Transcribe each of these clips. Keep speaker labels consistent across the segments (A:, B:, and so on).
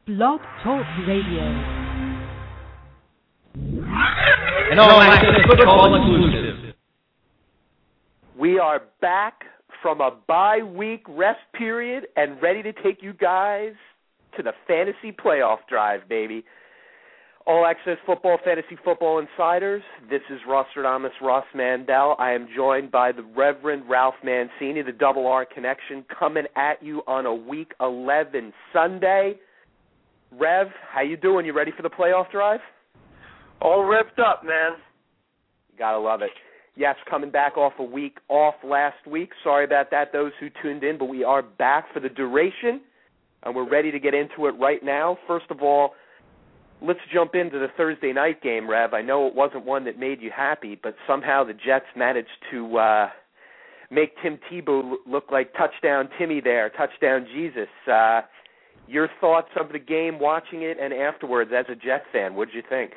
A: Blog Talk Radio.
B: An all-access football exclusive.
C: We are back from a bye-week rest period and ready to take you guys to the fantasy playoff drive, baby. All-access football, fantasy football insiders. This is Rostradamus Ross Mandel. I am joined by the Reverend Ralph Mancini, the Double R Connection, coming at you on a Week 11 Sunday. Rev, how you doing? You ready for the playoff drive?
D: All revved up, man.
C: Gotta love it. Yes, coming back off a week off last week. Sorry about that, those who tuned in, but we are back for the duration, and we're ready to get into it right now. First of all, let's jump into the Thursday night game, Rev. I know it wasn't one that made you happy, but somehow the Jets managed to make Tim Tebow look like touchdown Timmy there, touchdown Jesus. Your thoughts of the game, watching it, and afterwards as a Jets fan, what did you think?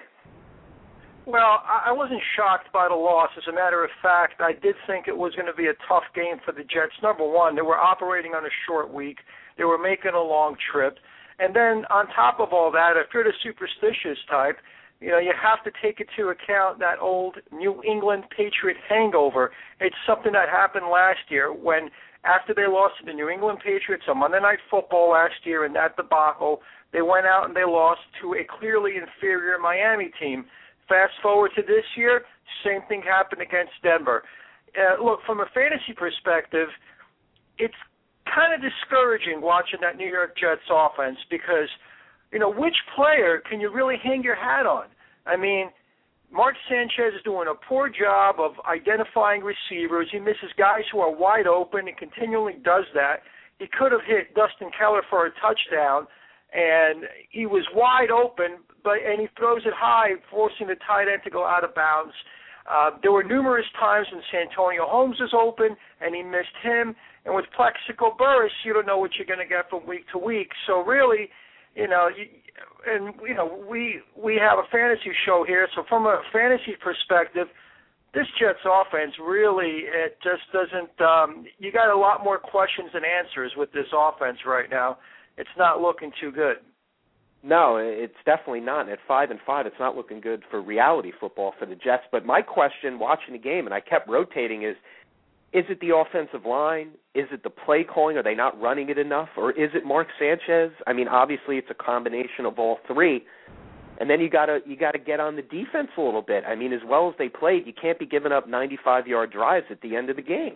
D: Well, I wasn't shocked by the loss. As a matter of fact, I did think it was going to be a tough game for the Jets. Number one, they were operating on a short week. They were making a long trip. And then on top of all that, if you're the superstitious type, you know, you have to take into account that old New England Patriot hangover. It's something that happened last year when, after they lost to the New England Patriots on Monday Night Football last year in that debacle, they went out and they lost to a clearly inferior Miami team. Fast forward to this year, same thing happened against Denver. Look, from a fantasy perspective, it's kind of discouraging watching that New York Jets offense because, you know, which player can you really hang your hat on? I mean, Mark Sanchez is doing a poor job of identifying receivers. He misses guys who are wide open and continually does that. He could have hit Dustin Keller for a touchdown, and he was wide open, and he throws it high, forcing the tight end to go out of bounds. There were numerous times when Santonio Holmes was open, and he missed him. And with Plexico Burress, you don't know what you're going to get from week to week. So really, we have a fantasy show here. So from a fantasy perspective, this Jets offense really, it just doesn't. You got a lot more questions than answers with this offense right now. It's not looking too good.
C: No, it's definitely not. At 5-5, it's not looking good for reality football for the Jets. But my question, watching the game, and I kept rotating, is it the offensive line? Is it the play calling? Are they not running it enough? Or is it Mark Sanchez? I mean, obviously it's a combination of all three. And then you gotta get on the defense a little bit. I mean, as well as they played, you can't be giving up 95-yard drives at the end of the game.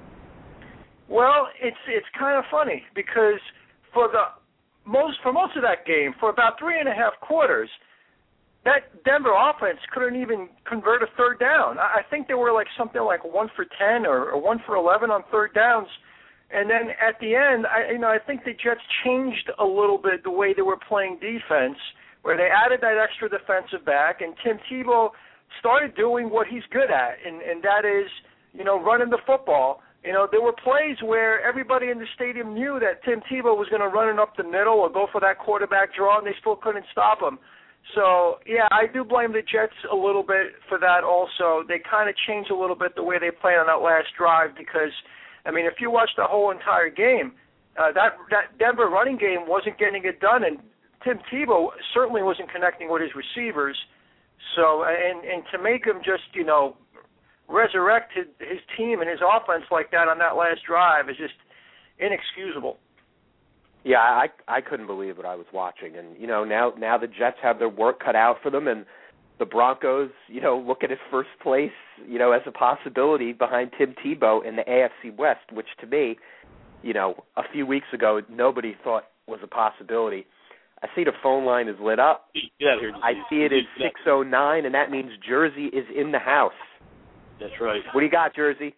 D: Well, it's kind of funny because for most of that game, for about 3.5 quarters, that Denver offense couldn't even convert a third down. I think they were like something like 1 for 10 or 1 for 11 on third downs. And then at the end, I think the Jets changed a little bit the way they were playing defense, where they added that extra defensive back, and Tim Tebow started doing what he's good at, and that is, running the football. There were plays where everybody in the stadium knew that Tim Tebow was going to run it up the middle or go for that quarterback draw, and they still couldn't stop him. So, yeah, I do blame the Jets a little bit for that also. They kind of changed a little bit the way they played on that last drive because, I mean, if you watch the whole entire game, that Denver running game wasn't getting it done, and Tim Tebow certainly wasn't connecting with his receivers. So, and to make him just, resurrect his team and his offense like that on that last drive is just inexcusable.
C: Yeah, I couldn't believe what I was watching. And, now the Jets have their work cut out for them, and the Broncos, look at his first place, as a possibility behind Tim Tebow in the AFC West, which to me, a few weeks ago, nobody thought was a possibility. I see the phone line is lit up.
E: Yeah,
C: I see it is 6:09, and that means Jersey is in the house.
E: That's right.
C: What do you got, Jersey?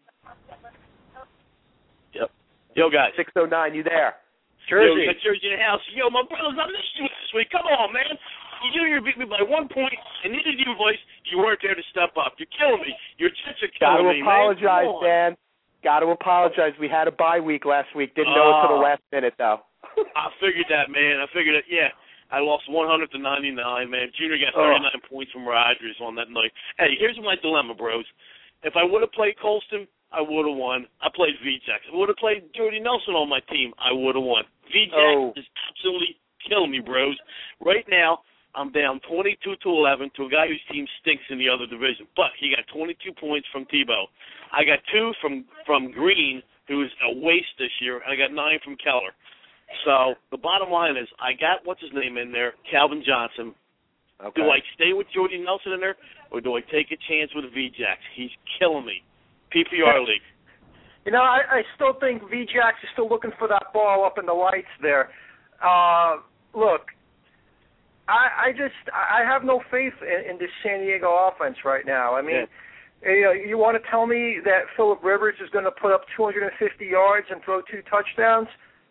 E: Yep. Yo, guys.
C: 6:09, you there?
E: Jersey. Yo, Jersey in the house. Yo, my brothers, I missed you this week. Come on, man. You beat me by 1 point, and neither did you, voice. You weren't there to step up. You're killing me. Your Jets are killing me, man.
C: Got to apologize, Dan. Got to apologize. We had a bye week last week. Didn't know it till the last minute, though.
E: I figured that, man. Yeah. I lost 100 to 99, man. Junior got 39 points from Rodgers on that night. Hey, here's my dilemma, bros. If I would have played Colston, I would have won. I played V-Jack. If I would have played Jordy Nelson on my team, I would have won. V-Jack is absolutely killing me, bros. Right now, I'm down 22-11 to a guy whose team stinks in the other division. But he got 22 points from Tebow. I got 2 from Green, who is a waste this year, and I got 9 from Keller. So the bottom line is I got, what's his name in there, Calvin Johnson.
C: Okay.
E: Do I stay with Jordy Nelson in there, or do I take a chance with VJax? He's killing me. PPR league.
D: You know, I still think VJax is still looking for that ball up in the lights there. Look, I have no faith in this San Diego offense right now. I mean, you want to tell me that Phillip Rivers is going to put up 250 yards and throw 2 touchdowns?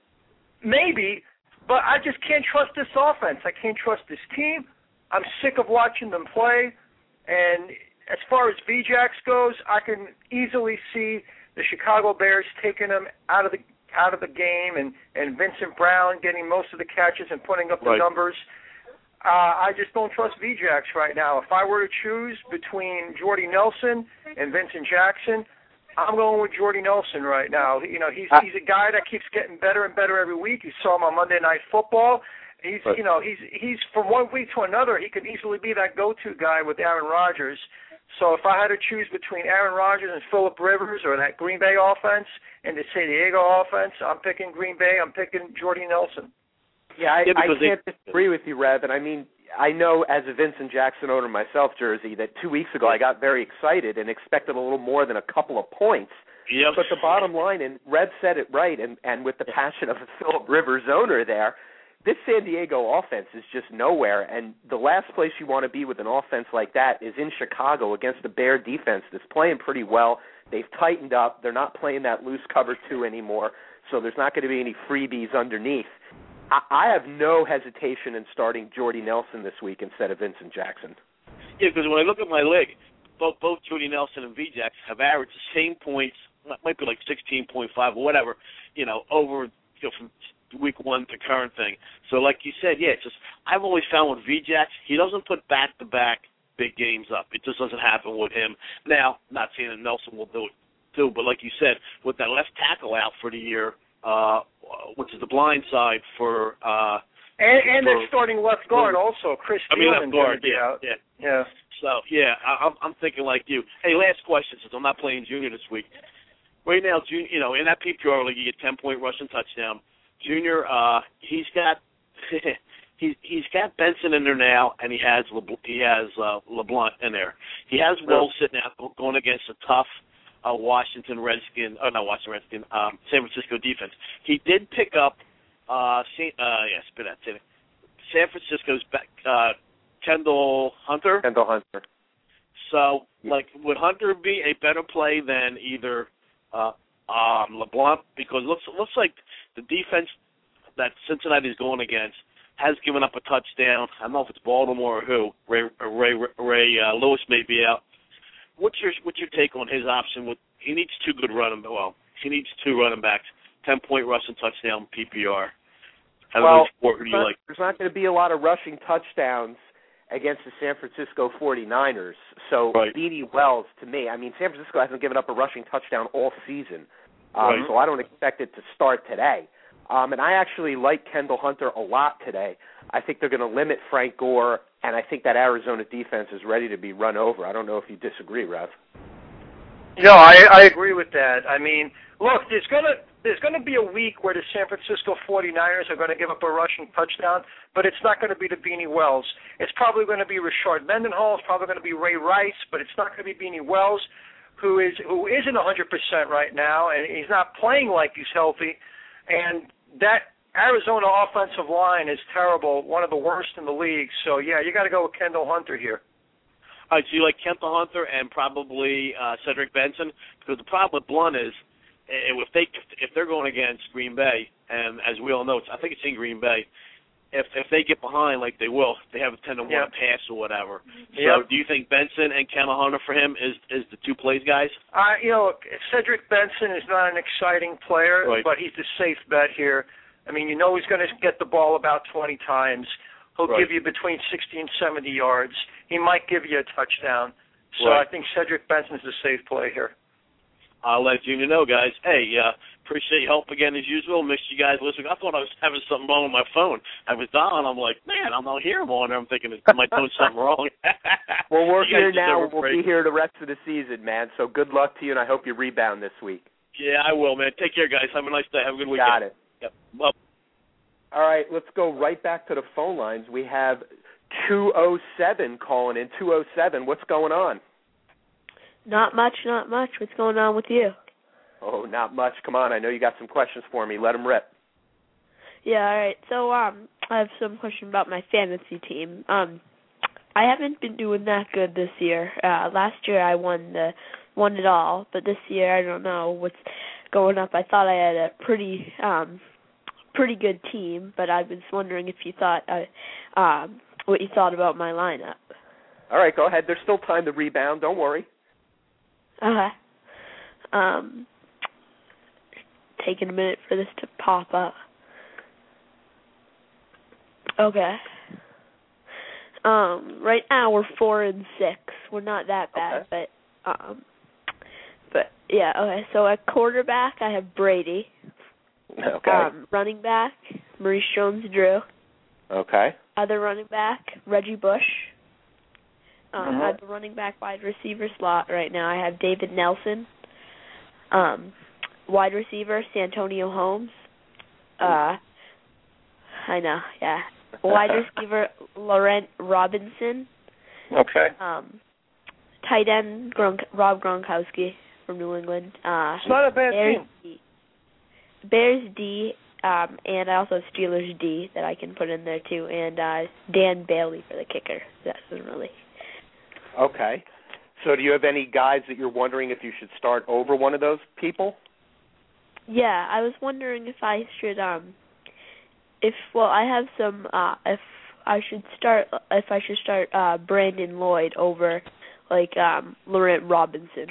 D: Maybe, but I just can't trust this offense. I can't trust this team. I'm sick of watching them play. And as far as VJax goes, I can easily see the Chicago Bears taking them out of the game and Vincent Brown getting most of the catches and putting up the numbers. I just don't trust VJax right now. If I were to choose between Jordy Nelson and Vincent Jackson, I'm going with Jordy Nelson right now. You know, he's a guy that keeps getting better and better every week. You saw him on Monday Night Football. He's from one week to another, he could easily be that go-to guy with Aaron Rodgers. So if I had to choose between Aaron Rodgers and Phillip Rivers or that Green Bay offense and the San Diego offense, I'm picking Green Bay. I'm picking Jordy Nelson.
C: Yeah, I can't disagree with you, Rev. And I mean, I know as a Vincent Jackson owner myself, Jersey, that 2 weeks ago I got very excited and expected a little more than a couple of points.
E: Yep.
C: But the bottom line, and Rev said it right, and with the passion of a Phillip Rivers owner there, this San Diego offense is just nowhere. And the last place you want to be with an offense like that is in Chicago against a Bear defense that's playing pretty well. They've tightened up. They're not playing that loose cover 2 anymore, so there's not going to be any freebies underneath. I have no hesitation in starting Jordy Nelson this week instead of Vincent Jackson.
E: Yeah, because when I look at my league, both Jordy Nelson and VJax have averaged the same points, might be like 16.5 or whatever, over from week 1 to current thing. So like you said, it's just I've always found with VJax, he doesn't put back-to-back big games up. It just doesn't happen with him. Now, not saying that Nelson will do it too, but like you said, with that left tackle out for the year, which is the blind side for
D: and they're starting left guard also. Chris Thielman's going to be out. Yeah.
E: So I'm thinking like you. Hey, last question since I'm not playing Junior this week. Right now, in that PPR league, you get 10-point rushing touchdown. Junior, he's got he's got Benson in there now, and he has LeBlanc in there. He has Will sitting out going against a tough San Francisco defense. He did pick up San Francisco's back, Kendall Hunter. So, would Hunter be a better play than either LeBlanc? Because it looks like the defense that Cincinnati is going against has given up a touchdown. I don't know if it's Baltimore or who. Ray Lewis may be out. What's your take on his option? He needs 2 good running. Well, he needs 2 running backs, 10-point rushing touchdown PPR.
C: There's not going to be a lot of rushing touchdowns against the San Francisco 49ers. So Beanie Wells, to me, I mean, San Francisco hasn't given up a rushing touchdown all season. So I don't expect it to start today. And I actually like Kendall Hunter a lot today. I think they're going to limit Frank Gore, and I think that Arizona defense is ready to be run over. I don't know if you disagree, Rev.
D: No, I agree with that. I mean, look, there's gonna be a week where the San Francisco 49ers are going to give up a rushing touchdown, but it's not going to be to Beanie Wells. It's probably going to be Rashard Mendenhall. It's probably going to be Ray Rice, but it's not going to be Beanie Wells, who isn't 100% right now, and he's not playing like he's healthy. And that Arizona offensive line is terrible, one of the worst in the league. So, yeah, you got to go with Kendall Hunter here.
E: All right, so you like Kendall Hunter and probably Cedric Benson? Because the problem with Blunt is if they're going against Green Bay, and as we all know, I think it's in Green Bay, if they get behind like they will, they have a 10-1 pass or whatever. So do you think Benson and Kendall Hunter for him is the 2 plays, guys?
D: Cedric Benson is not an exciting player, but he's the safe bet here. I mean, he's going to get the ball about 20 times. He'll give you between 60 and 70 yards. He might give you a touchdown. So I think Cedric Benson's a safe play here.
E: I'll let Junior know, guys. Hey, Appreciate your help again as usual. Missed you guys listening. I thought I was having something wrong with my phone. I was dialing. I'm like, man, I'm not hearing on there. I'm thinking, am I doing something wrong?
C: Well, we're here now. We'll be here the rest of the season, man. So good luck to you, and I hope you rebound this week.
E: Yeah, I will, man. Take care, guys. Have a nice day. Have a good weekend.
C: Got it.
E: Yep. Well,
C: all right, let's go right back to the phone lines. We have 207 calling in. 207, what's going on?
A: Not much. What's going on with you?
C: Oh, not much. Come on, I know you got some questions for me. Let them rip.
A: Yeah, all right. So I have some question about my fantasy team. I haven't been doing that good this year. Last year I won it all, but this year I don't know what's going up. I thought I had a pretty good team, but I was wondering if you thought what you thought about my lineup.
C: All right, go ahead. There's still time to rebound. Don't worry.
A: Okay. Taking a minute for this to pop up. Okay. Right now we're 4-6. We're not that bad,
C: okay.
A: but yeah. Okay. So at quarterback, I have Brady.
C: Okay.
A: Running back, Maurice Jones-Drew.
C: Okay.
A: Other running back, Reggie Bush. I have the running back wide receiver slot right now. I have David Nelson. Wide receiver, Santonio Holmes. I know, yeah. Wide receiver, Laurent Robinson.
D: Okay.
A: Tight end, Rob Gronkowski from New England.
D: It's not a bad team.
A: Bears D, and I also have Steelers D that I can put in there too, and Dan Bailey for the kicker. That doesn't really.
C: Okay. So do you have any guys that you're wondering if you should start over one of those people?
A: Yeah, I was wondering if I should I have some if I should start Brandon Lloyd over Laurent Robinson.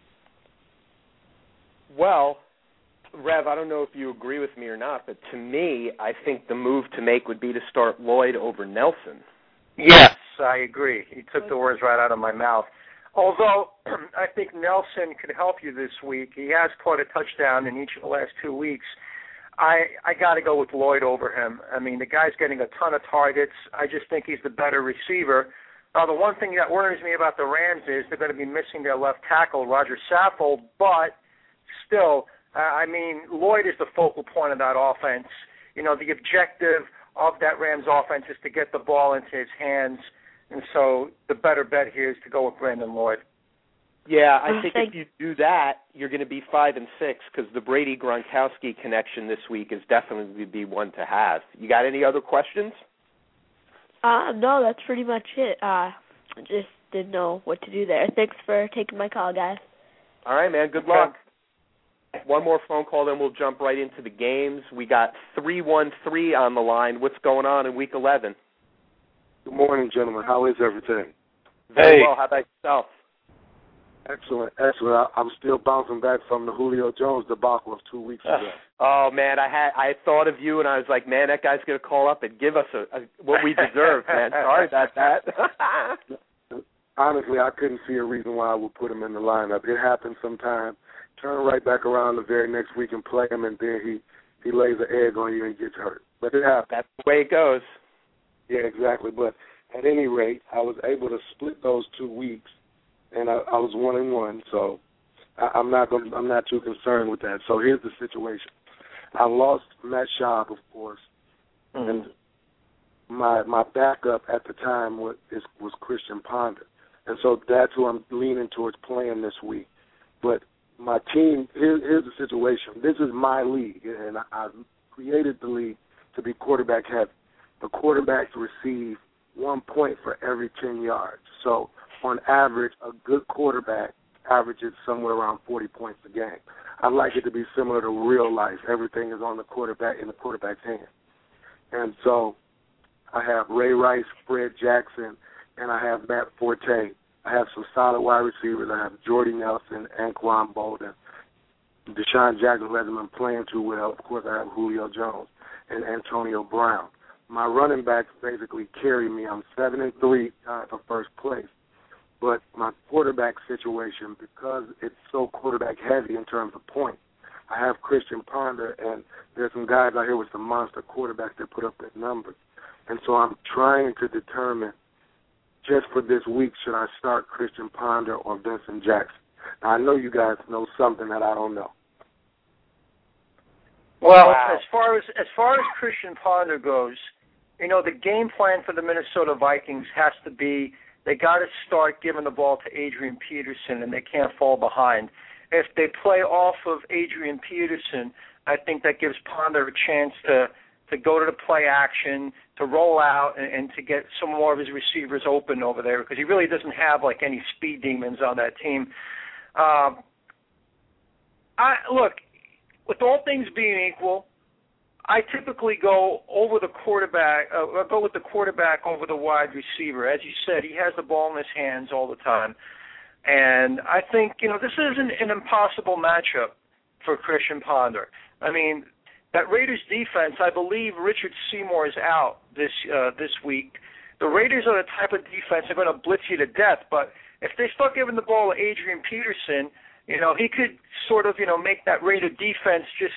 C: Well, Rev, I don't know if you agree with me or not, but to me, I think the move to make would be to start Lloyd over Nelson.
D: Yes, I agree. He took the words right out of my mouth. Although I think Nelson could help you this week. He has caught a touchdown in each of the last 2 weeks. I got to go with Lloyd over him. I mean, the guy's getting a ton of targets. I just think he's the better receiver. Now, the one thing that worries me about the Rams is they're going to be missing their left tackle, Roger Saffold, but still, I mean, Lloyd is the focal point of that offense. You know, the objective of that Rams offense is to get the ball into his hands, and so the better bet here is to go with Brandon Lloyd.
C: Yeah, I think if you do that, you're going to be 5-6 because the Brady-Gronkowski connection this week is definitely be one to have. You got any other questions?
A: No, that's pretty much it. I just didn't know what to do there. Thanks for taking my call, guys.
C: All right, man. Good luck. One more phone call, then we'll jump right into the games. We got 313 on the line. What's going on in Week 11?
F: Good morning, gentlemen. How is everything?
C: Very well. How about yourself?
F: Excellent. I'm still bouncing back from the Julio Jones debacle of 2 weeks ago.
C: Oh, man, I thought of you, and I was like, man, that guy's going to call up and give us what we deserve, man. Sorry about that.
F: Honestly, I couldn't see a reason why I would put him in the lineup. It happens sometime. Turn right back around the very next week and play him, and then he lays an egg on you and gets hurt. But it happens.
C: That's the way it goes.
F: Yeah, exactly. But at any rate, I was able to split those 2 weeks, and I was 1-1. So I'm not too concerned with that. So here's the situation: I lost Matt Schaub, of course, and my backup at the time was Christian Ponder, and so that's who I'm leaning towards playing this week. But my team, here's the situation. This is my league, and I created the league to be quarterback heavy. The quarterbacks receive 1 point for every 10 yards. So on average, a good quarterback averages somewhere around 40 points a game. I'd like it to be similar to real life. Everything is on the quarterback, in the quarterback's hand. And so I have Ray Rice, Fred Jackson, and I have Matt Forte. I have some solid wide receivers. I have Jordy Nelson, Anquan Bolden, Deshaun Jackson, who hasn't been playing too well. Of course, I have Julio Jones and Antonio Brown. My running backs basically carry me. I'm 7-3 for first place. But my quarterback situation, because it's so quarterback heavy in terms of points, I have Christian Ponder, and there's some guys out here with some monster quarterbacks that put up their numbers. And so I'm trying to determine, just for this week, should I start Christian Ponder or Vincent Jackson? Now, I know you guys know something that I don't know.
D: Well, as far as Christian Ponder goes, you know, the game plan for the Minnesota Vikings has to be they got to start giving the ball to Adrian Peterson, and they can't fall behind. If they play off of Adrian Peterson, I think that gives Ponder a chance to go to the play action, to roll out, and to get some more of his receivers open over there, because he really doesn't have like any speed demons on that team. Look, with all things being equal, I typically go over the quarterback. Go with the quarterback over the wide receiver. As you said, he has the ball in his hands all the time, and I think this isn't an impossible matchup for Christian Ponder. I mean, that Raiders defense, I believe Richard Seymour is out this week. The Raiders are the type of defense that are going to blitz you to death, but if they start giving the ball to Adrian Peterson, he could sort of make that Raider defense just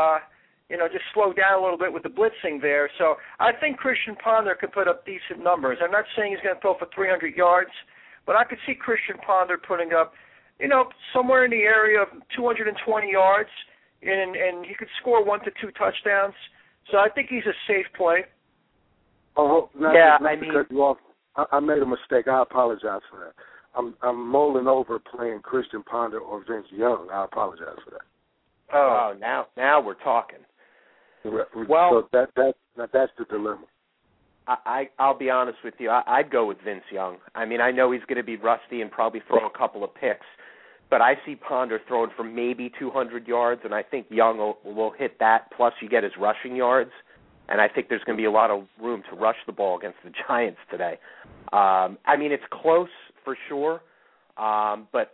D: slow down a little bit with the blitzing there. So I think Christian Ponder could put up decent numbers. I'm not saying he's going to throw for 300 yards, but I could see Christian Ponder putting up, somewhere in the area of 220 yards, and he could score 1 to 2 touchdowns. So I think he's a safe play.
F: Oh, to cut you off. I made a mistake. I apologize for that. I'm mulling over playing Christian Ponder or Vince Young. I apologize for that.
C: Oh, now we're talking.
F: Well, so that's the dilemma.
C: I'll be honest with you. I'd go with Vince Young. I mean, I know he's going to be rusty and probably throw a couple of picks, but I see Ponder throwing for maybe 200 yards, and I think Young will hit that, plus you get his rushing yards, and I think there's going to be a lot of room to rush the ball against the Giants today. I mean, it's close for sure, but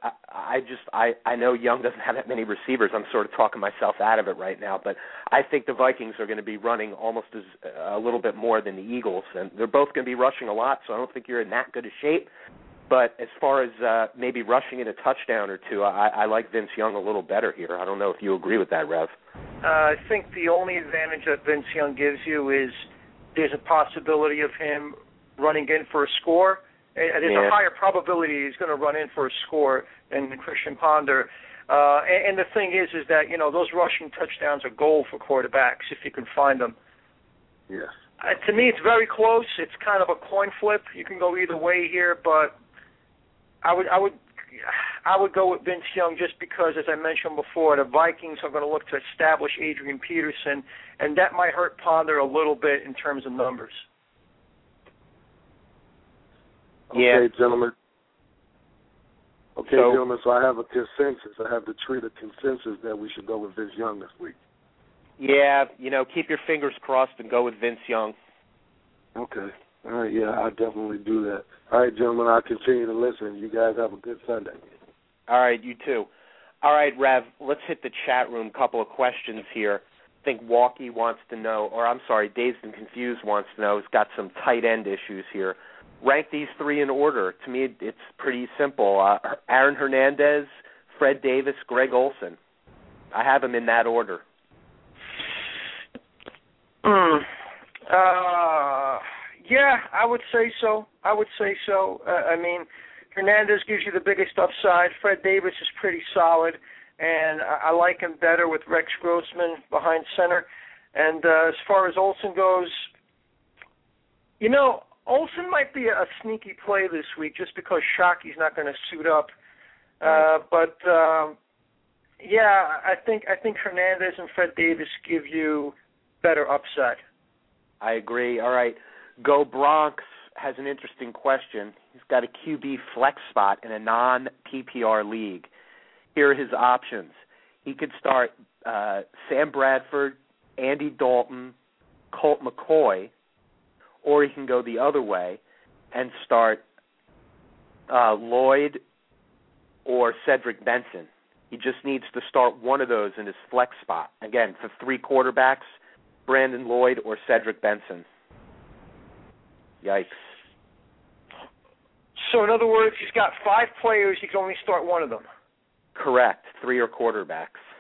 C: I know Young doesn't have that many receivers. I'm sort of talking myself out of it right now, but I think the Vikings are going to be running almost a little bit more than the Eagles, and they're both going to be rushing a lot, so I don't think you're in that good a shape. But as far as maybe rushing in a touchdown or two, I like Vince Young a little better here. I don't know if you agree with that, Rev.
D: I think the only advantage that Vince Young gives you is there's a possibility of him running in for a score. There's a higher probability he's going to run in for a score than Christian Ponder. And the thing is that, those rushing touchdowns are gold for quarterbacks if you can find them.
F: Yes.
D: To me, it's very close. It's kind of a coin flip. You can go either way here, but I would go with Vince Young just because, as I mentioned before, the Vikings are going to look to establish Adrian Peterson, and that might hurt Ponder a little bit in terms of numbers.
F: Okay, gentlemen. So I have a consensus. I have to treat a consensus that we should go with Vince Young this week.
C: Yeah, keep your fingers crossed and go with Vince Young.
F: Okay. All right, yeah, I'll definitely do that. All right, gentlemen, I'll continue to listen. You guys have a good Sunday.
C: All right, you too. All right, Rev, let's hit the chat room. Couple of questions here. I think Walkie wants to know, Dazed and Confused wants to know, he's got some tight end issues here. Rank these three in order. To me, it's pretty simple. Aaron Hernandez, Fred Davis, Greg Olsen. I have them in that order.
D: Yeah, I would say so. I mean, Hernandez gives you the biggest upside. Fred Davis is pretty solid, and I like him better with Rex Grossman behind center. And as far as Olsen goes, Olsen might be a sneaky play this week just because Shockey's not going to suit up. But I think Hernandez and Fred Davis give you better upside. I
C: agree. All right. Go Bronx has an interesting question. He's got a QB flex spot in a non-PPR league. Here are his options. He could start Sam Bradford, Andy Dalton, Colt McCoy, or he can go the other way and start Lloyd or Cedric Benson. He just needs to start one of those in his flex spot. Again, for three quarterbacks, Brandon Lloyd or Cedric Benson. Yikes.
D: So, in other words, he's got 5 players. He can only start one of them.
C: Correct. 3 are quarterbacks.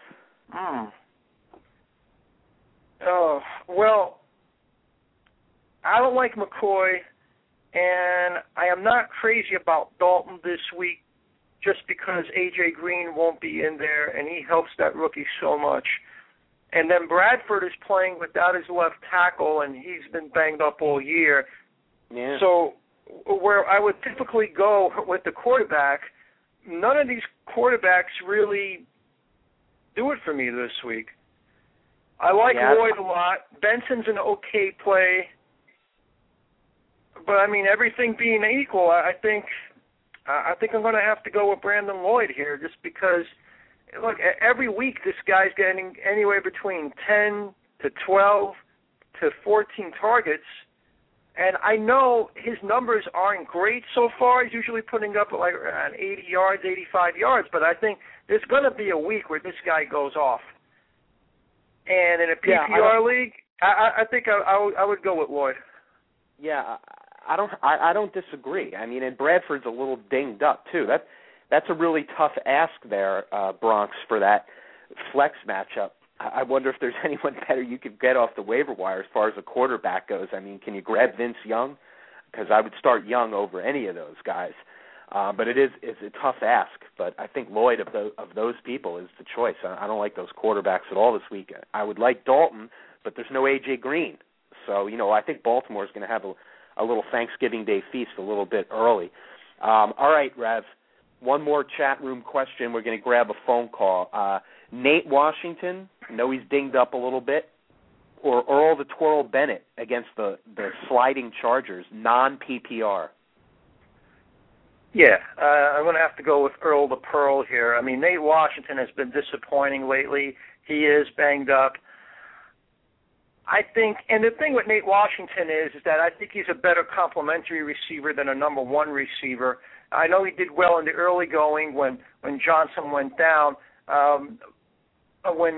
D: Oh, well, I don't like McCoy, and I am not crazy about Dalton this week just because A.J. Green won't be in there, and he helps that rookie so much. And then Bradford is playing without his left tackle, and he's been banged up all year.
C: Yeah.
D: So where I would typically go with the quarterback, none of these quarterbacks really do it for me this week. I like Lloyd a lot. Benson's an okay play. But, I mean, everything being equal, I think I'm going to have to go with Brandon Lloyd here just because, look, every week this guy's getting anywhere between 10 to 12 to 14 targets. And I know his numbers aren't great so far. He's usually putting up like around 80 yards, 85 yards. But I think there's going to be a week where this guy goes off. And in a PPR league, I think I would go with Lloyd.
C: Yeah, I don't disagree. I mean, and Bradford's a little dinged up too. That's a really tough ask there, Bronx, for that flex matchup. I wonder if there's anyone better you could get off the waiver wire as far as a quarterback goes. I mean, can you grab Vince Young? Because I would start Young over any of those guys. But it's a tough ask. But I think Lloyd of those people is the choice. I don't like those quarterbacks at all this week. I would like Dalton, but there's no A.J. Green. So, I think Baltimore is going to have a little Thanksgiving Day feast a little bit early. All right, Rev, one more chat room question. We're going to grab a phone call. Nate Washington, I know he's dinged up a little bit, or Earl the Twirl Bennett against the sliding Chargers, non-PPR.
D: Yeah, I'm going to have to go with Earl the Pearl here. I mean, Nate Washington has been disappointing lately. He is banged up. I think, and the thing with Nate Washington is that I think he's a better complementary receiver than a number one receiver. I know he did well in the early going when Johnson went down. When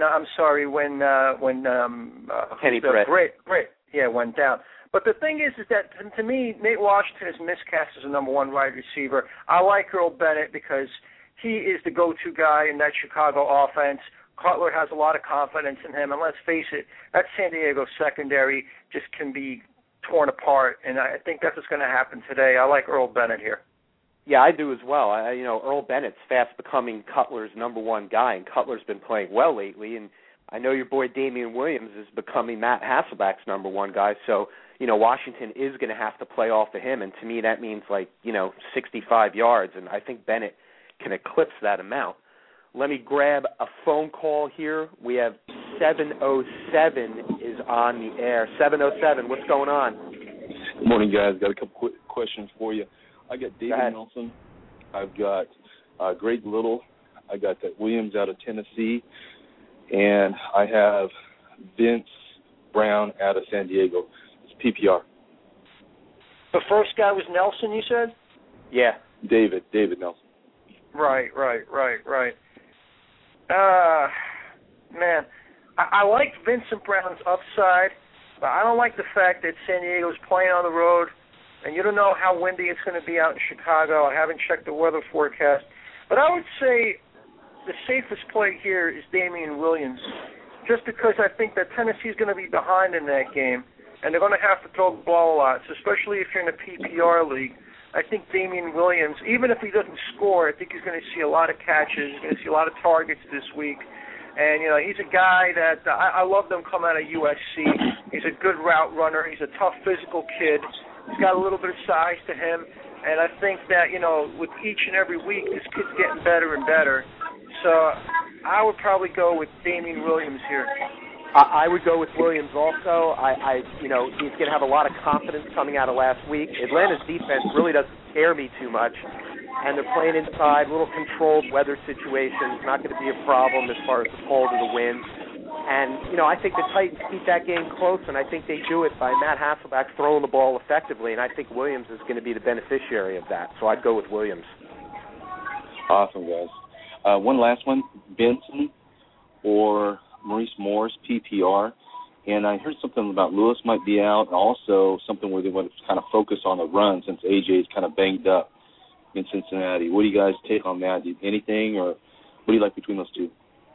C: Kenny Britt
D: went down. But the thing is that to me, Nate Washington is miscast as a number one wide receiver. I like Earl Bennett because he is the go-to guy in that Chicago offense. Cutler has a lot of confidence in him, and let's face it, that San Diego secondary just can be torn apart, and I think that's what's going to happen today. I like Earl Bennett here.
C: Yeah, I do as well. Earl Bennett's fast becoming Cutler's number one guy, and Cutler's been playing well lately, and I know your boy Damian Williams is becoming Matt Hasselbeck's number one guy, so, Washington is going to have to play off of him, and to me that means 65 yards, and I think Bennett can eclipse that amount. Let me grab a phone call here. We have 707 is on the air. 707, what's going on?
G: Good morning, guys. Got a couple quick questions for you. I got David Nelson. I've got Greg Little. I got that Williams out of Tennessee. And I have Vince Brown out of San Diego. It's PPR.
D: The first guy was Nelson, you said?
C: Yeah.
G: David Nelson.
D: Right. Man, I like Vincent Brown's upside, but I don't like the fact that San Diego's playing on the road, and you don't know how windy it's going to be out in Chicago. I haven't checked the weather forecast. But I would say the safest play here is Damian Williams, just because I think that Tennessee's going to be behind in that game, and they're going to have to throw the ball a lot, so especially if you're in a PPR league. I think Damian Williams, even if he doesn't score, I think he's going to see a lot of catches. He's going to see a lot of targets this week. And, he's a guy that I love them come out of USC. He's a good route runner. He's a tough physical kid. He's got a little bit of size to him. And I think that, with each and every week, this kid's getting better and better. So I would probably go with Damian Williams here.
C: I would go with Williams also. He's going to have a lot of confidence coming out of last week. Atlanta's defense really doesn't scare me too much, and they're playing inside, little controlled weather situations, not going to be a problem as far as the cold or the wind. And, I think the Titans keep that game close, and I think they do it by Matt Hasselbeck throwing the ball effectively, and I think Williams is going to be the beneficiary of that. So I'd go with Williams.
G: Awesome, guys. One last one, Benson or Maurice Moore's PPR, and I heard something about Lewis might be out, and also something where they want to kind of focus on the run since AJ is kind of banged up in Cincinnati. What do you guys take on that? Anything, or what do you like between those two?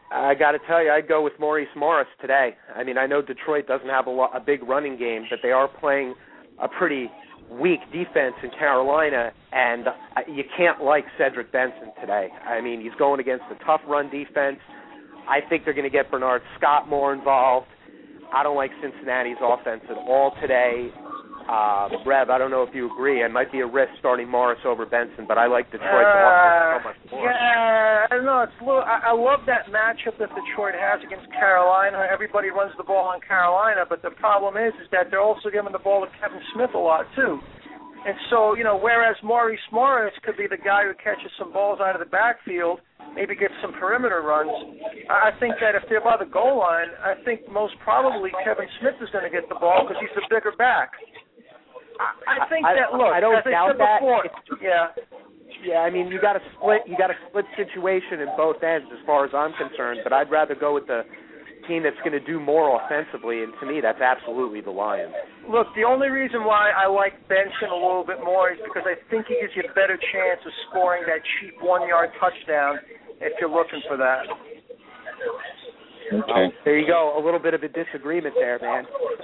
C: I got to tell you, I'd go with Maurice Morris today. I mean, I know Detroit doesn't have a big running game, but they are playing a pretty weak defense in Carolina, and you can't like Cedric Benson today. I mean, he's going against a tough run defense. I think they're going to get Bernard Scott more involved. I don't like Cincinnati's offense at all today. Rev, I don't know if you agree. It might be a risk starting Morris over Benson, but I like Detroit's offense so much more.
D: Yeah, I don't know. I love that matchup that Detroit has against Carolina. Everybody runs the ball on Carolina, but the problem is that they're also giving the ball to Kevin Smith a lot, too. And so, whereas Maurice Morris could be the guy who catches some balls out of the backfield, maybe gets some perimeter runs, I think that if they're by the goal line, I think most probably Kevin Smith is going to get the ball because he's the bigger back. I think that. Look,
C: I don't doubt that.
D: Before, yeah.
C: I mean, you got a split situation in both ends as far as I'm concerned. But I'd rather go with the team that's going to do more offensively, and to me, that's absolutely the Lions.
D: Look, the only reason why I like Benson a little bit more is because I think he gives you a better chance of scoring that cheap 1-yard touchdown if you're looking for that.
G: Okay.
C: There you go. A little bit of a disagreement there, man.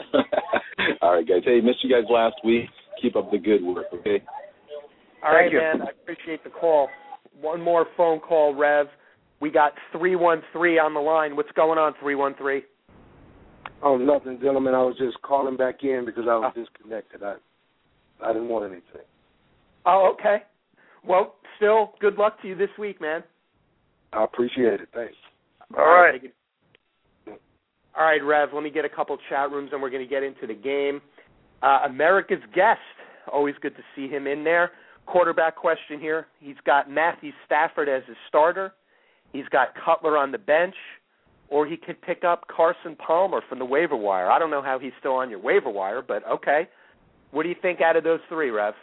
G: All right, guys. Hey, missed you guys last week. Keep up the good work, okay?
C: All right, man. I appreciate the call. One more phone call, Rev. We got 313 on the line. What's going on, 313?
F: Oh, nothing, gentlemen. I was just calling back in because I was disconnected. I didn't want anything.
C: Oh, okay. Well, still, good luck to you this week, man.
F: I appreciate it. Thanks.
D: All right.
C: All right, Rev, let me get a couple chat rooms, and we're going to get into the game. America's guest, always good to see him in there. Quarterback question here. He's got Matthew Stafford as his starter. He's got Cutler on the bench, or he could pick up Carson Palmer from the waiver wire. I don't know how he's still on your waiver wire, but okay. What do you think out of those three, Rev?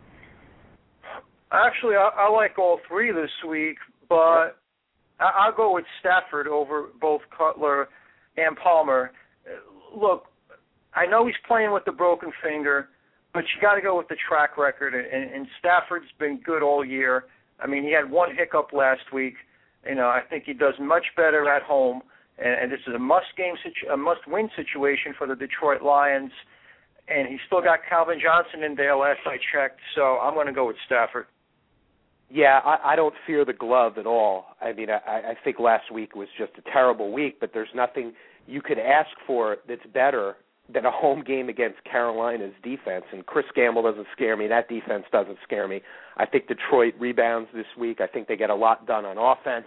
D: Actually, I like all three this week, but I'll go with Stafford over both Cutler and Palmer. Look, I know he's playing with the broken finger, but you got to go with the track record, and Stafford's been good all year. I mean, he had one hiccup last week. I think he does much better at home, and this is a must-win situation for the Detroit Lions, and he's still got Calvin Johnson in there last I checked, so I'm going to go with Stafford.
C: Yeah, I don't fear the glove at all. I mean, I think last week was just a terrible week, but there's nothing you could ask for that's better than a home game against Carolina's defense. And Chris Gamble doesn't scare me. That defense doesn't scare me. I think Detroit rebounds this week. I think they get a lot done on offense.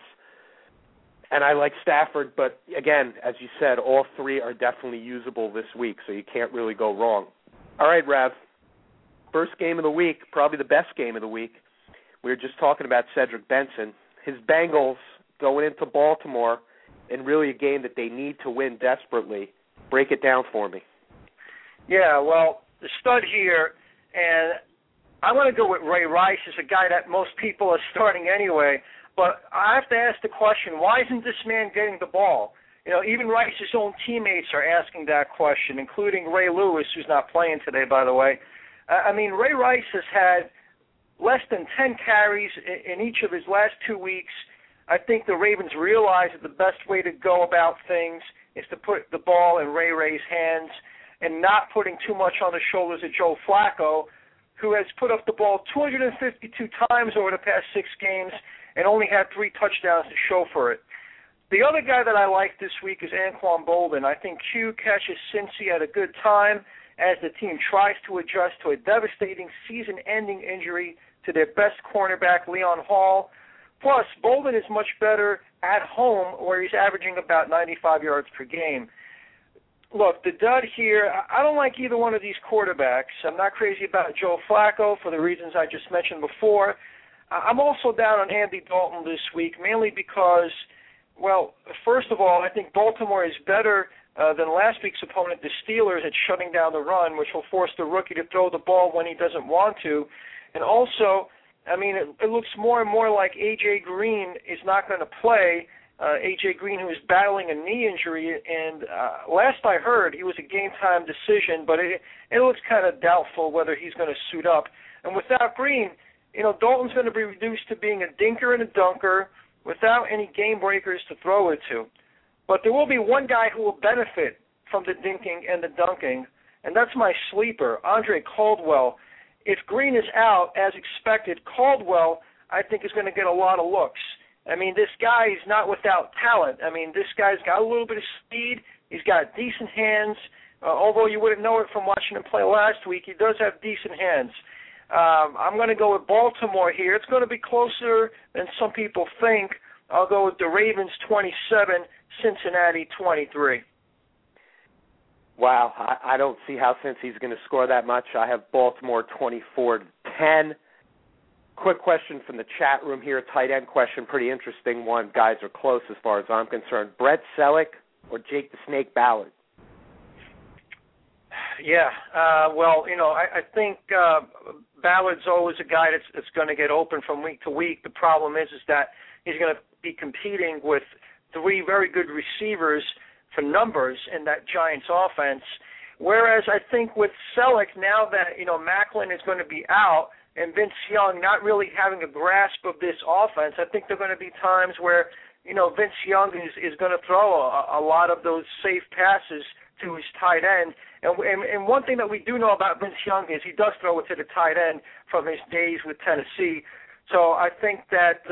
C: And I like Stafford, but again, as you said, all three are definitely usable this week, so you can't really go wrong. All right, Rev. First game of the week, probably the best game of the week. We were just talking about Cedric Benson. His Bengals going into Baltimore in really a game that they need to win desperately. Break it down for me.
D: Yeah, well, the stud here, and I'm going to go with Ray Rice as a guy that most people are starting anyway, but I have to ask the question, why isn't this man getting the ball? Even Rice's own teammates are asking that question, including Ray Lewis, who's not playing today, by the way. I mean, Ray Rice has had less than 10 carries in each of his last 2 weeks. I think the Ravens realize that the best way to go about things is to put the ball in Ray's hands and not putting too much on the shoulders of Joe Flacco, who has put up the ball 252 times over the past 6 games and only had 3 touchdowns to show for it. The other guy that I like this week is Anquan Boldin. I think Q catches Cincy at a good time as the team tries to adjust to a devastating season-ending injury to their best cornerback, Leon Hall. Plus, Bolden is much better at home, where he's averaging about 95 yards per game. Look, the dud here, I don't like either one of these quarterbacks. I'm not crazy about Joe Flacco for the reasons I just mentioned before. I'm also down on Andy Dalton this week, mainly because, well, first of all, I think Baltimore is better than last week's opponent, the Steelers, at shutting down the run, which will force the rookie to throw the ball when he doesn't want to. And also, I mean, it looks more and more like A.J. Green is not going to play. A.J. Green, who is battling a knee injury, and last I heard, he was a game-time decision, but it looks kind of doubtful whether he's going to suit up. And without Green, Dalton's going to be reduced to being a dinker and a dunker, without any game breakers to throw it to. But there will be one guy who will benefit from the dinking and the dunking, and that's my sleeper, Andre Caldwell. If Green is out, as expected, Caldwell, I think, is going to get a lot of looks. I mean, this guy is not without talent. I mean, this guy's got a little bit of speed. He's got decent hands. Although you wouldn't know it from watching him play last week, he does have decent hands. I'm going to go with Baltimore here. It's going to be closer than some people think. I'll go with the Ravens 27, Cincinnati 23.
C: Wow, I don't see how Cincy's going to score that much. I have Baltimore 24-10. Quick question from the chat room here, tight end question, pretty interesting one. Guys are close as far as I'm concerned. Brett Selleck or Jake the Snake Ballard?
D: Yeah, well, I think Ballard's always a guy that's going to get open from week to week. The problem is that he's going to be competing with three very good receivers for numbers in that Giants offense. Whereas I think with Selleck, now that, Macklin is going to be out and Vince Young not really having a grasp of this offense, I think there are going to be times where, Vince Young is going to throw a lot of those safe passes to his tight end. And one thing that we do know about Vince Young is he does throw it to the tight end from his days with Tennessee. So I think that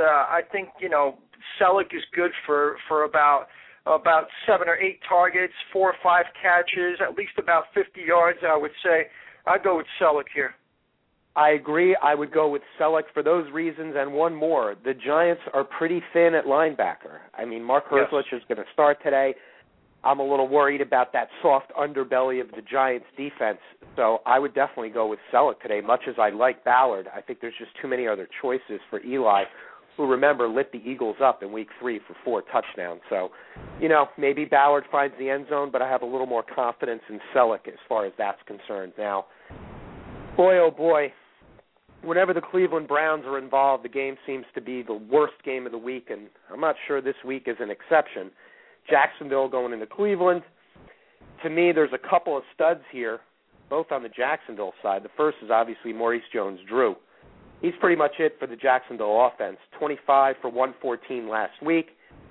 D: Selleck is good for about 7 or 8 targets, 4 or 5 catches, at least about 50 yards, I would say. I'd go with Selleck here.
C: I agree. I would go with Selleck for those reasons and one more. The Giants are pretty thin at linebacker. I mean, Mark Herzlich is going to start today. I'm a little worried about that soft underbelly of the Giants' defense, so I would definitely go with Selleck today, much as I like Ballard. I think there's just too many other choices for Eli, who, remember, lit the Eagles up in Week 3 for 4 touchdowns. So, maybe Ballard finds the end zone, but I have a little more confidence in Selleck as far as that's concerned. Now, boy, oh boy, whenever the Cleveland Browns are involved, the game seems to be the worst game of the week, and I'm not sure this week is an exception. Jacksonville going into Cleveland. To me, there's a couple of studs here, both on the Jacksonville side. The first is obviously Maurice Jones-Drew. He's pretty much it for the Jacksonville offense. 25 for 114 last week.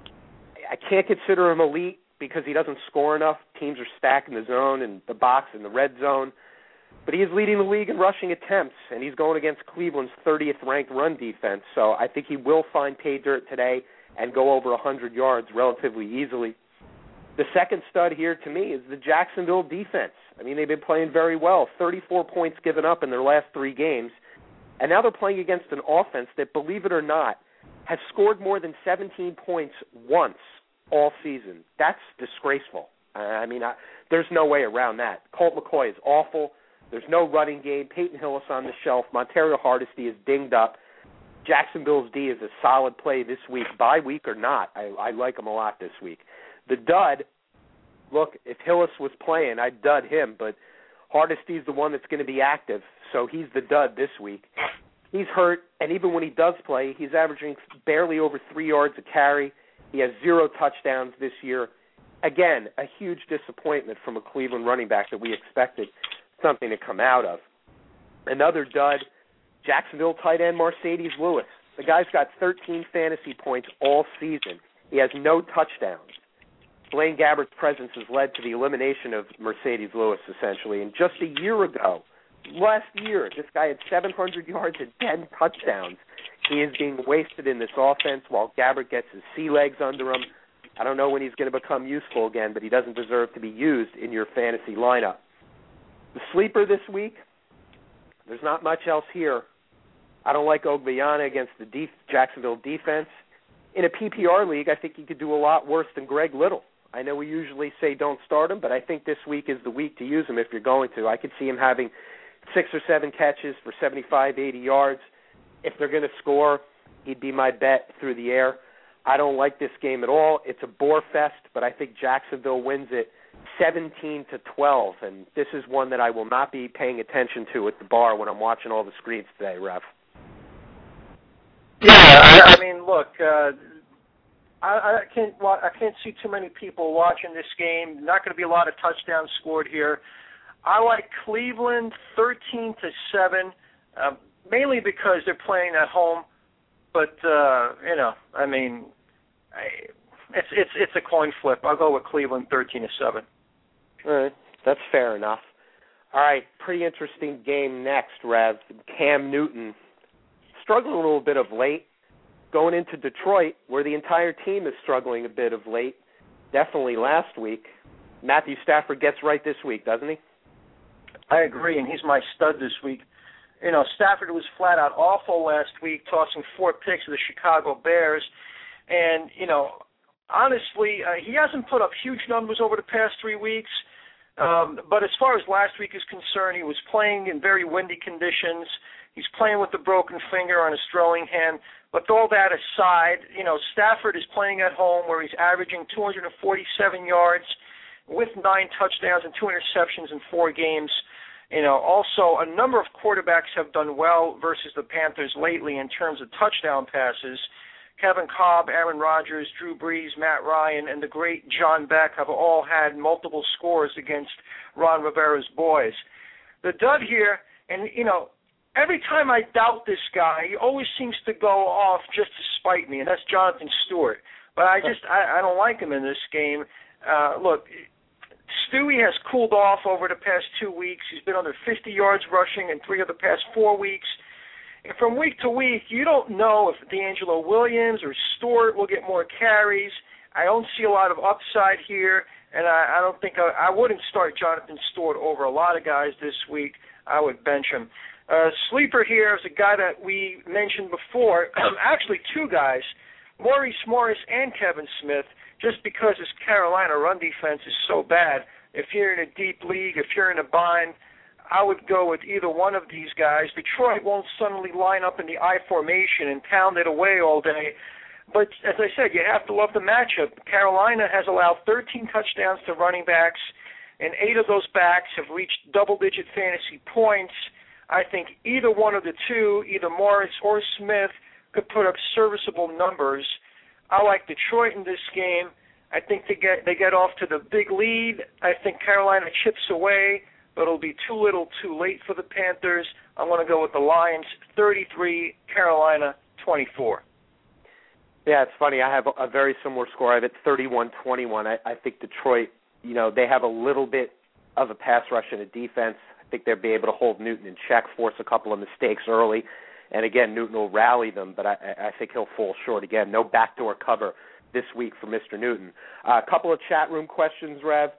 C: I can't consider him elite because he doesn't score enough. Teams are stacking the zone and the box in the red zone. But he is leading the league in rushing attempts, and he's going against Cleveland's 30th-ranked run defense. So I think he will find pay dirt today and go over 100 yards relatively easily. The second stud here to me is the Jacksonville defense. I mean, they've been playing very well. 34 points given up in their last 3 games. And now they're playing against an offense that, believe it or not, has scored more than 17 points once all season. That's disgraceful. There's no way around that. Colt McCoy is awful. There's no running game. Peyton Hillis on the shelf. Montario Hardesty is dinged up. Jacksonville's D is a solid play this week, bye week or not. I like him a lot this week. The dud, look, if Hillis was playing, I'd dud him, but Hardesty's the one that's going to be active, so he's the dud this week. He's hurt, and even when he does play, he's averaging barely over 3 yards a carry. He has 0 touchdowns this year. Again, a huge disappointment from a Cleveland running back that we expected something to come out of. Another dud, Jacksonville tight end Mercedes Lewis. The guy's got 13 fantasy points all season. He has no touchdowns. Blaine Gabbert's presence has led to the elimination of Mercedes Lewis, essentially. And just a year ago, last year, this guy had 700 yards and 10 touchdowns. He is being wasted in this offense while Gabbert gets his sea legs under him. I don't know when he's going to become useful again, but he doesn't deserve to be used in your fantasy lineup. The sleeper this week, there's not much else here. I don't like Ogbiyana against the Jacksonville defense. In a PPR league, I think he could do a lot worse than Greg Little. I know we usually say don't start him, but I think this week is the week to use him if you're going to. I could see him having 6 or 7 catches for 75, 80 yards. If they're going to score, he'd be my bet through the air. I don't like this game at all. It's a bore fest, but I think Jacksonville wins it 17-12, and this is one that I will not be paying attention to at the bar when I'm watching all the screens today, Ref.
D: Yeah, I mean, look, I can't see too many people watching this game. Not going to be a lot of touchdowns scored here. I like Cleveland 13-7, mainly because they're playing at home. But I mean, It's a coin flip. I'll go with Cleveland 13-7.
C: All right, that's fair enough. All right, pretty interesting game next, Rev. Cam Newton struggling a little bit of late. Going into Detroit, where the entire team is struggling a bit of late. Definitely last week. Matthew Stafford gets right this week, doesn't he?
D: I agree, and he's my stud this week. You know, Stafford was flat out awful last week, tossing 4 picks to the Chicago Bears. And, you know, honestly, he hasn't put up huge numbers over the past 3 weeks. But as far as last week is concerned, he was playing in very windy conditions. He's playing with a broken finger on his throwing hand. But all that aside, you know, Stafford is playing at home where he's averaging 247 yards with 9 touchdowns and 2 interceptions in 4 games. You know, also a number of quarterbacks have done well versus the Panthers lately in terms of touchdown passes. Kevin Cobb, Aaron Rodgers, Drew Brees, Matt Ryan, and the great John Beck have all had multiple scores against Ron Rivera's boys. The dud here, and, you know, every time I doubt this guy, he always seems to go off just to spite me, and that's Jonathan Stewart. But I don't like him in this game. Look, Stewie has cooled off over the past 2 weeks. He's been under 50 yards rushing in 3 of the past 4 weeks. And from week to week, you don't know if D'Angelo Williams or Stewart will get more carries. I don't see a lot of upside here, and I don't think I wouldn't start Jonathan Stewart over a lot of guys this week. I would bench him. Sleeper here is a guy that we mentioned before, actually 2 guys, Maurice Morris and Kevin Smith, just because his Carolina run defense is so bad. If you're in a deep league, if you're in a bind, I would go with either one of these guys. Detroit won't suddenly line up in the I formation and pound it away all day. But as I said, you have to love the matchup. Carolina has allowed 13 touchdowns to running backs, and 8 of those backs have reached double-digit fantasy points. I think either one of the 2, either Morris or Smith, could put up serviceable numbers. I like Detroit in this game. I think they get off to the big lead. I think Carolina chips away, but it'll be too little too late for the Panthers. I'm going to go with the Lions 33, Carolina 24.
C: Yeah, it's funny. I have a very similar score. I have it 31-21. I think Detroit, you know, they have a little bit of a pass rush and a defense. I think they'll be able to hold Newton in check, force a couple of mistakes early. And, again, Newton will rally them, but I think he'll fall short. Again, no backdoor cover this week for Mr. Newton. A couple of chat room questions, Rev.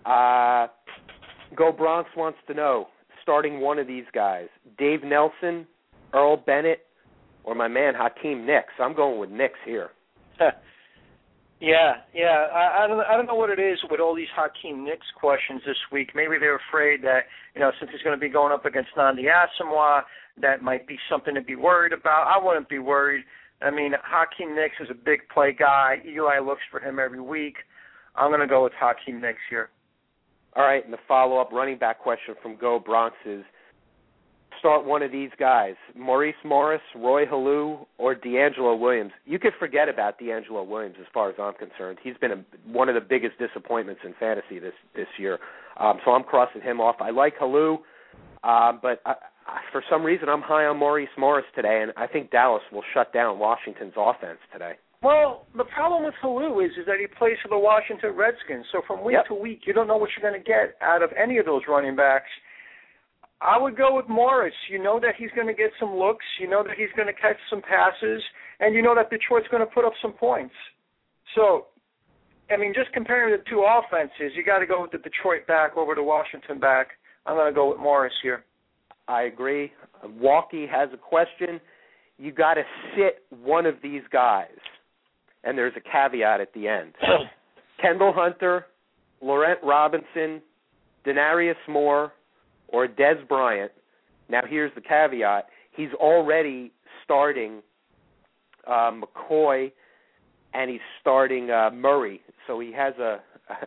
C: Go Bronx wants to know, starting one of these guys, Dave Nelson, Earl Bennett, or my man Hakeem Nicks. I'm going with Nicks here.
D: Yeah. I don't know what it is with all these Hakeem Nicks questions this week. Maybe they're afraid that, you know, since he's going to be going up against Nnamdi Asomugha, that might be something to be worried about. I wouldn't be worried. I mean, Hakeem Nicks is a big play guy. Eli looks for him every week. I'm going to go with Hakeem Nicks here.
C: All right, and the follow-up running back question from Go Bronx is, start one of these guys, Maurice Morris, Roy Halou, or D'Angelo Williams. You could forget about D'Angelo Williams as far as I'm concerned. He's been one of the biggest disappointments in fantasy this year. So I'm crossing him off. I like Halou, but for some reason I'm high on Maurice Morris today, and I think Dallas will shut down Washington's offense today.
D: Well, the problem with Halou is that he plays for the Washington Redskins. So from week to week, you don't know what you're going to get out of any of those running backs. I would go with Morris. You know that he's going to get some looks. You know that he's going to catch some passes. And you know that Detroit's going to put up some points. So, I mean, just comparing the 2 offenses, you got to go with the Detroit back over the Washington back. I'm going to go with Morris here.
C: I agree. Walkie has a question. You got to sit one of these guys. And there's a caveat at the end. Kendall Hunter, Laurent Robinson, Denarius Moore, or Dez Bryant. Now, here's the caveat. He's already starting McCoy, and he's starting Murray. So he has a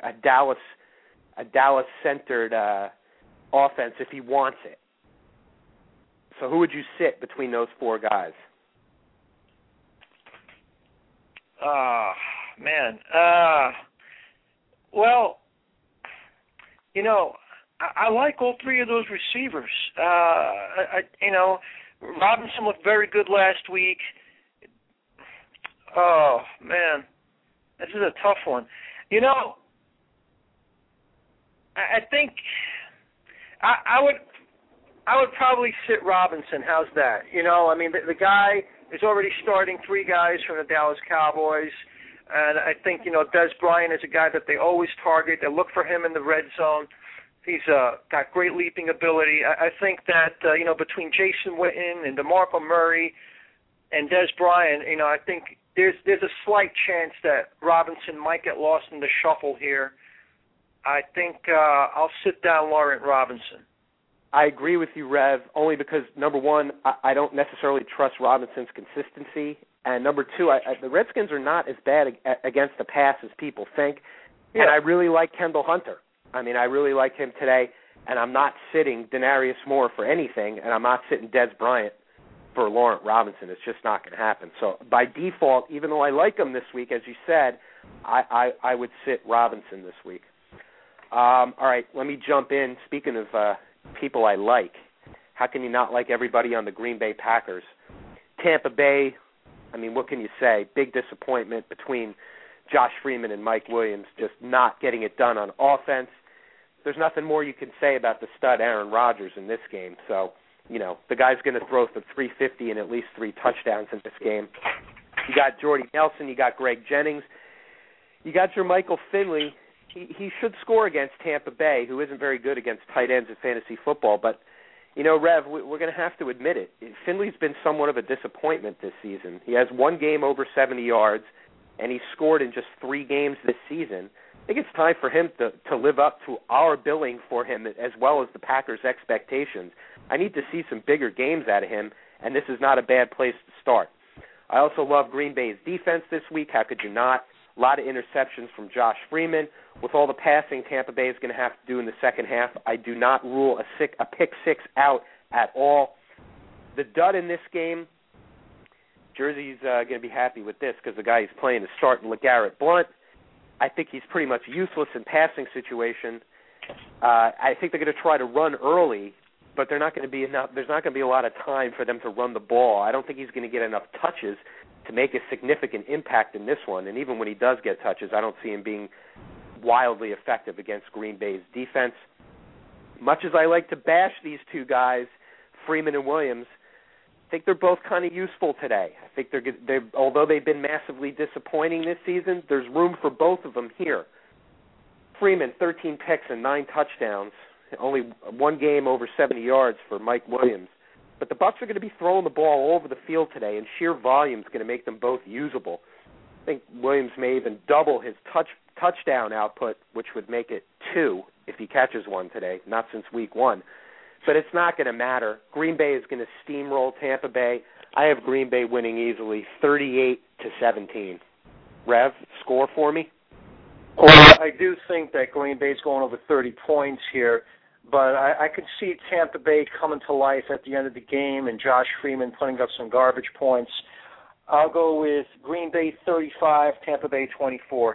C: Dallas-centered offense if he wants it. So who would you sit between those 4 guys?
D: Man. Well, you know, I like all 3 of those receivers. You know, Robinson looked very good last week. Oh, man. This is a tough one. You know, I think I would probably sit Robinson. How's that? You know, I mean, the guy is already starting 3 guys from the Dallas Cowboys. And I think, you know, Des Bryant is a guy that they always target. They look for him in the red zone. He's got great leaping ability. I think that, you know, between Jason Witten and DeMarco Murray and Des Bryant, you know, I think there's a slight chance that Robinson might get lost in the shuffle here. I think I'll sit down Laurent Robinson.
C: I agree with you, Rev, only because, number one, I don't necessarily trust Robinson's consistency. And number two, the Redskins are not as bad against the pass as people think. Yeah. And I really like Kendall Hunter. I mean, I really like him today, and I'm not sitting Denarius Moore for anything, and I'm not sitting Des Bryant for Laurent Robinson. It's just not going to happen. So by default, even though I like him this week, as you said, I would sit Robinson this week. All right, let me jump in. Speaking of people I like, how can you not like everybody on the Green Bay Packers? Tampa Bay, I mean, what can you say? Big disappointment between Josh Freeman and Mike Williams, just not getting it done on offense. There's nothing more you can say about the stud Aaron Rodgers in this game. So, you know, the guy's going to throw for 350 and at least 3 touchdowns in this game. You got Jordy Nelson. You got Greg Jennings. You got your Michael Finley. He should score against Tampa Bay, who isn't very good against tight ends in fantasy football. But, you know, Rev, we're going to have to admit it. Finley's been somewhat of a disappointment this season. He has 1 game over 70 yards, and he's scored in just 3 games this season. I think it's time for him to live up to our billing for him as well as the Packers' expectations. I need to see some bigger games out of him, and this is not a bad place to start. I also love Green Bay's defense this week. How could you not? A lot of interceptions from Josh Freeman. With all the passing Tampa Bay is going to have to do in the second half, I do not rule a pick 6 out at all. The dud in this game, Jersey's going to be happy with this because the guy he's playing is starting LeGarrette Blount. I think he's pretty much useless in passing situation. I think they're going to try to run early, but they're not going to be enough. There's not going to be a lot of time for them to run the ball. I don't think he's going to get enough touches to make a significant impact in this one. And even when he does get touches, I don't see him being wildly effective against Green Bay's defense. Much as I like to bash these 2 guys, Freeman and Williams, I think they're both kind of useful today. I think they're although they've been massively disappointing this season, there's room for both of them here. Freeman, 13 picks and 9 touchdowns, only 1 game over 70 yards for Mike Williams. But the Bucs are going to be throwing the ball all over the field today, and sheer volume is going to make them both usable. I think Williams may even double his touchdown output, which would make it 2 if he catches one today, not since week 1. But it's not going to matter. Green Bay is going to steamroll Tampa Bay. I have Green Bay winning easily, 38-17. Rev, score for me?
D: Well, I do think that Green Bay's going over 30 points here, but I could see Tampa Bay coming to life at the end of the game and Josh Freeman putting up some garbage points. I'll go with Green Bay 35, Tampa Bay 24.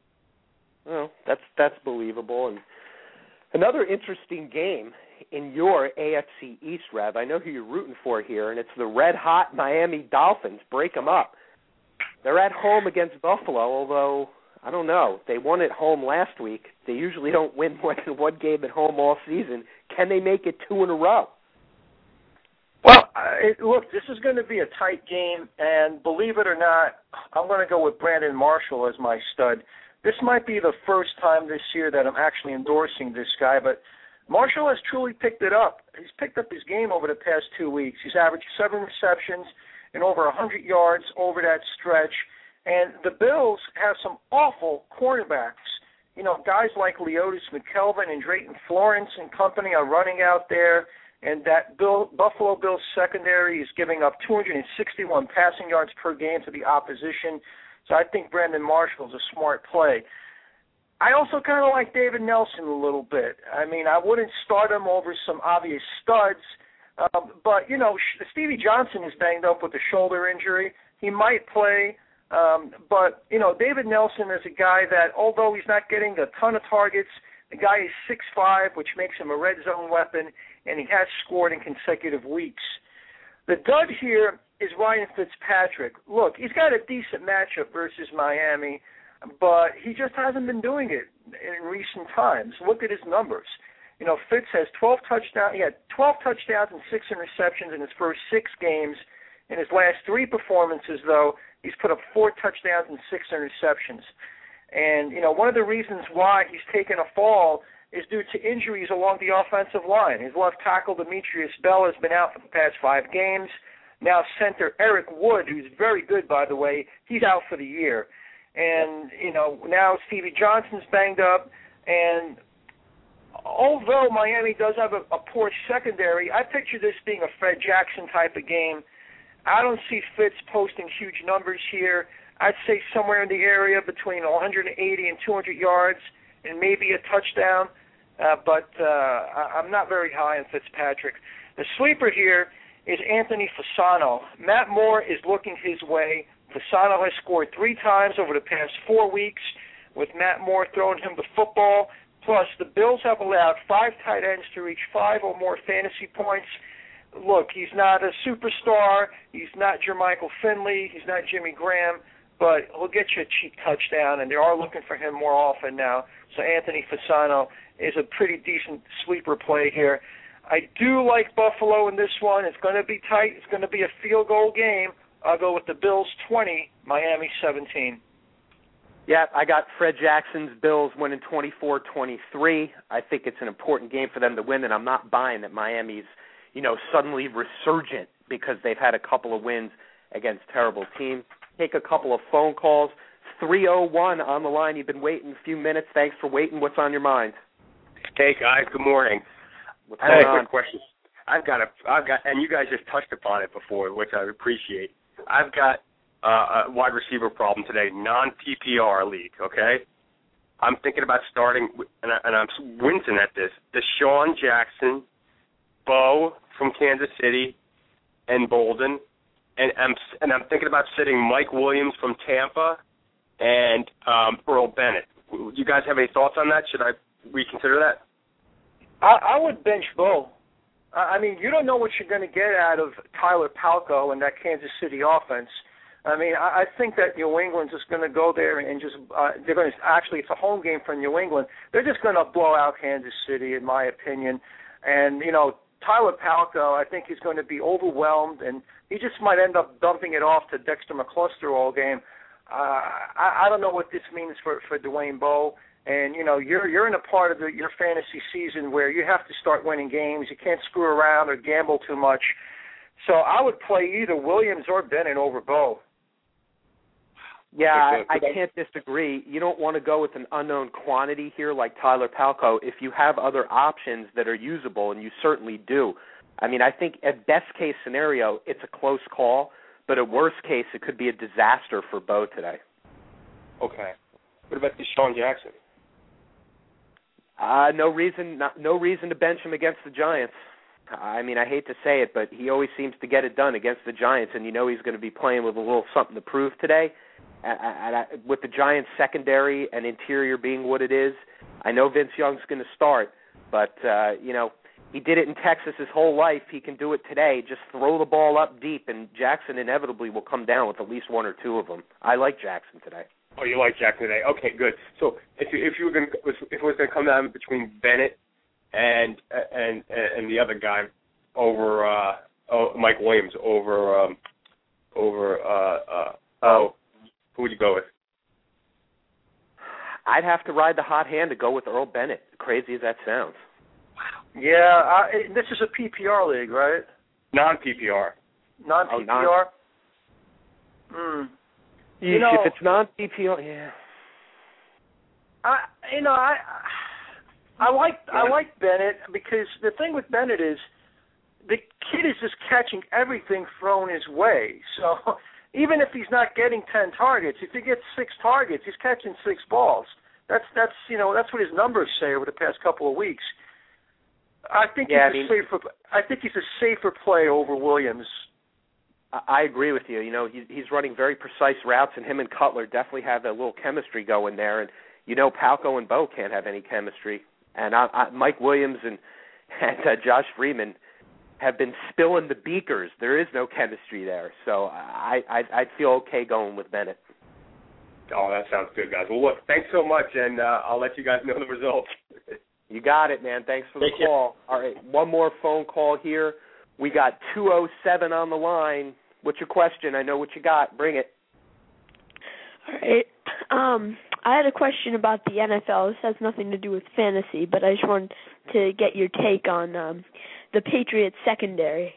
C: Well, that's believable. And another interesting game in your AFC East, Rev. I know who you're rooting for here, and it's the red-hot Miami Dolphins. Break them up. They're at home against Buffalo, although, I don't know. They won at home last week. They usually don't win more than 1 game at home all season. Can they make it 2 in a row?
D: Well, look, this is going to be a tight game, and believe it or not, I'm going to go with Brandon Marshall as my stud. This might be the first time this year that I'm actually endorsing this guy, but Marshall has truly picked it up. He's picked up his game over the past 2 weeks. He's averaged 7 receptions and over 100 yards over that stretch. And the Bills have some awful cornerbacks. You know, guys like Leotis McKelvin and Drayton Florence and company are running out there. And that Buffalo Bills secondary is giving up 261 passing yards per game to the opposition. So I think Brandon Marshall is a smart play. I also kind of like David Nelson a little bit. I mean, I wouldn't start him over some obvious studs. But, you know, Stevie Johnson is banged up with a shoulder injury. He might play. But, you know, David Nelson is a guy that, although he's not getting a ton of targets, the guy is 6'5", which makes him a red zone weapon, and he has scored in consecutive weeks. The dud here is Ryan Fitzpatrick. Look, he's got a decent matchup versus Miami, but he just hasn't been doing it in recent times. Look at his numbers. You know, Fitz has 12 touchdowns. He had 12 touchdowns and 6 interceptions in his first 6 games. In his last 3 performances, though, he's put up 4 touchdowns and 6 interceptions. And, you know, one of the reasons why he's taken a fall is due to injuries along the offensive line. His left tackle, Demetrius Bell, has been out for the past 5 games. Now center Eric Wood, who's very good, by the way, he's out for the year. And, you know, now Stevie Johnson's banged up. And although Miami does have a poor secondary, I picture this being a Fred Jackson type of game. I don't see Fitz posting huge numbers here. I'd say somewhere in the area between 180 and 200 yards and maybe a touchdown. But I'm not very high on Fitzpatrick. The sleeper here is Anthony Fasano. Matt Moore is looking his way. Fasano has scored 3 times over the past 4 weeks with Matt Moore throwing him the football. Plus, the Bills have allowed 5 tight ends to reach 5 or more fantasy points. Look, he's not a superstar. He's not Jermichael Finley. He's not Jimmy Graham. But he'll get you a cheap touchdown, and they are looking for him more often now. So Anthony Fasano is a pretty decent sleeper play here. I do like Buffalo in this one. It's going to be tight. It's going to be a field goal game. I'll go with the Bills 20, Miami 17.
C: Yeah, I got Fred Jackson's Bills winning 24-23. I think it's an important game for them to win, and I'm not buying that Miami's, you know, suddenly resurgent because they've had a couple of wins against terrible teams. Take a couple of phone calls. 301 on the line. You've been waiting a few minutes. Thanks for waiting. What's on your mind?
H: Hey, guys. Good morning.
C: What's
H: I
C: going
H: have a
C: on?
H: quick question. I've got, and you guys just touched upon it before, which I appreciate. I've got a wide receiver problem today, non-PPR league, okay? I'm thinking about starting, and I'm wincing at this, Deshaun Jackson, Bo from Kansas City, and Bolden, and I'm thinking about sitting Mike Williams from Tampa and Earl Bennett. Do you guys have any thoughts on that? Should I reconsider that?
D: I would bench Bo. I mean, you don't know what you're going to get out of Tyler Palko and that Kansas City offense. I mean, I think that New England's just going to go there and just they're going to actually, it's a home game for New England. They're just going to blow out Kansas City, in my opinion. And, you know, Tyler Palko, I think he's going to be overwhelmed, and he just might end up dumping it off to Dexter McCluster all game. I don't know what this means for Dwayne Bowe. And, you know, you're in a part of your fantasy season where you have to start winning games. You can't screw around or gamble too much. So I would play either Williams or Bennett over Bowe.
C: Yeah, I can't disagree. You don't want to go with an unknown quantity here like Tyler Palko if you have other options that are usable, and you certainly do. I mean, I think at best case scenario, it's a close call, but at worst case, it could be a disaster for Bo today.
H: Okay. What about Deshaun Jackson?
C: No reason to bench him against the Giants. I mean, I hate to say it, but he always seems to get it done against the Giants, and you know he's going to be playing with a little something to prove today. With the Giants' secondary and interior being what it is, I know Vince Young's going to start, but, you know, he did it in Texas his whole life. He can do it today. Just throw the ball up deep, and Jackson inevitably will come down with at least 1 or 2 of them. I like Jackson today.
H: Oh, you like Jackson today? Okay, good. So if it was going to come down between Bennett and the other guy over Mike Williams over who would you go with?
C: I'd have to ride the hot hand to go with Earl Bennett, crazy as that sounds.
D: Yeah, this is a PPR league, right?
H: Non-PPR.
D: Non-PPR? You know,
C: if it's non-PPR, yeah.
D: I like Bennett because the thing with Bennett is the kid is just catching everything thrown his way. So even if he's not getting 10 targets, if he gets 6 targets, he's catching 6 balls. That's what his numbers say over the past couple of weeks. I think he's a safer play over Williams.
C: I agree with you. You know, he's running very precise routes, and him and Cutler definitely have a little chemistry going there. And you know, Palko and Bo can't have any chemistry. And Mike Williams and Josh Freeman have been spilling the beakers. There is no chemistry there. So I'd feel okay going with Bennett.
H: Oh, that sounds good, guys. Well, look, thanks so much, and I'll let you guys know the results.
C: You got it, man. Thanks for the call. All right, one more phone call here. We got 207 on the line. What's your question? I know what you got. Bring it.
A: All right. I had a question about the NFL. This has nothing to do with fantasy, but I just wanted to get your take on the Patriots secondary.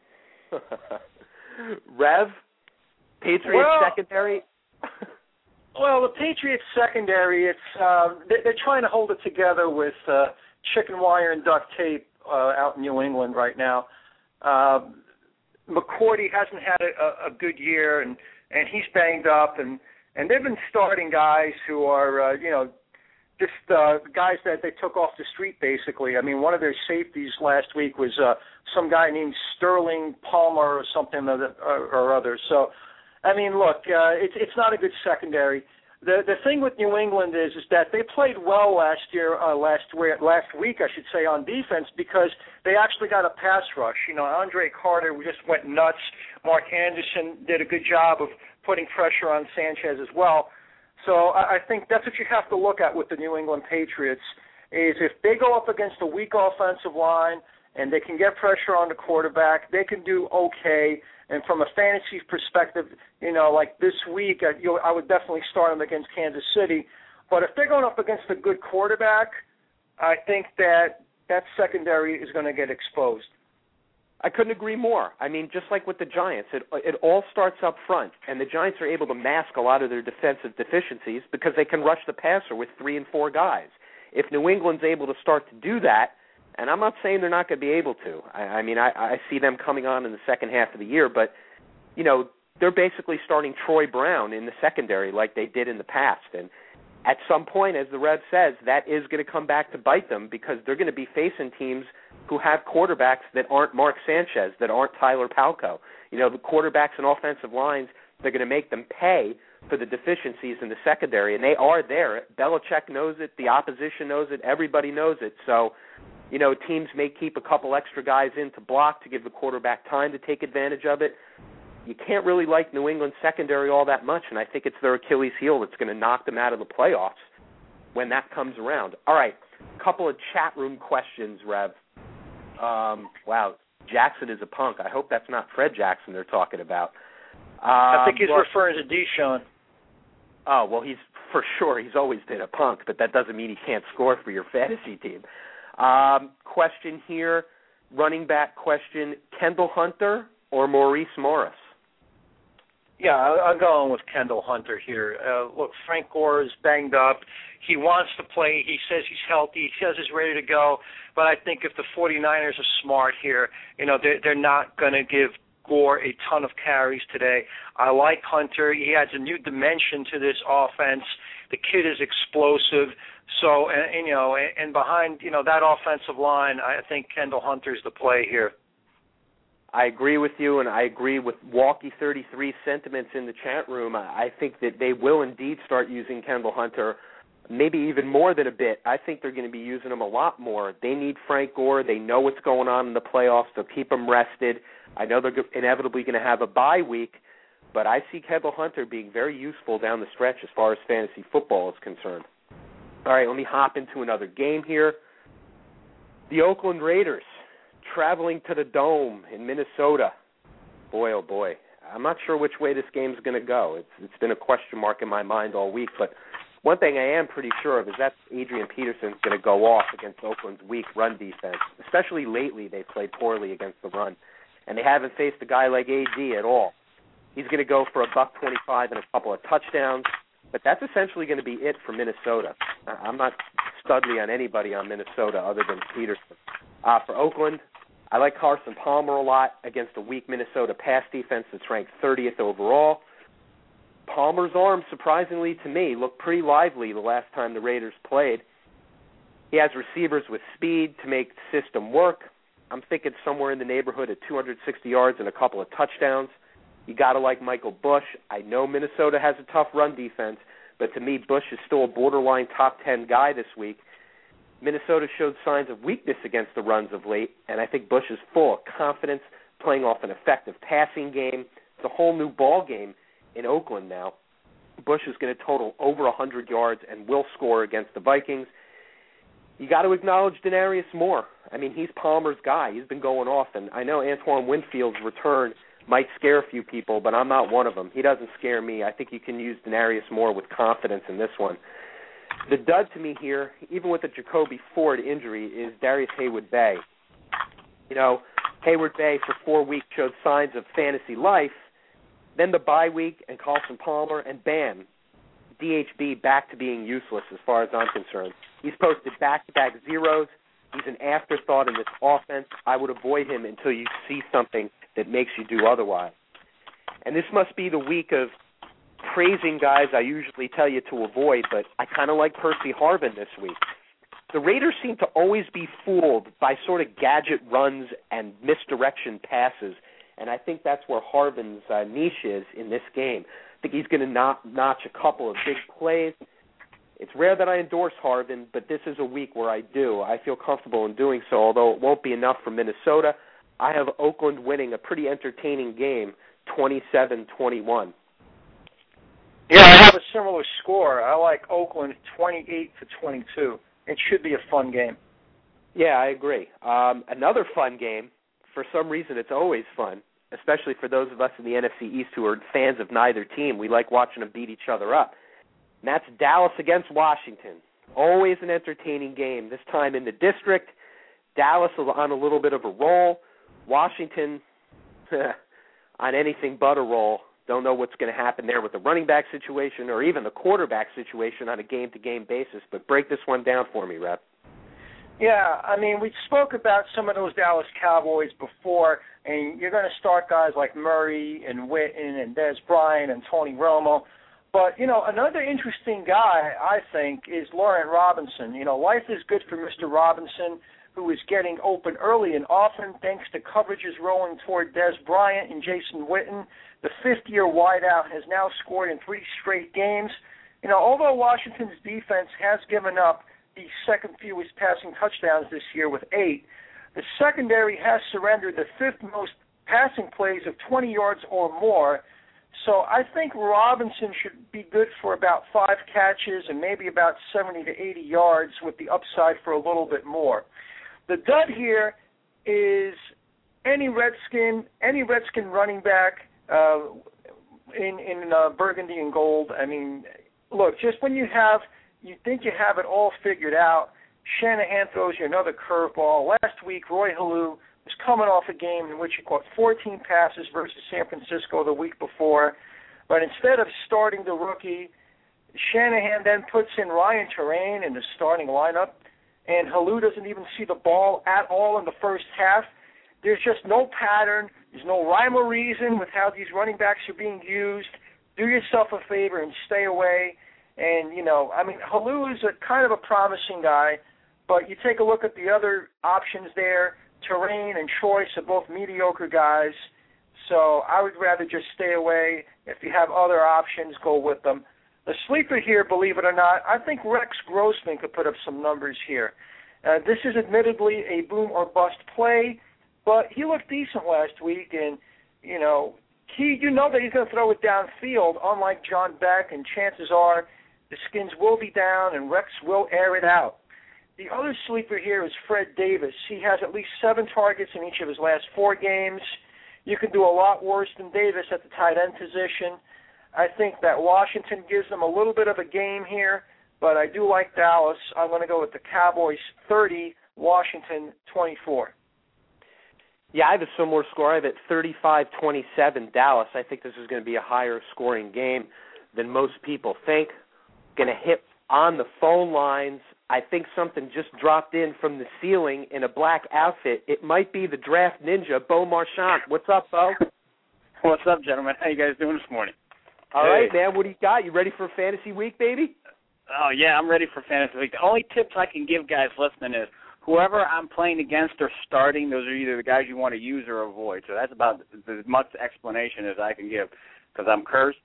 C: Rev? Patriots secondary?
D: Well, the Patriots secondary, they're trying to hold it together with chicken wire and duct tape out in New England right now. McCourty hasn't had a good year, and he's banged up, and they've been starting guys who are, just guys that they took off the street, basically. I mean, one of their safeties last week was some guy named Sterling Palmer or something or other. So, I mean, look, it's not a good secondary. The thing with New England is that they played well last week, I should say, on defense because they actually got a pass rush. Andre Carter just went nuts. Mark Anderson did a good job of putting pressure on Sanchez as well. So I think that's what you have to look at with the New England Patriots is if they go up against a weak offensive line and they can get pressure on the quarterback, they can do okay. And from a fantasy perspective, like this week, I would definitely start them against Kansas City. But if they're going up against a good quarterback, I think that secondary is going to get exposed.
C: I couldn't agree more. I mean, just like with the Giants, it all starts up front, and the Giants are able to mask a lot of their defensive deficiencies because they can rush the passer with 3 and 4 guys. If New England's able to start to do that, and I'm not saying they're not going to be able to. I mean, I see them coming on in the second half of the year, but, they're basically starting Troy Brown in the secondary like they did in the past. And at some point, as the Rev says, that is going to come back to bite them because they're going to be facing teams who have quarterbacks that aren't Mark Sanchez, that aren't Tyler Palko. The quarterbacks and offensive lines, they're going to make them pay for the deficiencies in the secondary, and they are there. Belichick knows it. The opposition knows it. Everybody knows it. So, teams may keep a couple extra guys in to block to give the quarterback time to take advantage of it. You can't really like New England's secondary all that much, and I think it's their Achilles heel that's going to knock them out of the playoffs when that comes around. All right, a couple of chat room questions, Rev. Wow, Jackson is a punk. I hope that's not Fred Jackson they're talking about.
D: I think he's referring to Deshaun.
C: Oh, well, he's always been a punk, but that doesn't mean he can't score for your fantasy team. Question here, running back question, Kendall Hunter or Maurice Morris?
D: Yeah, I'm going with Kendall Hunter here. Look, Frank Gore is banged up. He wants to play. He says he's healthy. He says he's ready to go. But I think if the 49ers are smart here, they're not going to give Gore a ton of carries today. I like Hunter. He adds a new dimension to this offense. The kid is explosive. So, and behind, that offensive line, I think Kendall Hunter's the play here.
C: I agree with you, and I agree with Walkie33 sentiments in the chat room. I think that they will indeed start using Kendall Hunter, maybe even more than a bit. I think they're going to be using him a lot more. They need Frank Gore. They know what's going on in the playoffs. They'll keep him rested. I know they're inevitably going to have a bye week, but I see Kendall Hunter being very useful down the stretch as far as fantasy football is concerned. All right, let me hop into another game here. The Oakland Raiders traveling to the Dome in Minnesota. Boy, oh boy. I'm not sure which way this game's going to go. It's been a question mark in my mind all week, but one thing I am pretty sure of is that Adrian Peterson's going to go off against Oakland's weak run defense. Especially lately, they've played poorly against the run, and they haven't faced a guy like AD at all. He's going to go for $125 and a couple of touchdowns, but that's essentially going to be it for Minnesota. I'm not studly on anybody on Minnesota other than Peterson. For Oakland, I like Carson Palmer a lot against a weak Minnesota pass defense that's ranked 30th overall. Palmer's arm, surprisingly to me, looked pretty lively the last time the Raiders played. He has receivers with speed to make the system work. I'm thinking somewhere in the neighborhood of 260 yards and a couple of touchdowns. You got to like Michael Bush. I know Minnesota has a tough run defense, but to me, Bush is still a borderline top 10 guy this week. Minnesota showed signs of weakness against the runs of late, and I think Bush is full of confidence, playing off an effective passing game. It's a whole new ball game in Oakland now. Bush is going to total over 100 yards and will score against the Vikings. You got to acknowledge Denarius Moore. I mean, he's Palmer's guy. He's been going off, and I know Antoine Winfield's return might scare a few people, but I'm not one of them. He doesn't scare me. I think you can use Denarius Moore with confidence in this one. The dud to me here, even with the Jacoby Ford injury, is Darius Haywood-Bay. You know, Haywood-Bay for 4 weeks showed signs of fantasy life. Then the bye week and Carlson Palmer, and bam, DHB back to being useless as far as I'm concerned. He's posted back-to-back zeros. He's an afterthought in this offense. I would avoid him until you see something that makes you do otherwise. And this must be the week of praising guys I usually tell you to avoid, but I kind of like Percy Harvin this week. The Raiders seem to always be fooled by sort of gadget runs and misdirection passes, and I think that's where Harvin's niche is in this game. I think he's going to notch a couple of big plays. It's rare that I endorse Harvin, but this is a week where I do. I feel comfortable in doing so, although it won't be enough for Minnesota. I have Oakland winning a pretty entertaining game, 27-21.
D: Yeah, I have a similar score. I like Oakland 28-22. It should be a fun game.
C: Yeah, I agree. Another fun game. For some reason, it's always fun, especially for those of us in the NFC East who are fans of neither team. We like watching them beat each other up. And that's Dallas against Washington. Always an entertaining game. This time in the district, Dallas is on a little bit of a roll. Washington on anything but a roll. Don't know what's going to happen there with the running back situation or even the quarterback situation on a game-to-game basis. But break this one down for me, Rep.
D: Yeah, I mean, we spoke about some of those Dallas Cowboys before, and you're going to start guys like Murray and Witten and Dez Bryant and Tony Romo. But, you know, another interesting guy, I think, is Laurent Robinson. You know, life is good for Mr. Robinson, who is getting open early and often thanks to coverages rolling toward Dez Bryant and Jason Witten. The fifth-year wideout has now scored in 3 straight games. You know, although Washington's defense has given up the second fewest passing touchdowns this year with 8, the secondary has surrendered the 5th most passing plays of 20 yards or more. So I think Robinson should be good for about 5 catches and maybe about 70 to 80 yards with the upside for a little bit more. The dud here is any Redskin running back in burgundy and gold. I mean, look, just when you think you have it all figured out, Shanahan throws you another curveball. Last week, Roy Halou was coming off a game in which he caught 14 passes versus San Francisco the week before. But instead of starting the rookie, Shanahan then puts in Ryan Terrain in the starting lineup, and Halou doesn't even see the ball at all in the first half. There's just no pattern. There's no rhyme or reason with how these running backs are being used. Do yourself a favor and stay away. And, you know, I mean, Halou is a kind of a promising guy, but you take a look at the other options there. Terrain and Choice are both mediocre guys, so I would rather just stay away. If you have other options, go with them. The sleeper here, believe it or not, I think Rex Grossman could put up some numbers here. This is admittedly a boom or bust play, but he looked decent last week, and, you know that he's going to throw it downfield, unlike John Beck, and chances are the skins will be down and Rex will air it out. The other sleeper here is Fred Davis. He has at least 7 targets in each of his last 4 games. You can do a lot worse than Davis at the tight end position. I think that Washington gives them a little bit of a game here, but I do like Dallas. I'm going to go with the Cowboys 30, Washington 24.
C: Yeah, I have a similar score. I have it 35-27 Dallas. I think this is going to be a higher scoring game than most people think. Going to hit on the phone lines. I think something just dropped in from the ceiling in a black outfit. It might be the draft ninja, Bo Marchant. What's up, Bo?
I: What's up, gentlemen? How you guys doing this morning?
C: All right, man. What do you got? You ready for Fantasy Week, baby?
I: Oh, yeah, I'm ready for Fantasy Week. The only tips I can give guys listening is whoever I'm playing against or starting, those are either the guys you want to use or avoid. So that's about as much explanation as I can give because I'm cursed.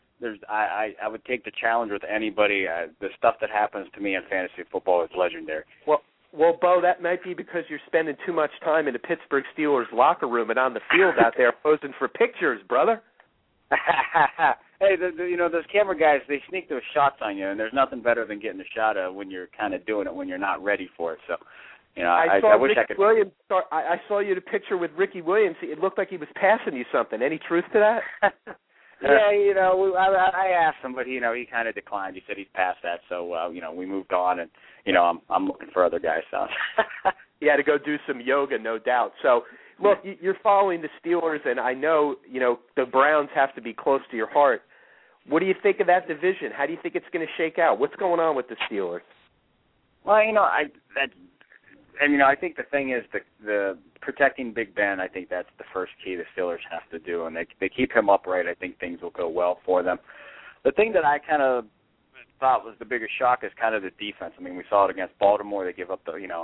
I: I would take the challenge with anybody. The stuff that happens to me in fantasy football is legendary.
C: Well, Bo, that might be because you're spending too much time in the Pittsburgh Steelers locker room and on the field out there posing for pictures, brother.
I: Hey, those camera guys, they sneak those shots on you, and there's nothing better than getting a shot when you're kind of doing it when you're not ready for it. So, I wish I could.
C: I saw you in a picture with Ricky Williams. It looked like he was passing you something. Any truth to that?
I: Yeah, I asked him, but he kind of declined. He said he's past that. So, we moved on, and I'm looking for other guys. So.
C: He had to go do some yoga, no doubt. So, look, you're following the Steelers, and I know, the Browns have to be close to your heart. What do you think of that division? How do you think it's going to shake out? What's going on with the Steelers?
I: Well, I think the thing is the protecting Big Ben. I think that's the first key the Steelers have to do, and they keep him upright. I think things will go well for them. The thing that I kind of thought was the biggest shock is kind of the defense. I mean, we saw it against Baltimore. They give up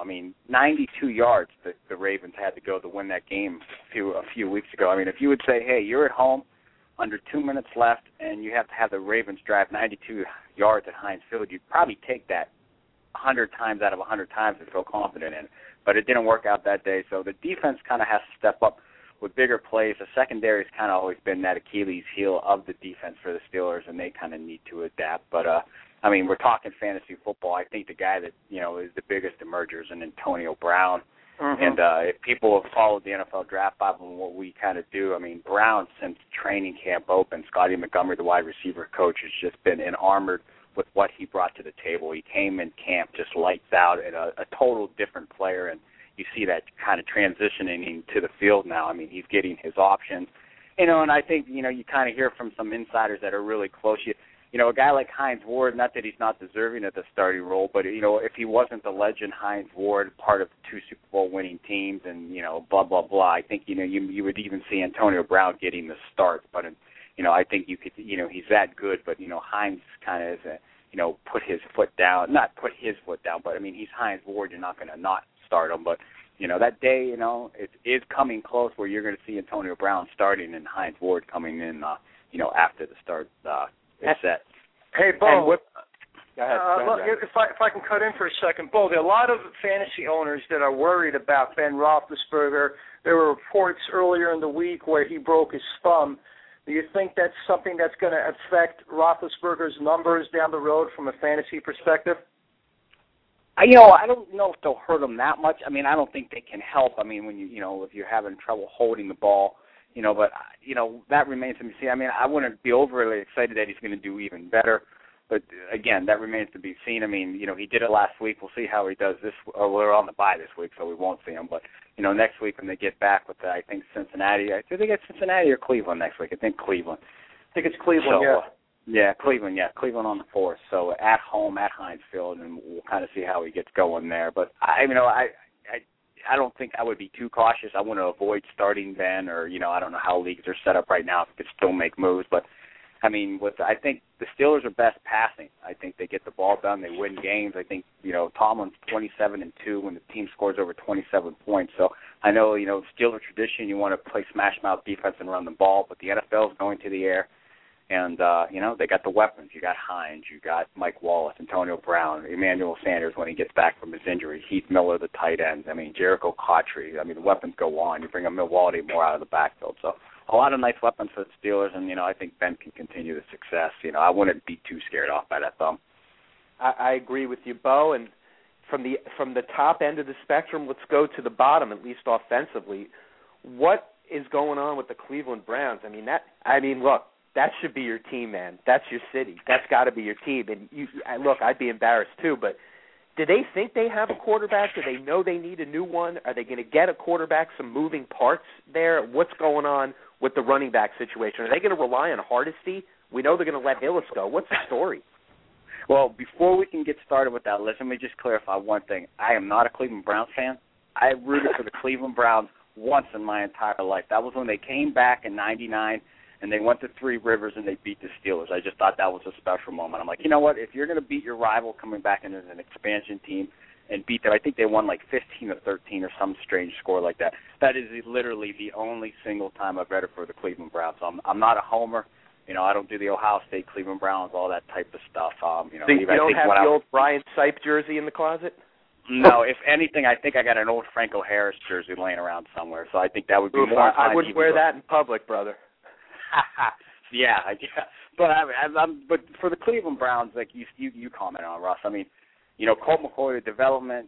I: 92 yards that the Ravens had to go to win that game a few weeks ago. I mean, if you would say, hey, you're at home, under 2 minutes left, and you have to have the Ravens drive 92 yards at Heinz Field, you'd probably take that 100 times out of 100 times and feel confident in it. But it didn't work out that day, so the defense kind of has to step up with bigger plays. The secondary has kind of always been that Achilles heel of the defense for the Steelers, and they kind of need to adapt. But, we're talking fantasy football. I think the guy that, is the biggest emerger is Antonio Brown. Mm-hmm. And if people have followed the NFL Draft Bible and what we kind of do, Brown, since training camp opened, Scotty Montgomery, the wide receiver coach, has just been enamored with what he brought to the table. He came in camp just lights out and a total different player, and you see that kind of transitioning to the field now. He's getting his options. And I think, you kind of hear from some insiders that are really close. A guy like Hines Ward, not that he's not deserving of the starting role, but, if he wasn't the legend Hines Ward, part of 2 Super Bowl winning teams and, blah, blah, blah, I think, you would even see Antonio Brown getting the start. But, I think you could, he's that good, but, Hines kind of is put his foot down, not put his foot down, but, he's Hines Ward. You're not going to not start him. But, that day, it is coming close where you're going to see Antonio Brown starting and Hines Ward coming in, after the start is set.
D: Hey, Bo.
C: Go ahead.
D: If I can cut in for a second, Bo, there are a lot of fantasy owners that are worried about Ben Roethlisberger. There were reports earlier in the week where he broke his thumb. Do you think that's something that's going to affect Roethlisberger's numbers down the road from a fantasy perspective?
I: I don't know if they'll hurt him that much. I don't think they can help. When if you're having trouble holding the ball, but that remains to be seen. I wouldn't be overly excited that he's going to do even better. But, again, that remains to be seen. He did it last week. We'll see how he does this. We're on the bye this week, so we won't see him. But, next week when they get back with, I think, Cincinnati. Do they get Cincinnati or Cleveland next week? I think Cleveland.
D: I think it's Cleveland,
I: so, yeah. Cleveland, Cleveland on the 4th. So at home, at Heinz Field, and we'll kind of see how he gets going there. But, I don't think I would be too cautious. I want to avoid starting Ben or, I don't know how leagues are set up right now if it could still make moves. But, I think the Steelers are best passing. I think they get the ball done. They win games. I think, Tomlin's 27-2 when the team scores over 27 points. So I know, Steeler tradition, you want to play smash mouth defense and run the ball, but the NFL is going to the air. And, they got the weapons. You got Hines. You got Mike Wallace, Antonio Brown, Emmanuel Sanders when he gets back from his injury, Heath Miller, the tight ends. Jericho Cotchery. The weapons go on. You bring a Milwaukee more out of the backfield. So a lot of nice weapons for the Steelers, and, I think Ben can continue the success. I wouldn't be too scared off by that thumb.
C: I agree with you, Bo. And from the top end of the spectrum, let's go to the bottom, at least offensively. What is going on with the Cleveland Browns? Look, that should be your team, man. That's your city. That's got to be your team. And look, I'd be embarrassed too, but do they think they have a quarterback? Do they know they need a new one? Are they going to get a quarterback, some moving parts there? What's going on with the running back situation? Are they going to rely on Hardesty? We know they're going to let Hillis go. What's the story?
I: Well, before we can get started with that, let me just clarify one thing. I am not a Cleveland Browns fan. I rooted for the Cleveland Browns once in my entire life. That was when they came back in '99. And they went to Three Rivers and they beat the Steelers. I just thought that was a special moment. I'm like, you know what? If you're going to beat your rival coming back in as an expansion team and beat them, I think they won like 15 or 13 or some strange score like that. That is literally the only single time I've read it for the Cleveland Browns. So I'm not a homer. I don't do the Ohio State, Cleveland Browns, all that type of stuff.
C: So you don't have the old Brian Sipe jersey in the closet?
I: No, if anything, I think I got an old Franco Harris jersey laying around somewhere. So I think that would be more.
C: I wouldn't wear that in public, brother.
I: But for the Cleveland Browns, like you comment on, Russ. I mean, Colt McCoy, the development.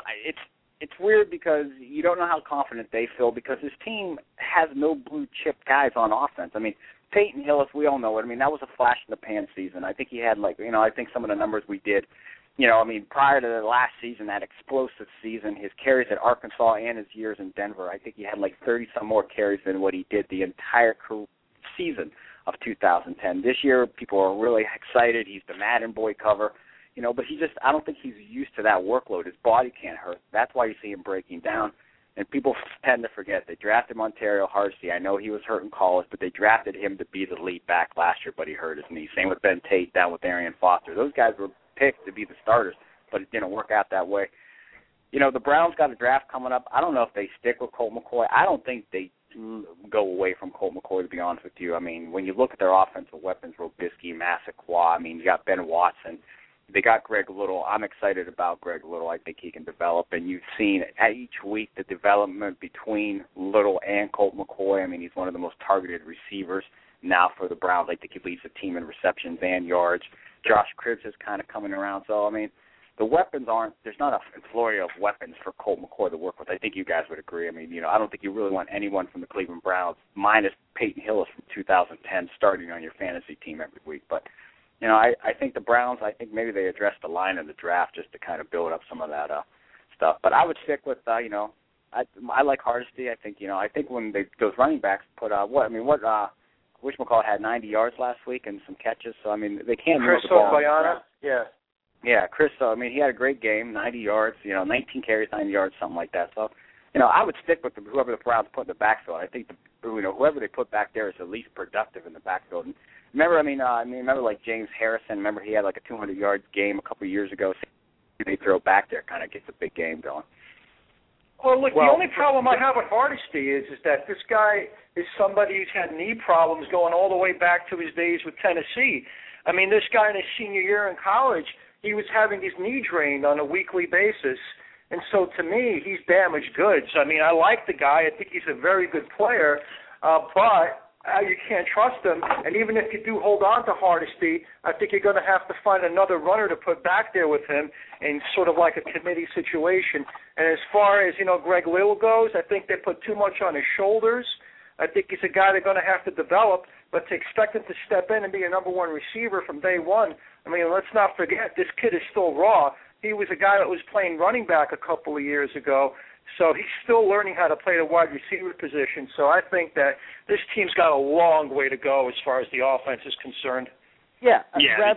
I: It's weird because you don't know how confident they feel because his team has no blue chip guys on offense. I mean, Peyton Hillis, we all know it. I mean, that was a flash in the pan season. I think he had I think some of the numbers we did. Prior to the last season, that explosive season, his carries at Arkansas and his years in Denver, I think he had 30-some more carries than what he did the entire season of 2010. This year, people are really excited. He's the Madden boy cover, but I don't think he's used to that workload. His body can't hurt. That's why you see him breaking down. And people tend to forget they drafted Montario Hardesty. I know he was hurt in college, but they drafted him to be the lead back last year, but he hurt his knee. Same with Ben Tate, down with Arian Foster. Those guys were picked to be the starters, but it didn't work out that way. The Browns got a draft coming up. I don't know if they stick with Colt McCoy. I don't think they go away from Colt McCoy, to be honest with you. I mean, when you look at their offensive weapons, Robisky, Massaquoi, you got Ben Watson. They got Greg Little. I'm excited about Greg Little. I think he can develop. And you've seen at each week the development between Little and Colt McCoy. I mean, he's one of the most targeted receivers now for the Browns. I think he leads the team in receptions and yards. Josh Cribbs is kind of coming around. So, I mean, the weapons there's not a flurry of weapons for Colt McCoy to work with. I think you guys would agree. I mean, I don't think you really want anyone from the Cleveland Browns, minus Peyton Hillis from 2010, starting on your fantasy team every week. But, I think the Browns, maybe they addressed the line in the draft just to kind of build up some of that stuff. But I would stick with, I like Hardesty. I think when those running backs put whatchamacallit had 90 yards last week and some catches. So, they can't move the ball.
D: Chris Bayana? Yeah.
I: Yeah, Chris, he had a great game, 90 yards, 19 carries, 90 yards, something like that. So, I would stick with whoever the Browns put in the backfield. I think, whoever they put back there is at least productive in the backfield. And remember, remember like James Harrison, remember he had like a 200-yard game a couple of years ago. They throw back there, kind of gets a big game going.
D: Well, look, the only problem I have with Hardesty is that this guy is somebody who's had knee problems going all the way back to his days with Tennessee. This guy in his senior year in college, he was having his knee drained on a weekly basis. And so to me, he's damaged goods. I like the guy. I think he's a very good player, but you can't trust him. And even if you do hold on to Hardesty, I think you're going to have to find another runner to put back there with him in sort of like a committee situation. And as far as, Greg Little goes, I think they put too much on his shoulders. I think he's a guy they're going to have to develop, but to expect him to step in and be a number one receiver from day one, let's not forget, this kid is still raw. He was a guy that was playing running back a couple of years ago, so he's still learning how to play the wide receiver position. So I think that this team's got a long way to go as far as the offense is concerned.
C: Yeah,
E: Rev,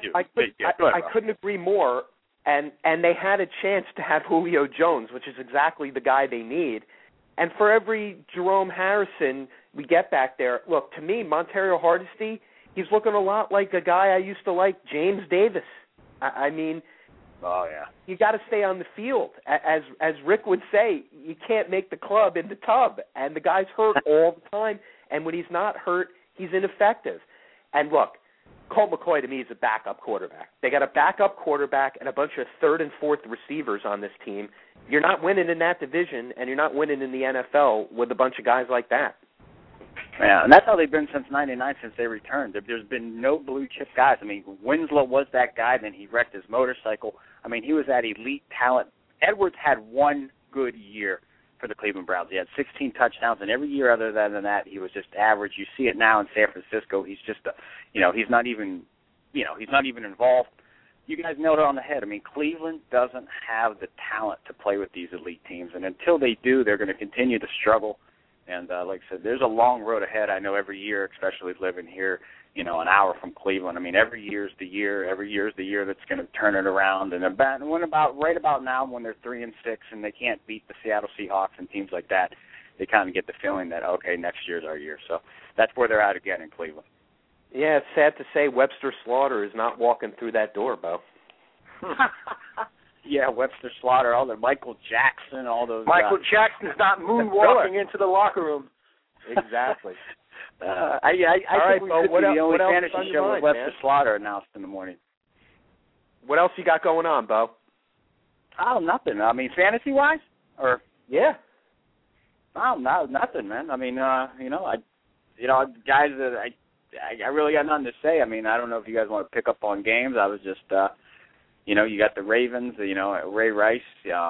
C: I couldn't agree more, and they had a chance to have Julio Jones, which is exactly the guy they need. And for every Jerome Harrison we get back there, look, to me, Montario Hardesty, he's looking a lot like a guy I used to like, James Davis.
I: Oh, yeah.
C: You got to stay on the field. As Rick would say, you can't make the club in the tub. And the guy's hurt all the time. And when he's not hurt, he's ineffective. And look, Colt McCoy to me is a backup quarterback. They got a backup quarterback and a bunch of third and fourth receivers on this team. You're not winning in that division, and you're not winning in the NFL with a bunch of guys like that.
I: Yeah, and that's how they've been since '99, since they returned. There's been no blue-chip guys. Winslow was that guy, then he wrecked his motorcycle. He was that elite talent. Edwards had one good year for the Cleveland Browns. He had 16 touchdowns, and every year other than that, he was just average. You see it now in San Francisco. He's just, he's not even involved. You guys nailed it on the head. Cleveland doesn't have the talent to play with these elite teams, and until they do, they're going to continue to struggle. And like I said, there's a long road ahead. I know every year, especially living here, an hour from Cleveland. Every year's the year. Every year's the year that's going to turn it around. And right about now, when they're 3-6 and they can't beat the Seattle Seahawks and teams like that, they kind of get the feeling that, okay, next year's our year. So that's where they're at again in Cleveland.
C: Yeah, it's sad to say Webster Slaughter is not walking through that door, Bo.
I: Yeah, Webster Slaughter, all the Michael Jackson, all those.
D: Michael Jackson's not moonwalking into the locker room.
C: Exactly.
I: I think we could be the only fantasy show with Webster Slaughter announced in the morning.
C: What else you got going on, Bo?
I: Oh, nothing. Fantasy-wise? Or
C: yeah.
I: Oh, no, nothing, man. Guys that I really got nothing to say. I mean, I don't know if you guys want to pick up on games. I was just, you got the Ravens, Ray Rice.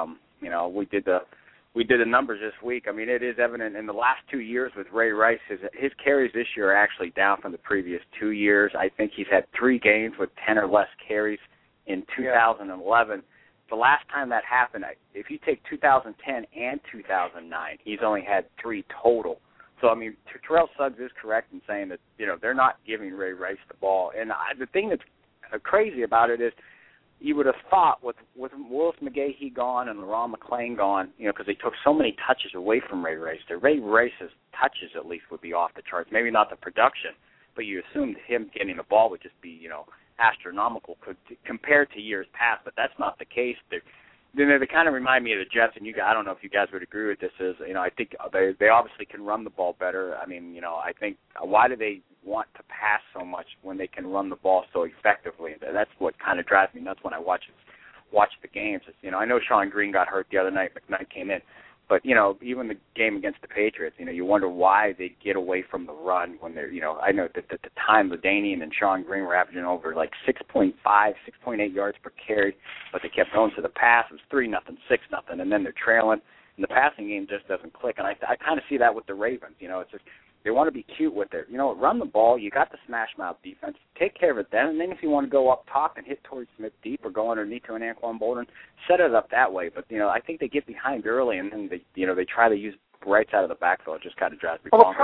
I: We did the numbers this week. I mean, it is evident in the last 2 years with Ray Rice, his carries this year are actually down from the previous 2 years. I think he's had 3 games with 10 or less carries in 2011. Yeah. The last time that happened, if you take 2010 and 2009, he's only had 3 total. So, I mean, Terrell Suggs is correct in saying that, they're not giving Ray Rice the ball. And the thing that's crazy about it is you would have thought with Willis McGahee gone and LeRon McClain gone, because they took so many touches away from Ray Rice, that Ray Rice's touches at least would be off the charts. Maybe not the production, but you assumed him getting the ball would just be, astronomical compared to years past, but that's not the case. They kind of remind me of the Jets, and I don't know if you guys would agree with this. I think they obviously can run the ball better. I mean, I think why do they want to pass so much when they can run the ball so effectively? That's what kind of drives me nuts when I watch the games. I know Sean Green got hurt the other night. McKnight came in. But, even the game against the Patriots, you wonder why they get away from the run when they're, I know that at the time LaDainian and Sean Green were averaging over like 6.5, 6.8 yards per carry, but they kept going to the pass. It was 3-0, 6-0, and then they're trailing. And the passing game just doesn't click. And I kind of see that with the Ravens. It's just they want to be cute with it. Run the ball. You got the smash mouth defense. Take care of it then. And then if you want to go up top and hit towards Smith deep or go underneath to an Anquan Boldin, set it up that way. But, I think they get behind early and then they try to use right out of the backfield. It just kind of drives me bonkers.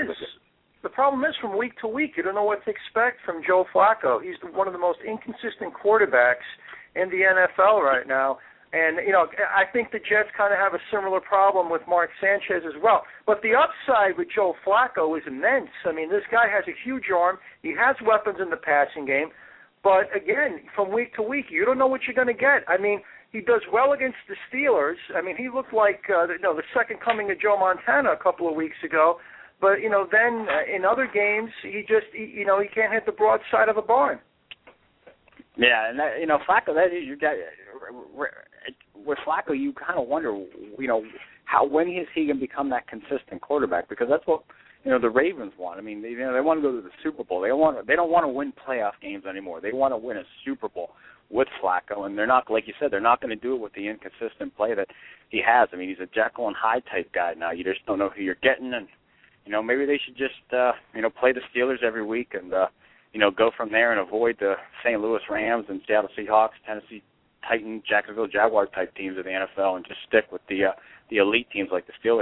D: The problem is from week to week, you don't know what to expect from Joe Flacco. He's one of the most inconsistent quarterbacks in the NFL right now. And, I think the Jets kind of have a similar problem with Mark Sanchez as well. But the upside with Joe Flacco is immense. I mean, this guy has a huge arm. He has weapons in the passing game. But, again, from week to week, you don't know what you're going to get. I mean, he does well against the Steelers. I mean, he looked like the second coming of Joe Montana a couple of weeks ago. But, then in other games, he can't hit the broad side of a barn.
I: Yeah, and Flacco, that is your guy. With Flacco, you kind of wonder, when is he going to become that consistent quarterback? Because that's what the Ravens want. I mean, they want to go to the Super Bowl. They don't want to win playoff games anymore. They want to win a Super Bowl with Flacco, and they're not, like you said, they're not going to do it with the inconsistent play that he has. I mean, he's a Jekyll and Hyde type guy now. You just don't know who you're getting, and maybe they should just play the Steelers every week and go from there and avoid the St. Louis Rams and Seattle Seahawks, Tennessee Titans, Jacksonville Jaguar type teams of the NFL, and just stick with the elite teams like the Steelers.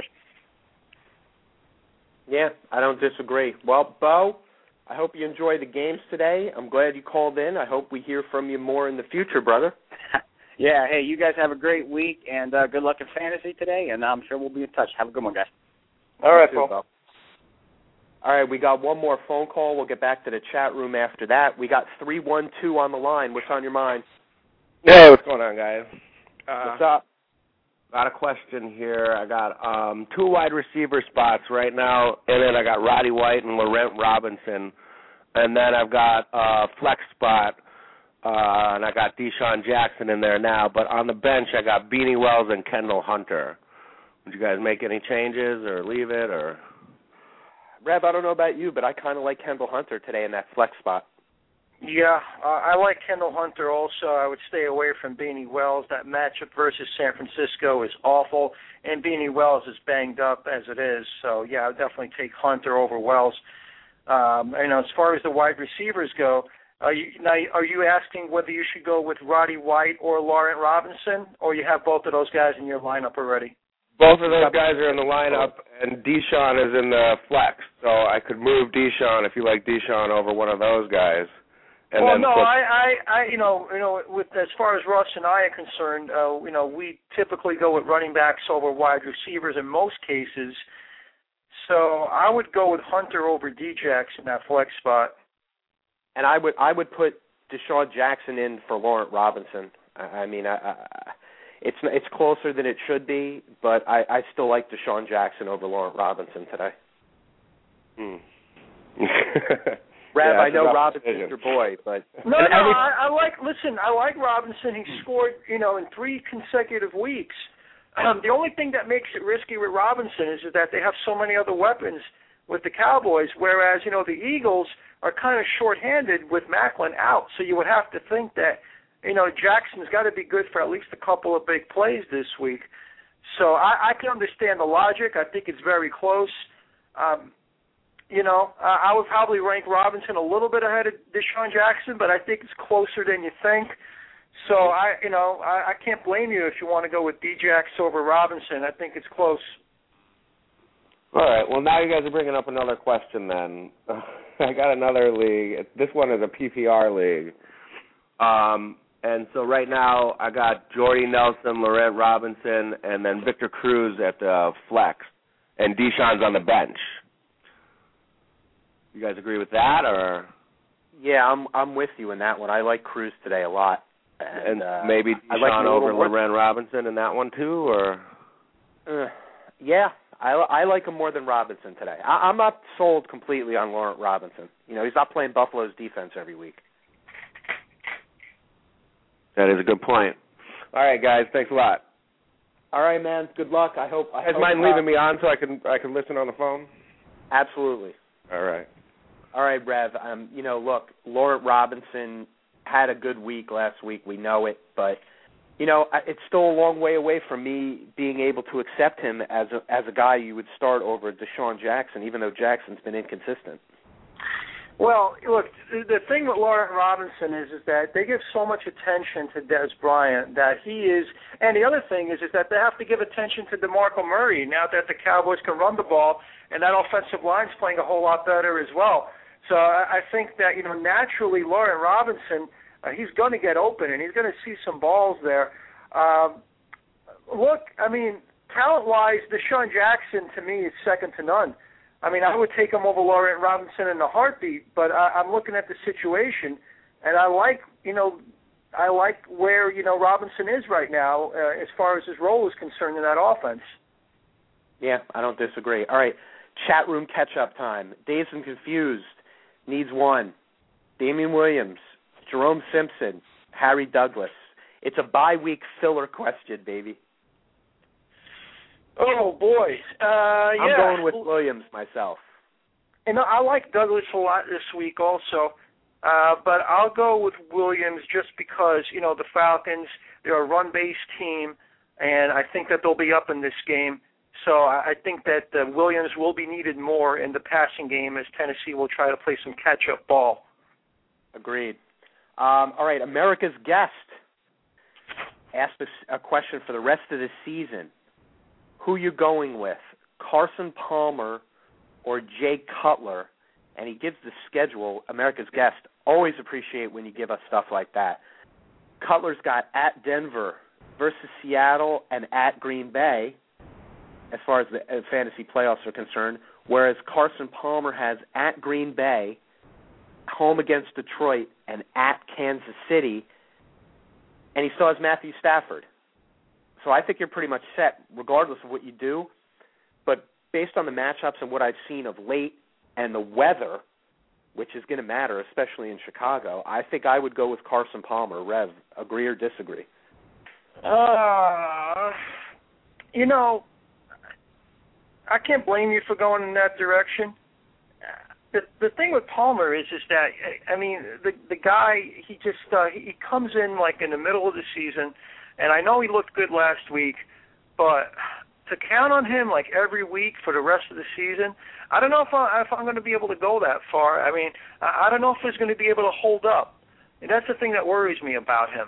C: Yeah, I don't disagree. Well, Bo, I hope you enjoyed the games today. I'm glad you called in. I hope we hear from you more in the future, brother.
I: Yeah, hey, you guys have a great week, and good luck in fantasy today, and I'm sure we'll be in touch. Have a good one, guys.
D: All right, Bo.
C: All right, we got one more phone call. We'll get back to the chat room after that. We got 312 on the line. What's on your mind?
J: Hey, what's going on, guys?
C: What's up?
J: Got a question here. I got 2 wide receiver spots right now, and then I got Roddy White and Laurent Robinson, and then I've got a flex spot, and I got Deshaun Jackson in there now. But on the bench, I got Beanie Wells and Kendall Hunter. Would you guys make any changes or leave it? Or
C: Rev, I don't know about you, but I kind of like Kendall Hunter today in that flex spot.
D: Yeah, I like Kendall Hunter also. I would stay away from Beanie Wells. That matchup versus San Francisco is awful, and Beanie Wells is banged up as it is. So, yeah, I would definitely take Hunter over Wells. As far as the wide receivers go, are you asking whether you should go with Roddy White or Laurent Robinson, or you have both of those guys in your lineup already?
J: Both of those guys are in the lineup, and Deshaun is in the flex. So I could move Deshaun if you like Deshaun over one of those guys.
D: Well, no, with as far as Russ and I are concerned, we typically go with running backs over wide receivers in most cases. So I would go with Hunter over Djax in that flex spot.
C: And I would put Deshaun Jackson in for Laurent Robinson. I mean, it's closer than it should be, but I still like Deshaun Jackson over Laurent Robinson today. Rav, I know Robinson's your boy, but
D: I like Robinson. He scored, in 3 consecutive weeks. The only thing that makes it risky with Robinson is that they have so many other weapons with the Cowboys, whereas, the Eagles are kind of shorthanded with Maclin out. So you would have to think that, Jackson's got to be good for at least a couple of big plays this week. So I can understand the logic. I think it's very close. I would probably rank Robinson a little bit ahead of Deshaun Jackson, but I think it's closer than you think. So I can't blame you if you want to go with Djax over Robinson. I think it's close.
J: All right. Well, now you guys are bringing up another question. Then I got another league. This one is a PPR league. And so right now I got Jordy Nelson, Laurent Robinson, and then Victor Cruz at the flex, and Deshaun's on the bench. You guys agree with that, or?
C: Yeah, I'm with you in that one. I like Cruz today a lot.
J: And maybe Deshaun over Laurent Robinson in that one too, or?
C: Yeah, I like him more than Robinson today. I'm not sold completely on Laurent Robinson. He's not playing Buffalo's defense every week.
J: That is a good point. All right, guys, thanks a lot.
C: All right, man. Good luck. I hope.
J: Guys mind leaving me on so I can listen on the phone?
C: Absolutely.
J: All right.
C: All right, Rev. Look, Laurent Robinson had a good week last week. We know it, but it's still a long way away from me being able to accept him as a guy you would start over Deshaun Jackson, even though Jackson's been inconsistent.
D: Well, look, the thing with Laurent Robinson is that they give so much attention to Dez Bryant that he is, and the other thing is that they have to give attention to DeMarco Murray now that the Cowboys can run the ball, and that offensive line's playing a whole lot better as well. So I think that, naturally Laurent Robinson, he's going to get open, and he's going to see some balls there. Look, talent-wise, Deshaun Jackson, to me, is second to none. I would take him over Laurent Robinson in a heartbeat, but I'm looking at the situation, and I like where, Robinson is right now as far as his role is concerned in that offense.
C: Yeah, I don't disagree. All right, chat room catch-up time. Dazed and Confused needs one. Damian Williams, Jerome Simpson, Harry Douglas. It's a bye-week filler question, baby.
D: Oh, boy.
C: I'm going with Williams myself.
D: And I like Douglas a lot this week also, but I'll go with Williams just because, the Falcons, they're a run-based team, and I think that they'll be up in this game. So I think that Williams will be needed more in the passing game as Tennessee will try to play some catch-up ball.
C: Agreed. All right, America's Guest asked us a question for the rest of the season. Who you going with, Carson Palmer or Jay Cutler? And he gives the schedule. America's Guest, always appreciate when you give us stuff like that. Cutler's got at Denver versus Seattle and at Green Bay as far as the fantasy playoffs are concerned, whereas Carson Palmer has at Green Bay, home against Detroit, and at Kansas City, and he still has Matthew Stafford. So I think you're pretty much set regardless of what you do. But based on the matchups and what I've seen of late and the weather, which is going to matter, especially in Chicago, I think I would go with Carson Palmer. Rev, agree or disagree?
D: I can't blame you for going in that direction. The thing with Palmer is that, the guy, he comes in like in the middle of the season, and I know he looked good last week, but to count on him like every week for the rest of the season, I don't know if I'm going to be able to go that far. I don't know if he's going to be able to hold up. And that's the thing that worries me about him.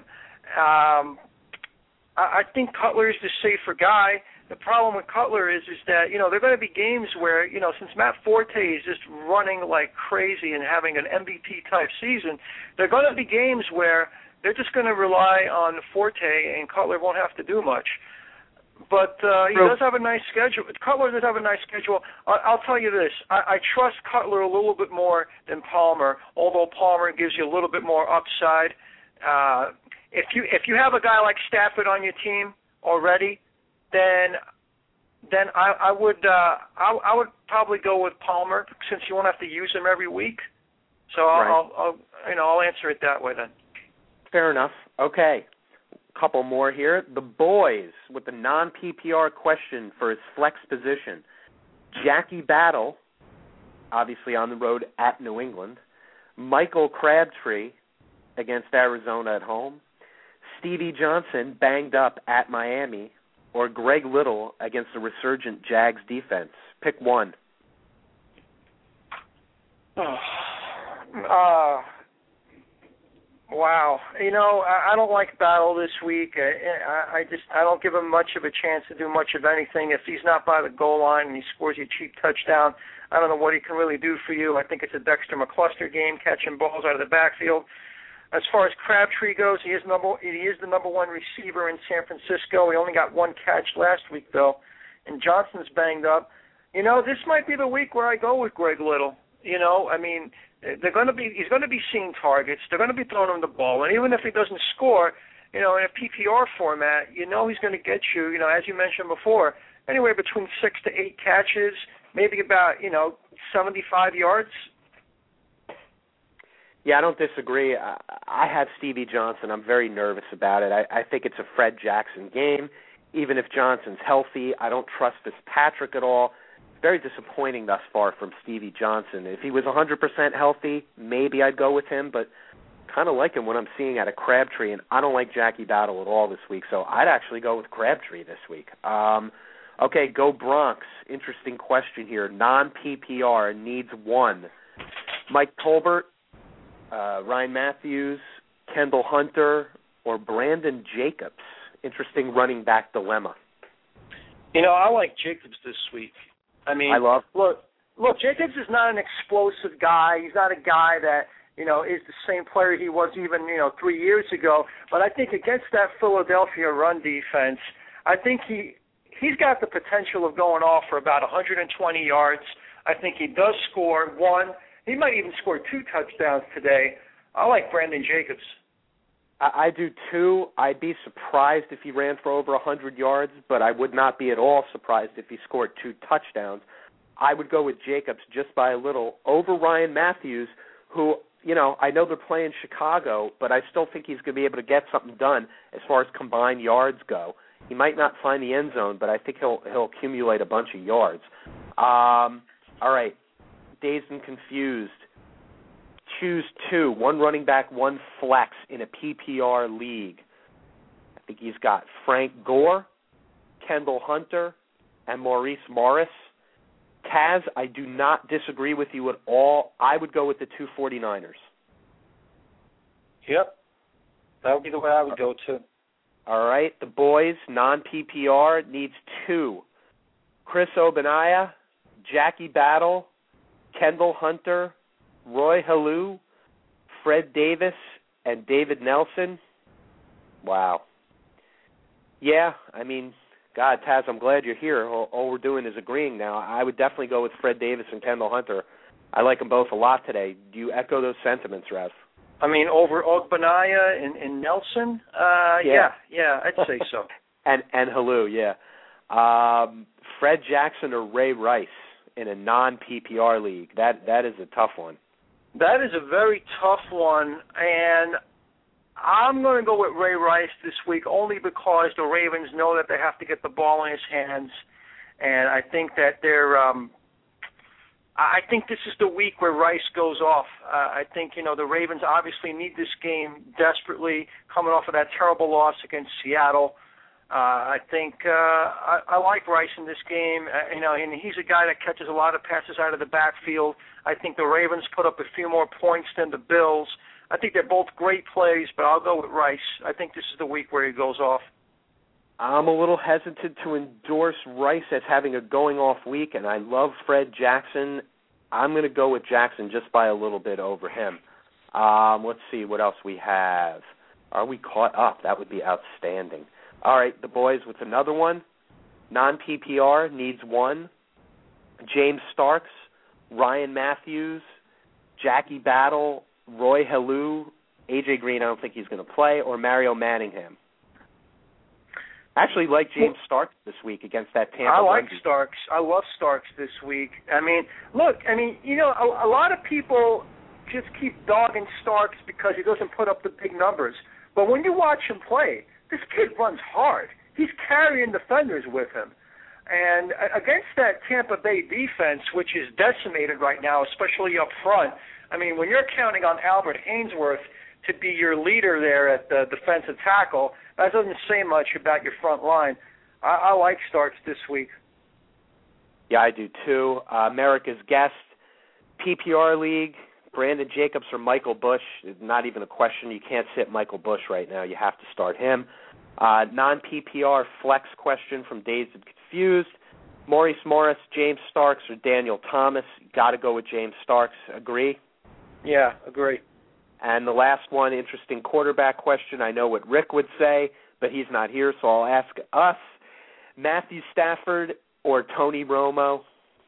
D: I think Cutler is the safer guy. The problem with Cutler is that, there are going to be games where, since Matt Forte is just running like crazy and having an MVP-type season, there are going to be games where they're just going to rely on Forte, and Cutler won't have to do much. But he does have a nice schedule. Cutler does have a nice schedule. I'll tell you this. I trust Cutler a little bit more than Palmer, although Palmer gives you a little bit more upside. If you have a guy like Stafford on your team already, then I would probably go with Palmer since you won't have to use him every week. So I'll answer it that way then.
C: Fair enough. Okay. Couple more here. The boys with the non-PPR question for his flex position. Jackie Battle obviously on the road at New England. Michael Crabtree against Arizona at home. Stevie Johnson banged up at Miami. Or Greg Little against the resurgent Jags defense. Pick one.
D: Wow. You know, I don't like Battle this week. I don't give him much of a chance to do much of anything. If he's not by the goal line and he scores a cheap touchdown, I don't know what he can really do for you. I think it's a Dexter McCluster game, catching balls out of the backfield. As far as Crabtree goes, he is the number one receiver in San Francisco. He only got one catch last week, though, and Johnson's banged up. You know, this might be the week where I go with Greg Little. You know, I mean, he's going to be seeing targets. They're going to be throwing him the ball, and even if he doesn't score, you know, in a PPR format, you know he's going to get you, you know, as you mentioned before, anywhere between 6 to 8 catches, maybe about, 75 yards.
C: Yeah, I don't disagree. I have Stevie Johnson. I'm very nervous about it. I think it's a Fred Jackson game. Even if Johnson's healthy, I don't trust Fitzpatrick at all. Very disappointing thus far from Stevie Johnson. If he was 100% healthy, maybe I'd go with him, but kind of like him when I'm seeing out of Crabtree, and I don't like Jackie Battle at all this week, so I'd actually go with Crabtree this week. Okay, go Bronx. Interesting question here. Non-PPR needs one. Mike Tolbert, Ryan Matthews, Kendall Hunter, or Brandon Jacobs. Interesting running back dilemma.
D: You know, I like Jacobs this week. I mean, look, Jacobs is not an explosive guy. He's not a guy that, is the same player he was even, 3 years ago. But I think against that Philadelphia run defense, I think he's got the potential of going off for about 120 yards. I think he does score one. He might even score 2 touchdowns today. I like Brandon Jacobs.
C: I do too. I'd be surprised if he ran for over 100 yards, but I would not be at all surprised if he scored 2 touchdowns. I would go with Jacobs just by a little over Ryan Matthews, who, I know they're playing Chicago, but I still think he's going to be able to get something done as far as combined yards go. He might not find the end zone, but I think he'll accumulate a bunch of yards. All right, dazed and confused. Choose 2, 1 running back, 1 flex in a PPR league. I think he's got Frank Gore, Kendall Hunter, and Maurice Morris. Taz, I do not disagree with you at all. I would go with the 2 49ers.
D: Yep. That would be the way I would go, too.
C: All right. The boys, non-PPR, needs 2. Chris Ogbonnaya, Jackie Battle, Kendall Hunter, Roy Halou, Fred Davis, and David Nelson. Wow. Yeah, I mean, God, Taz, I'm glad you're here. All we're doing is agreeing now. I would definitely go with Fred Davis and Kendall Hunter. I like them both a lot today. Do you echo those sentiments, Rev?
D: I mean, over Ogbonnaya and Nelson? Yeah, I'd say so.
C: and Halou, yeah. Fred Jackson or Ray Rice in a non-PPR league. That is a tough one.
D: That is a very tough one, and I'm going to go with Ray Rice this week only because the Ravens know that they have to get the ball in his hands, and I think that I think this is the week where Rice goes off. I think, the Ravens obviously need this game desperately, coming off of that terrible loss against Seattle. I think I like Rice in this game, and he's a guy that catches a lot of passes out of the backfield. I think the Ravens put up a few more points than the Bills. I think they're both great plays, but I'll go with Rice. I think this is the week where he goes off.
C: I'm a little hesitant to endorse Rice as having a going-off week, and I love Fred Jackson. I'm going to go with Jackson just by a little bit over him. Let's see what else we have. Are we caught up? That would be outstanding. All right, the boys with another one. Non-PPR needs 1. James Starks, Ryan Matthews, Jackie Battle, Roy Halou, A.J. Green, I don't think he's going to play, or Mario Manningham. I actually like James Starks this week against that Tampa.
D: I like Starks. I love Starks this week. I mean, look, a lot of people just keep dogging Starks because he doesn't put up the big numbers. But when you watch him play, this kid runs hard. He's carrying defenders with him. And against that Tampa Bay defense, which is decimated right now, especially up front, I mean, when you're counting on Albert Hainsworth to be your leader there at the defensive tackle, that doesn't say much about your front line. I like starts this week.
C: Yeah, I do too. America's guest, PPR league, Brandon Jacobs or Michael Bush. Not even a question. You can't sit Michael Bush right now. You have to start him. Non-PPR flex question from Dazed and Confused. Maurice Morris, James Starks, or Daniel Thomas. Got to go with James Starks. Agree?
D: Yeah, agree.
C: And the last one, interesting quarterback question. I know what Rick would say, but he's not here, so I'll ask us. Matthew Stafford or Tony Romo?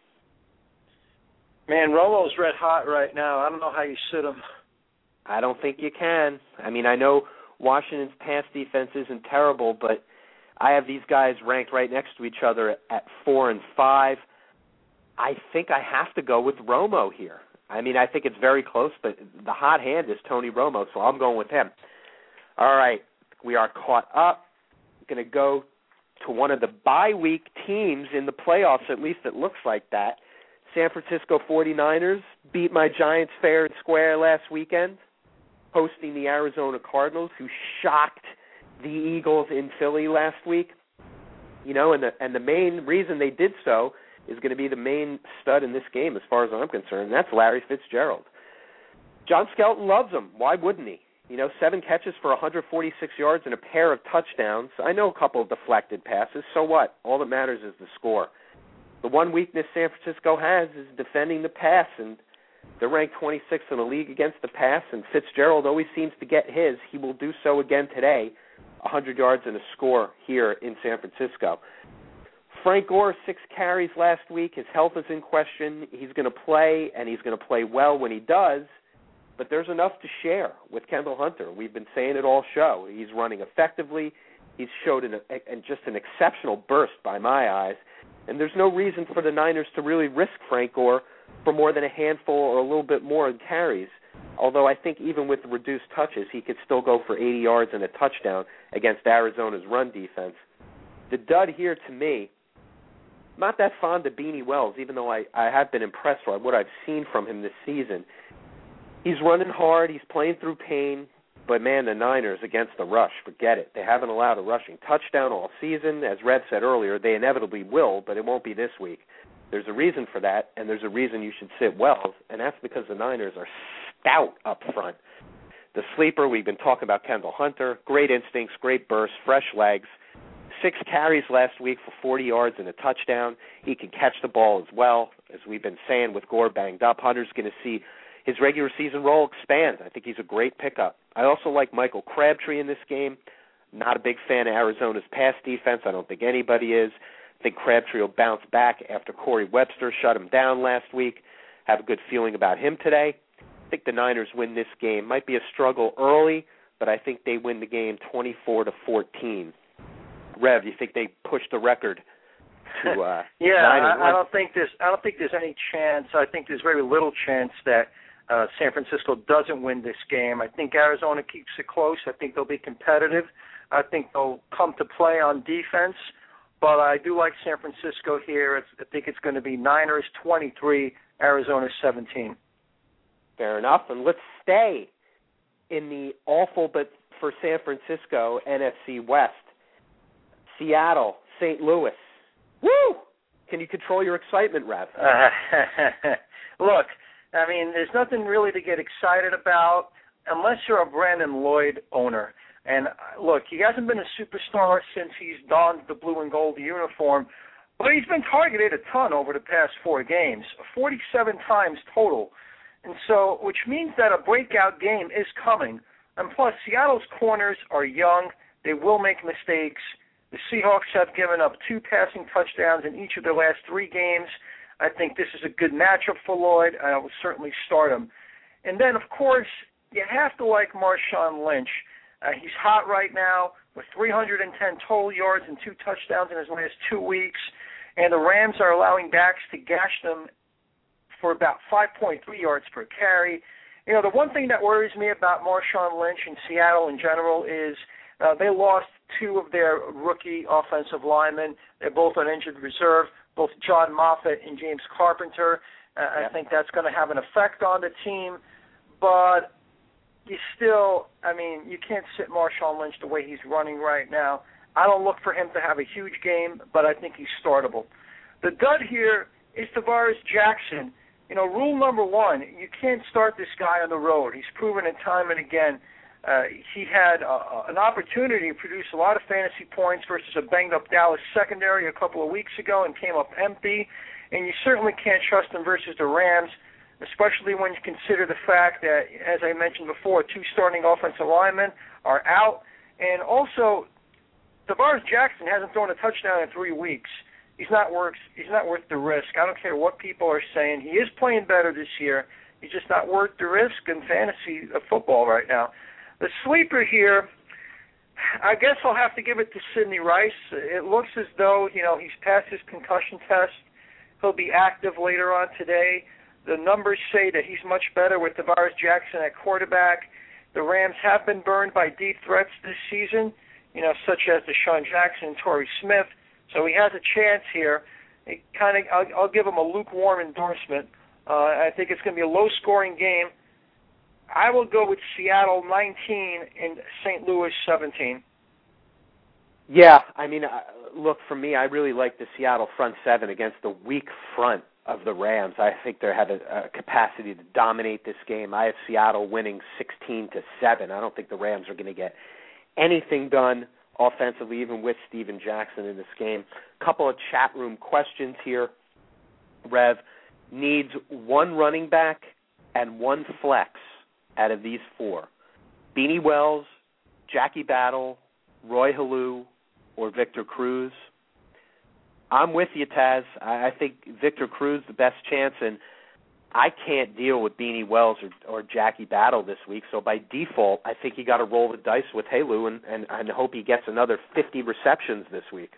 D: Man, Romo's red hot right now. I don't know how you sit him.
C: I don't think you can. I mean, I know Washington's pass defense isn't terrible, but I have these guys ranked right next to each other at 4 and 5. I think I have to go with Romo here. I mean, I think it's very close, but the hot hand is Tony Romo, so I'm going with him. All right, we are caught up. I'm going to go to one of the bye-week teams in the playoffs, at least it looks like that. San Francisco 49ers beat my Giants fair and square last weekend, hosting the Arizona Cardinals, who shocked the Eagles in Philly last week. You know, and the main reason they did so is going to be the main stud in this game as far as I'm concerned, and that's Larry Fitzgerald. John Skelton loves him. Why wouldn't he? You know, 7 catches for 146 yards and a pair of touchdowns. I know a couple of deflected passes. So what? All that matters is the score. The one weakness San Francisco has is defending the pass, and they're ranked 26th in the league against the pass, and Fitzgerald always seems to get his. He will do so again today, 100 yards and a score here in San Francisco. Frank Gore, 6 carries last week. His health is in question. He's going to play, and he's going to play well when he does, but there's enough to share with Kendall Hunter. We've been saying it all show. He's running effectively. He's showed just an exceptional burst by my eyes, and there's no reason for the Niners to really risk Frank Gore for more than a handful or a little bit more in carries, although I think even with the reduced touches, he could still go for 80 yards and a touchdown against Arizona's run defense. The dud here to me, not that fond of Beanie Wells, even though I have been impressed by what I've seen from him this season. He's running hard. He's playing through pain. But, man, the Niners against the rush, forget it. They haven't allowed a rushing touchdown all season. As Rev said earlier, they inevitably will, but it won't be this week. There's a reason for that, and there's a reason you should sit Wells, and that's because the Niners are stout up front. The sleeper, we've been talking about Kendall Hunter, great instincts, great burst, fresh legs. 6 carries last week for 40 yards and a touchdown. He can catch the ball as well. As we've been saying, with Gore banged up, Hunter's going to see his regular season role expand. I think he's a great pickup. I also like Michael Crabtree in this game. Not a big fan of Arizona's pass defense. I don't think anybody is. I think Crabtree will bounce back after Corey Webster shut him down last week. Have a good feeling about him today. I think the Niners win this game. Might be a struggle early, but I think they win the game 24-14. Rev, you think they push the record to
D: yeah, I don't think there's any chance. I think there's very little chance that San Francisco doesn't win this game. I think Arizona keeps it close. I think they'll be competitive. I think they'll come to play on defense. But I do like San Francisco here. I think it's going to be Niners 23, Arizona 17.
C: Fair enough. And let's stay in the awful, but for San Francisco, NFC West. Seattle, St. Louis. Woo! Can you control your excitement, Rev?
D: Look, I mean, there's nothing really to get excited about unless you're a Brandon Lloyd owner. And look, he hasn't been a superstar since he's donned the blue and gold uniform, but he's been targeted a ton over the past 4 games, 47 times total. And so, which means that a breakout game is coming. And plus, Seattle's corners are young. They will make mistakes. The Seahawks have given up 2 passing touchdowns in each of their last 3 games. I think this is a good matchup for Lloyd, and I will certainly start him. And then, of course, you have to like Marshawn Lynch. He's hot right now with 310 total yards and 2 touchdowns in his last 2 weeks. And the Rams are allowing backs to gash them for about 5.3 yards per carry. You know, the one thing that worries me about Marshawn Lynch and Seattle in general is They lost two of their rookie offensive linemen. They're both on injured reserve, both John Moffitt and James Carpenter. I think that's going to have an effect on the team. But you still, you can't sit Marshawn Lynch the way he's running right now. I don't look for him to have a huge game, but I think he's startable. The dud here is Tavares Jackson. Rule number one, you can't start this guy on the road. He's proven it time and again. He had an opportunity to produce a lot of fantasy points versus a banged-up Dallas secondary a couple of weeks ago and came up empty. And you certainly can't trust him versus the Rams, especially when you consider the fact that, as I mentioned before, two starting offensive linemen are out. And also, Tavares Jackson hasn't thrown a touchdown in 3 weeks. He's not worth the risk. I don't care what people are saying. He is playing better this year. He's just not worth the risk in fantasy football right now. The sleeper here, I guess I'll have to give it to Sidney Rice. It looks as though, he's passed his concussion test. He'll be active later on today. The numbers say that he's much better with Tavares Jackson at quarterback. The Rams have been burned by deep threats this season, such as Deshaun Jackson and Torrey Smith. So he has a chance here. I'll give him a lukewarm endorsement. I think it's going to be a low-scoring game. I will go with Seattle 19 and St. Louis 17.
C: Yeah, look, for me, I really like the Seattle front seven against the weak front of the Rams. I think they have a capacity to dominate this game. I have Seattle winning 16-7. I don't think the Rams are going to get anything done offensively, even with Steven Jackson in this game. Couple of chat room questions here. Rev needs one running back and one flex out of these four. Beanie Wells, Jackie Battle, Roy Halou, or Victor Cruz. I'm with you, Taz. I think Victor Cruz the best chance, and I can't deal with Beanie Wells or Jackie Battle this week, so by default, I think you got to roll the dice with Halou and hope he gets another 50 receptions this week.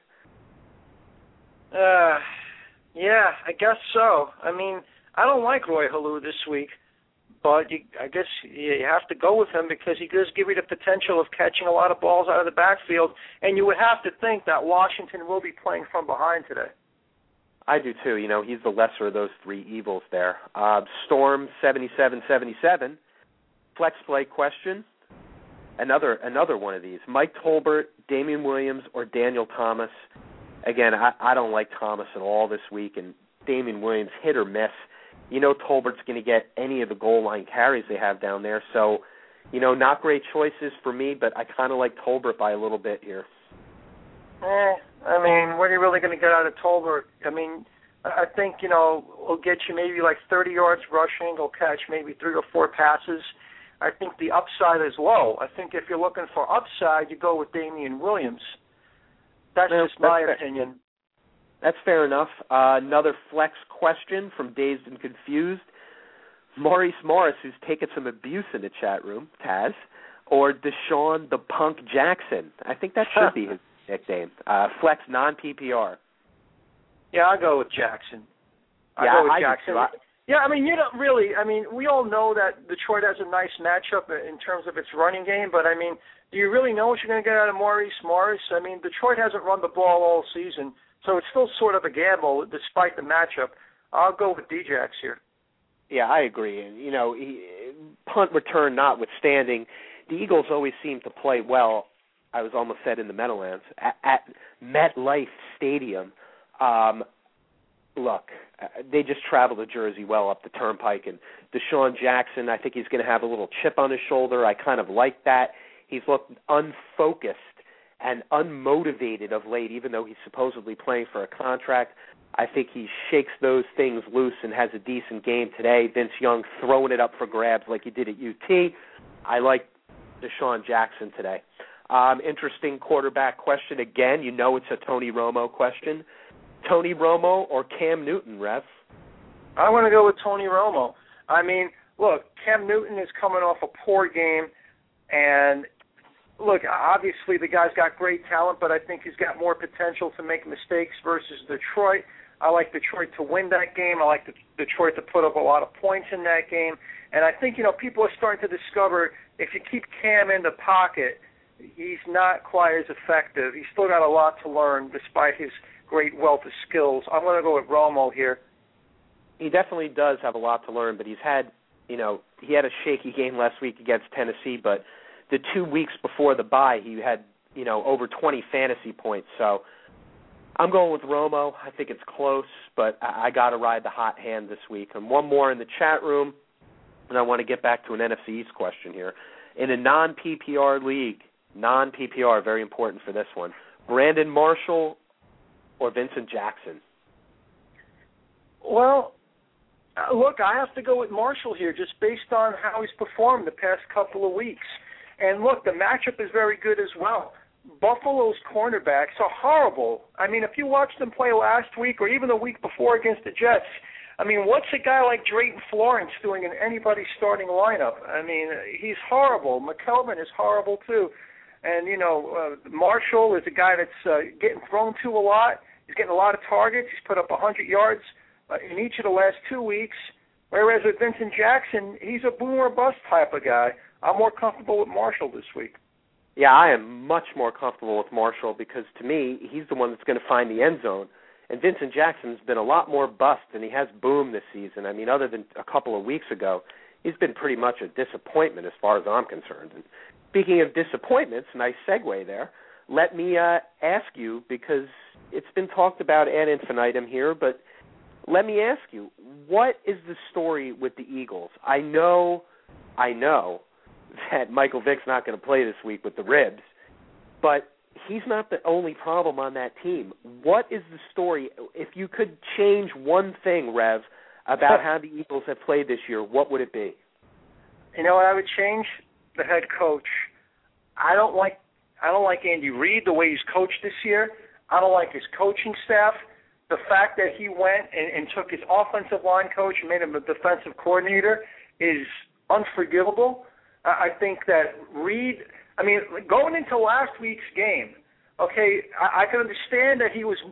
D: Yeah, I guess so. I don't like Roy Halou this week, but I guess you have to go with him because he does give you the potential of catching a lot of balls out of the backfield, and you would have to think that Washington will be playing from behind today.
C: I do too. He's the lesser of those three evils there. Storm 7777, flex play question. Another one of these. Mike Tolbert, Damian Williams, or Daniel Thomas. Again, I don't like Thomas at all this week, and Damian Williams hit or miss. Tolbert's going to get any of the goal line carries they have down there. So, not great choices for me, but I kind of like Tolbert by a little bit here.
D: What are you really going to get out of Tolbert? I think, he'll get you maybe like 30 yards rushing. He'll catch maybe 3 or 4 passes. I think the upside is low. I think if you're looking for upside, you go with Damian Williams. That's just my opinion.
C: That's fair enough. Another flex question from Dazed and Confused. Maurice Morris, who's taken some abuse in the chat room, Taz, or Deshaun the Punk Jackson. I think that should be his nickname. Flex non-PPR.
D: Yeah, I'll go with Jackson.
C: I
D: Jackson. Yeah, you don't really. We all know that Detroit has a nice matchup in terms of its running game, but do you really know what you're going to get out of Maurice Morris? Detroit hasn't run the ball all season, so it's still sort of a gamble despite the matchup. I'll go with Djax here.
C: Yeah, I agree. Punt return notwithstanding, the Eagles always seem to play well. I was almost said in the Meadowlands at MetLife Stadium. Look, they just travel to Jersey well up the turnpike, and Deshaun Jackson, I think he's going to have a little chip on his shoulder. I kind of like that. He's looked unfocused and unmotivated of late, even though he's supposedly playing for a contract. I think he shakes those things loose and has a decent game today. Vince Young throwing it up for grabs like he did at UT. I like Deshaun Jackson today. Interesting quarterback question. Again, it's a Tony Romo question. Tony Romo or Cam Newton, Rev?
D: I want to go with Tony Romo. Look, Cam Newton is coming off a poor game, and look, obviously the guy's got great talent, but I think he's got more potential to make mistakes versus Detroit. I like Detroit to win that game. I like Detroit to put up a lot of points in that game. And I think, people are starting to discover if you keep Cam in the pocket, he's not quite as effective. He's still got a lot to learn despite his great wealth of skills. I'm going to go with Romo here.
C: He definitely does have a lot to learn, but he had a shaky game last week against Tennessee, but the 2 weeks before the bye, he had, over 20 fantasy points. So I'm going with Romo. I think it's close, but I got to ride the hot hand this week. And one more in the chat room, and I want to get back to an NFC East question here. In a non-PPR league, very important for this one, Brandon Marshall or Vincent Jackson?
D: Well, look, I have to go with Marshall here just based on how he's performed the past couple of weeks. And look, the matchup is very good as well. Buffalo's cornerbacks are horrible. I mean, if you watched them play last week or even the week before against the Jets, I mean, what's a guy like Drayton Florence doing in anybody's starting lineup? I mean, he's horrible. McKelvin is horrible too. And, Marshall is a guy that's getting thrown to a lot. He's getting a lot of targets. He's put up 100 yards in each of the last 2 weeks. Whereas with Vincent Jackson, he's a boom or bust type of guy. I'm more comfortable with Marshall this week.
C: Yeah, I am much more comfortable with Marshall because, to me, he's the one that's going to find the end zone. And Vincent Jackson's been a lot more bust than he has boom this season. I mean, other than a couple of weeks ago, he's been pretty much a disappointment as far as I'm concerned. And speaking of disappointments, nice segue there, let me ask you, because it's been talked about ad infinitum here, but let me ask you, what is the story with the Eagles? I know that Michael Vick's not going to play this week with the ribs, but he's not the only problem on that team. What is the story? If you could change one thing, Rev, about how the Eagles have played this year, what would it be?
D: You know what I would change? The head coach. I don't like Andy Reid, the way he's coached this year. I don't like his coaching staff. The fact that he went and took his offensive line coach and made him a defensive coordinator is unforgivable. I think that Reid, going into last week's game, okay, I can understand that he was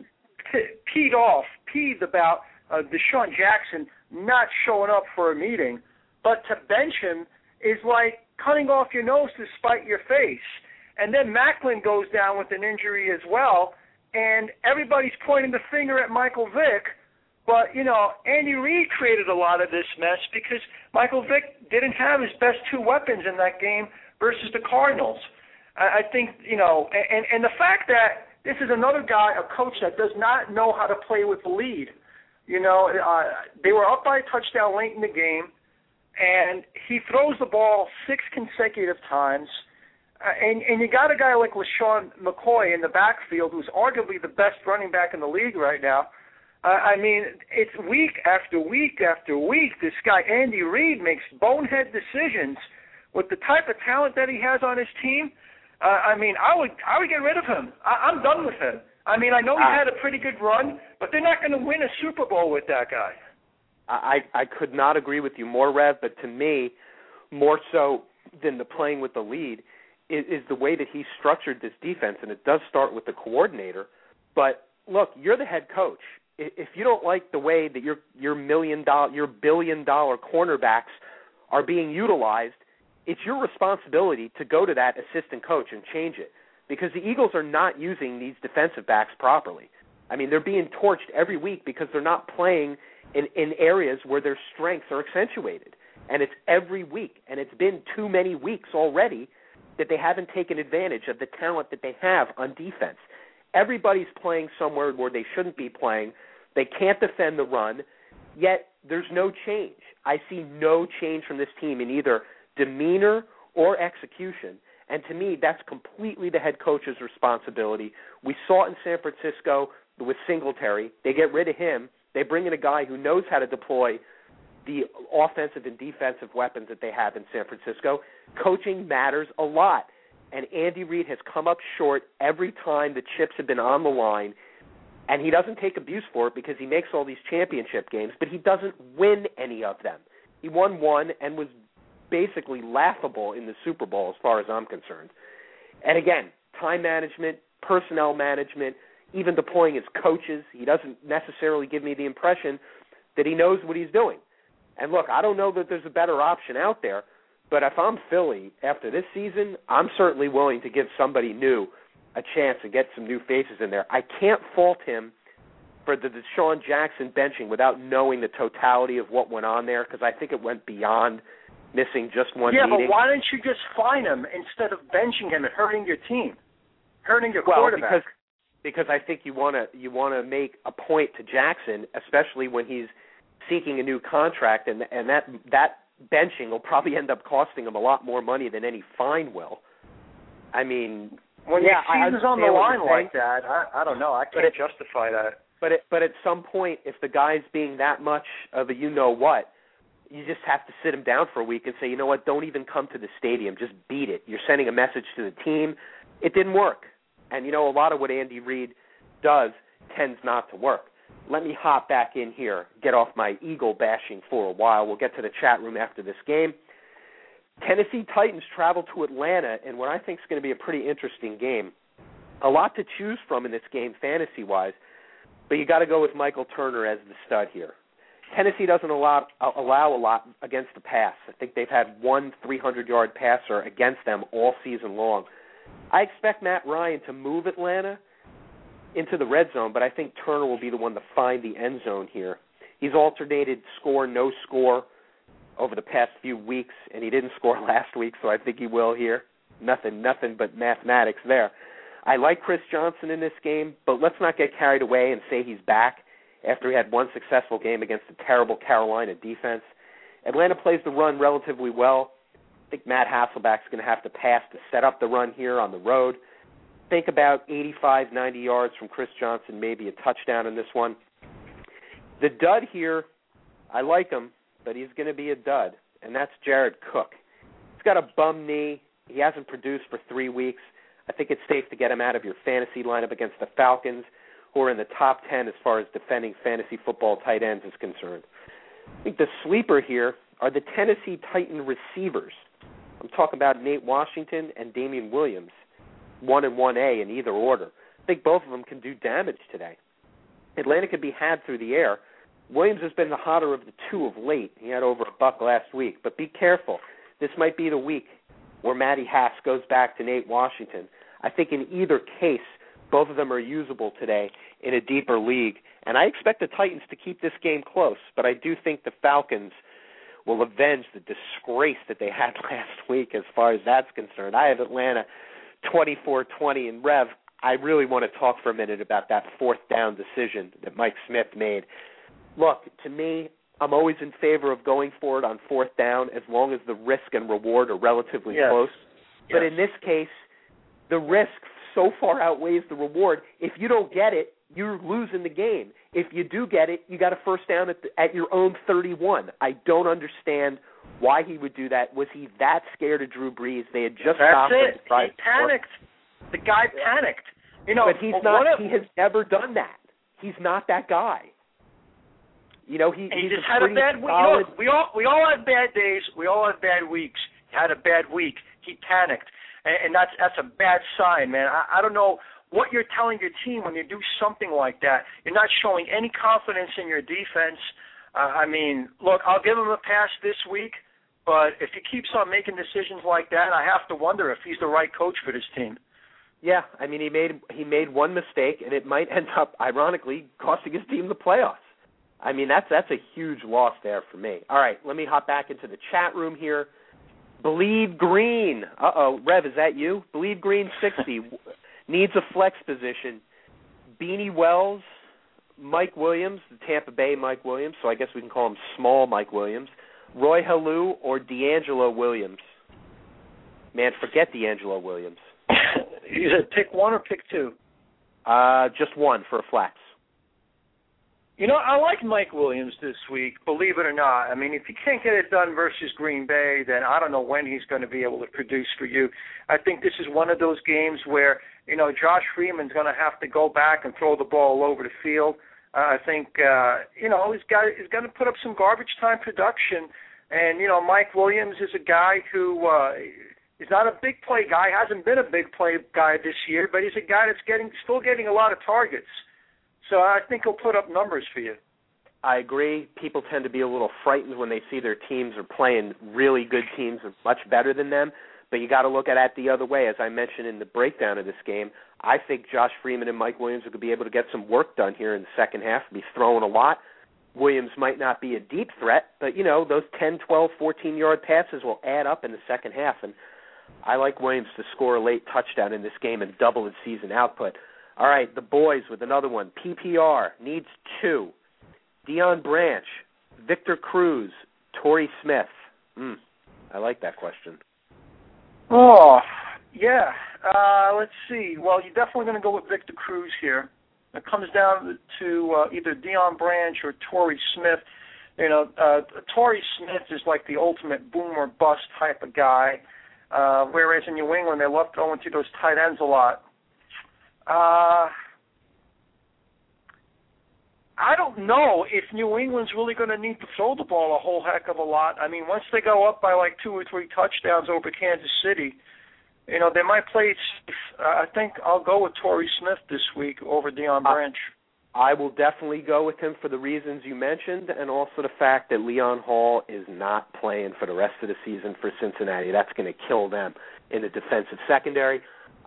D: peeved about Deshaun Jackson not showing up for a meeting, but to bench him is like cutting off your nose to spite your face. And then Macklin goes down with an injury as well, and everybody's pointing the finger at Michael Vick. But, Andy Reid created a lot of this mess because Michael Vick didn't have his best two weapons in that game versus the Cardinals. I think, and the fact that this is another guy, a coach that does not know how to play with the lead. They were up by a touchdown late in the game, and he throws the ball 6 consecutive times. And you got a guy like LaShawn McCoy in the backfield who's arguably the best running back in the league right now. It's week after week after week. This guy, Andy Reid, makes bonehead decisions with the type of talent that he has on his team. I would get rid of him. I'm done with him. I know he had a pretty good run, but they're not going to win a Super Bowl with that guy.
C: I could not agree with you more, Rev, but to me, more so than the playing with the lead, is the way that he structured this defense, and it does start with the coordinator. But, look, you're the head coach. If you don't like the way that your billion-dollar cornerbacks are being utilized, it's your responsibility to go to that assistant coach and change it, because the Eagles are not using these defensive backs properly. They're being torched every week because they're not playing in areas where their strengths are accentuated, and it's every week, and it's been too many weeks already that they haven't taken advantage of the talent that they have on defense. Everybody's playing somewhere where they shouldn't be playing. They can't defend the run, yet there's no change. I see no change from this team in either demeanor or execution, and to me, that's completely the head coach's responsibility. We saw it in San Francisco with Singletary. They get rid of him. They bring in a guy who knows how to deploy the offensive and defensive weapons that they have in San Francisco. Coaching matters a lot, and Andy Reid has come up short every time the chips have been on the line, and he doesn't take abuse for it because he makes all these championship games, but he doesn't win any of them. He won one and was basically laughable in the Super Bowl as far as I'm concerned. And again, time management, personnel management, even deploying his coaches, he doesn't necessarily give me the impression that he knows what he's doing. And look, I don't know that there's a better option out there, But if I'm Philly after this season, I'm certainly willing to give somebody new a chance and get some new faces in there. I can't fault him for the Deshaun Jackson benching without knowing the totality of what went on there, because I think it went beyond missing just one meeting.
D: Yeah, but why didn't you just fine him instead of benching him and hurting your team, hurting your quarterback?
C: Because I think you want to make a point to Jackson, especially when he's seeking a new contract, and that benching will probably end up costing him a lot more money than any fine will. I mean,
D: when your season's on the line like that, I don't know. I can't justify that.
C: But at some point, if the guy's being that much of a you-know-what, you just have to sit him down for a week and say, you know what, don't even come to the stadium. Just beat it. You're sending a message to the team. It didn't work. And, a lot of what Andy Reid does tends not to work. Let me hop back in here, get off my Eagle bashing for a while. We'll get to the chat room after this game. Tennessee Titans travel to Atlanta in what I think is going to be a pretty interesting game. A lot to choose from in this game fantasy-wise, but you got to go with Michael Turner as the stud here. Tennessee doesn't allow a lot against the pass. I think they've had one 300-yard passer against them all season long. I expect Matt Ryan to move Atlanta into the red zone, but I think Turner will be the one to find the end zone here. He's alternated score, no score over the past few weeks, and he didn't score last week, so I think he will here. Nothing but mathematics there. I like Chris Johnson in this game, but let's not get carried away and say he's back after he had one successful game against a terrible Carolina defense. Atlanta plays the run relatively well. I think Matt Hasselbeck's going to have to pass to set up the run here on the road. Think about 85, 90 yards from Chris Johnson, maybe a touchdown in this one. The dud here, I like him, but he's going to be a dud, and that's Jared Cook. He's got a bum knee. He hasn't produced for 3 weeks. I think it's safe to get him out of your fantasy lineup against the Falcons, who are in the top 10 as far as defending fantasy football tight ends is concerned. I think the sleeper here are the Tennessee Titan receivers. I'm talking about Nate Washington and Damian Williams, 1 and 1A in either order. I think both of them can do damage today. Atlanta could be had through the air. Williams has been the hotter of the two of late. He had over $1 last week. But be careful. This might be the week where Matty Hass goes back to Nate Washington. I think in either case, both of them are usable today in a deeper league. And I expect the Titans to keep this game close, but I do think the Falcons will avenge the disgrace that they had last week as far as that's concerned. I have Atlanta 24-20, and Rev, I really want to talk for a minute about that fourth down decision that Mike Smith made. Look, to me, I'm always in favor of going for it on fourth down as long as the risk and reward are relatively close. Yes. But in this case, the risk so far outweighs the reward. If you don't get it, you're losing the game. If you do get it, you got a first down at your own 31. I don't understand why he would do that. Was he that scared of Drew Brees? They had just stopped him.
D: That's it. He panicked. The guy panicked.
C: But he's not. He has never done that. He's not that guy. He
D: just had a bad week. We all have bad days. We all have bad weeks. He had a bad week. He panicked, and that's a bad sign, man. I don't know what you're telling your team when you do something like that. You're not showing any confidence in your defense. Look, I'll give him a pass this week, but if he keeps on making decisions like that, I have to wonder if he's the right coach for this team.
C: Yeah, he made one mistake, and it might end up, ironically, costing his team the playoffs. That's a huge loss there for me. All right, let me hop back into the chat room here. Bleed Green. Rev, is that you? Bleed Green 60 needs a flex position. Beanie Wells, Mike Williams, the Tampa Bay Mike Williams, so I guess we can call him Small Mike Williams. Roy Halou or D'Angelo Williams? Man, forget D'Angelo Williams.
D: You said pick one or pick two?
C: Just one for a flex.
D: I like Mike Williams this week, believe it or not. If he can't get it done versus Green Bay, then I don't know when he's going to be able to produce for you. I think this is one of those games where, Josh Freeman's going to have to go back and throw the ball all over the field. I think, he's going to put up some garbage time production. And, Mike Williams is a guy who is not a big play guy, hasn't been a big play guy this year, but he's a guy that's still getting a lot of targets. So I think he'll put up numbers for you.
C: I agree. People tend to be a little frightened when they see their teams are playing really good teams are much better than them. But you got to look at it the other way. As I mentioned in the breakdown of this game, I think Josh Freeman and Mike Williams are going to be able to get some work done here in the second half. Be throwing a lot. Williams might not be a deep threat, but, you know, those 10, 12, 14-yard passes will add up in the second half. And I like Williams to score a late touchdown in this game and double his season output. All right, the boys with another one. PPR needs 2. Deion Branch, Victor Cruz, Torrey Smith. I like that question.
D: Oh, yeah. Let's see. Well, you're definitely going to go with Victor Cruz here. It comes down to either Deion Branch or Torrey Smith. You know, Torrey Smith is like the ultimate boom or bust type of guy, whereas in New England they love throwing to those tight ends a lot. I don't know if New England's really going to need to throw the ball a whole heck of a lot. I mean, once they go up by like 2 or 3 touchdowns over Kansas City, you know, they might play it safe. I think I'll go with Torrey Smith this week over Deion Branch.
C: I will definitely go with him for the reasons you mentioned, and also the fact that Leon Hall is not playing for the rest of the season for Cincinnati. That's going to kill them in the defensive secondary.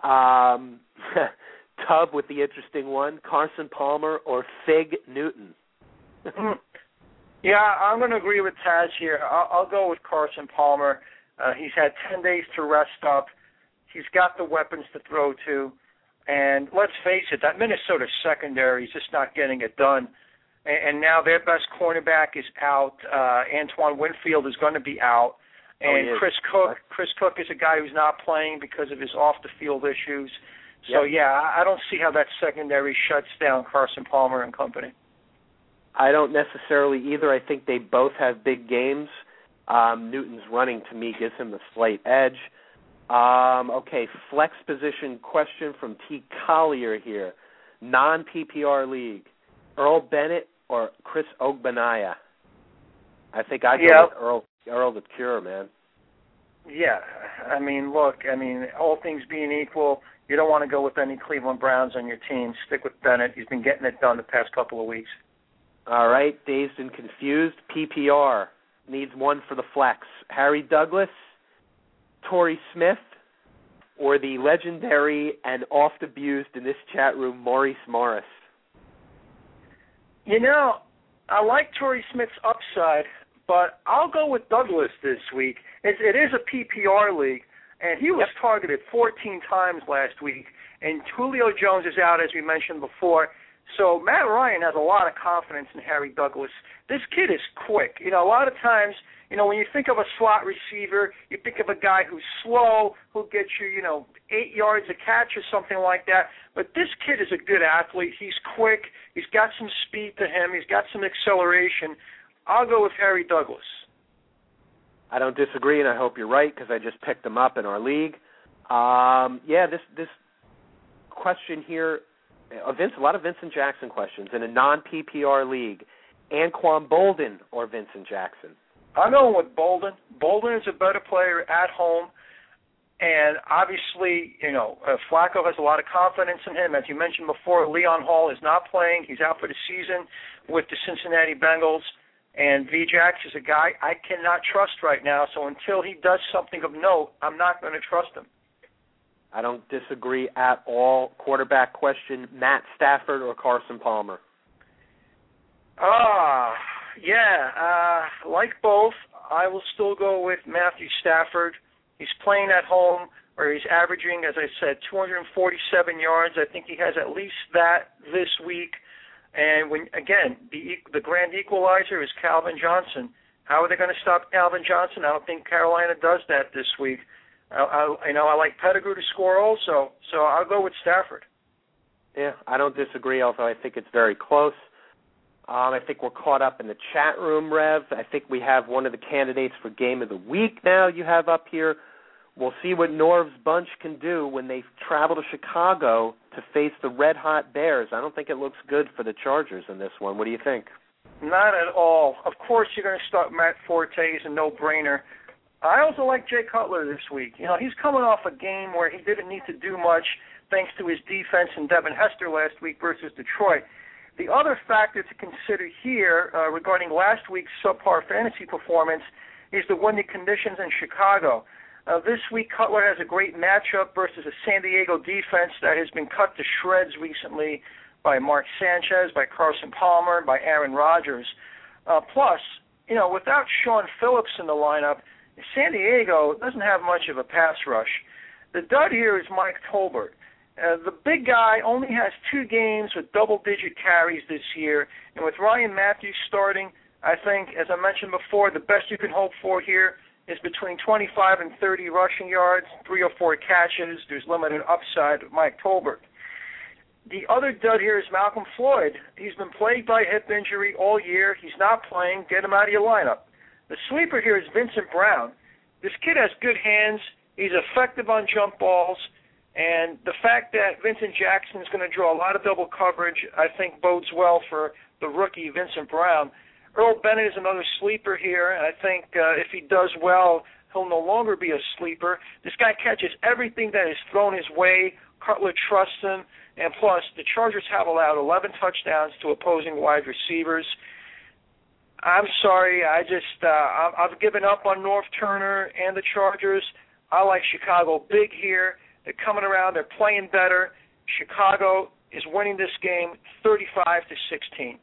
C: Tub with the interesting one, Carson Palmer or Fig Newton?
D: Yeah, I'm going to agree with Taz here. I'll go with Carson Palmer. He's had 10 days to rest up. He's got the weapons to throw to. And let's face it, that Minnesota secondary is just not getting it done. And now their best cornerback is out. Antoine Winfield is going to be out. And Chris Cook is a guy who's not playing because of his off-the-field issues. So, yeah, I don't see how that secondary shuts down Carson Palmer and company.
C: I don't necessarily either. I think they both have big games. Newton's running, to me, gives him the slight edge. Okay, flex position question from T. Collier here. Non-PPR league, Earl Bennett or Chris Ogbanaya? I think I'd go with Earl the Cure, man.
D: Yeah, I mean, look, all things being equal, you don't want to go with any Cleveland Browns on your team. Stick with Bennett. He's been getting it done the past couple of weeks.
C: All right, dazed and confused. PPR needs one for the flex. Harry Douglas, Torrey Smith, or the legendary and oft-abused in this chat room, Maurice Morris?
D: You know, I like Torrey Smith's upside, but I'll go with Douglas this week. It is a PPR league, and he was targeted 14 times last week, and Julio Jones is out, as we mentioned before. So Matt Ryan has a lot of confidence in Harry Douglas. This kid is quick. You know, a lot of times, you know, when you think of a slot receiver, you think of a guy who's slow, who'll get you, 8 yards a catch or something like that. But this kid is a good athlete. He's quick. He's got some speed to him. He's got some acceleration. I'll go with Harry Douglas.
C: I don't disagree, and I hope you're right because I just picked him up in our league. This question here, a lot of Vincent Jackson questions in a non-PPR league. Anquan Bolden or Vincent Jackson?
D: I'm going with Bolden. Bolden is a better player at home, and obviously, Flacco has a lot of confidence in him. As you mentioned before, Leon Hall is not playing. He's out for the season with the Cincinnati Bengals, and V-Jax is a guy I cannot trust right now, so until he does something of note, I'm not going to trust him.
C: I don't disagree at all. Quarterback question, Matt Stafford or Carson Palmer?
D: Like both, I will still go with Matthew Stafford. He's playing at home, where he's averaging, as I said, 247 yards. I think he has at least that this week. And the grand equalizer is Calvin Johnson. How are they going to stop Calvin Johnson? I don't think Carolina does that this week. I like Pettigrew to score also, so I'll go with Stafford.
C: Yeah, I don't disagree, although I think it's very close. I think we're caught up in the chat room, Rev. I think we have one of the candidates for Game of the Week now you have up here. We'll see what Norv's bunch can do when they travel to Chicago to face the red-hot Bears. I don't think it looks good for the Chargers in this one. What do you think?
D: Not at all. Of course you're going to start Matt Forte. He's a no-brainer. I also like Jay Cutler this week. He's coming off a game where he didn't need to do much thanks to his defense and Devin Hester last week versus Detroit. The other factor to consider here regarding last week's subpar fantasy performance is the winning conditions in Chicago. This week, Cutler has a great matchup versus a San Diego defense that has been cut to shreds recently by Mark Sanchez, by Carson Palmer, by Aaron Rodgers. Plus, without Sean Phillips in the lineup, San Diego doesn't have much of a pass rush. The dud here is Mike Tolbert. The big guy only has 2 games with double-digit carries this year, and with Ryan Matthews starting, I think, as I mentioned before, the best you can hope for here is between 25 and 30 rushing yards, 3 or 4 catches. There's limited upside with Mike Tolbert. The other dud here is Malcolm Floyd. He's been plagued by hip injury all year. He's not playing. Get him out of your lineup. The sleeper here is Vincent Brown. This kid has good hands. He's effective on jump balls. And the fact that Vincent Jackson is going to draw a lot of double coverage, I think bodes well for the rookie Vincent Brown. Earl Bennett is another sleeper here, and I think if he does well, he'll no longer be a sleeper. This guy catches everything that is thrown his way. Cutler trusts him. And plus, the Chargers have allowed 11 touchdowns to opposing wide receivers. I'm sorry, I've given up on Norv Turner and the Chargers. I like Chicago big here. They're coming around. They're playing better. Chicago is winning this game 35-16.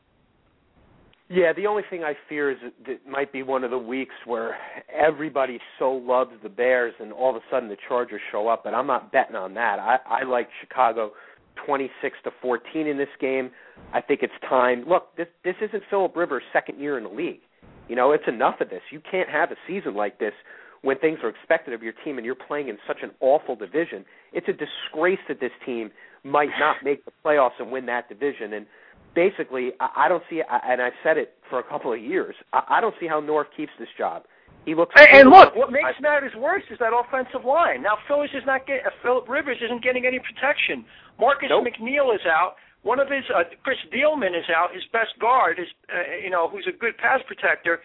C: Yeah, the only thing I fear is that it might be one of the weeks where everybody so loves the Bears and all of a sudden the Chargers show up, but I'm not betting on that. I like Chicago 26-14 in this game. I think it's time. Look, this isn't Phillip Rivers' second year in the league. It's enough of this. You can't have a season like this when things are expected of your team and you're playing in such an awful division. It's a disgrace that this team might not make the playoffs and win that division. And basically, I don't see, and I've said it for a couple of years, I don't see how North keeps this job. He looks.
D: And look, what makes matters worse is that offensive line. Now, Phillip Rivers isn't getting any protection. Marcus McNeil is out. One of his, Chris Thielman is out. His best guard is, who's a good pass protector.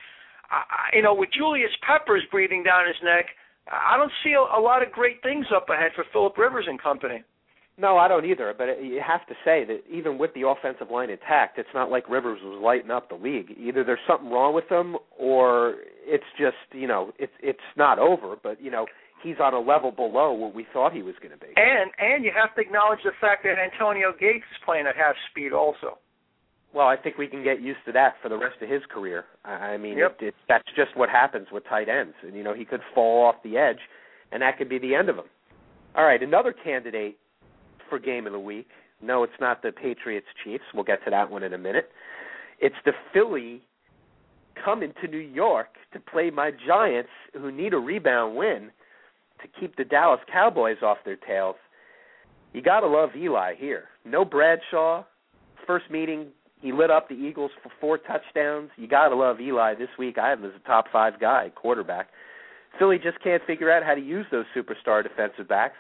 D: With Julius Peppers breathing down his neck, I don't see a lot of great things up ahead for Phillip Rivers and company.
C: No, I don't either, but you have to say that even with the offensive line intact, it's not like Rivers was lighting up the league. Either there's something wrong with him or it's just, it's not over, but, he's on a level below what we thought he was going to be.
D: And you have to acknowledge the fact that Antonio Gates is playing at half speed also.
C: Well, I think we can get used to that for the rest of his career. I mean,
D: yep.
C: That's just what happens with tight ends. And, he could fall off the edge, and that could be the end of him. All right, another candidate for Game of the Week. No, it's not the Patriots-Chiefs. We'll get to that one in a minute. It's the Philly coming to New York to play my Giants, who need a rebound win to keep the Dallas Cowboys off their tails. You got to love Eli here. No Bradshaw. First meeting, he lit up the Eagles for 4 touchdowns. You got to love Eli this week. I have him as a top 5 guy, quarterback. Philly just can't figure out how to use those superstar defensive backs.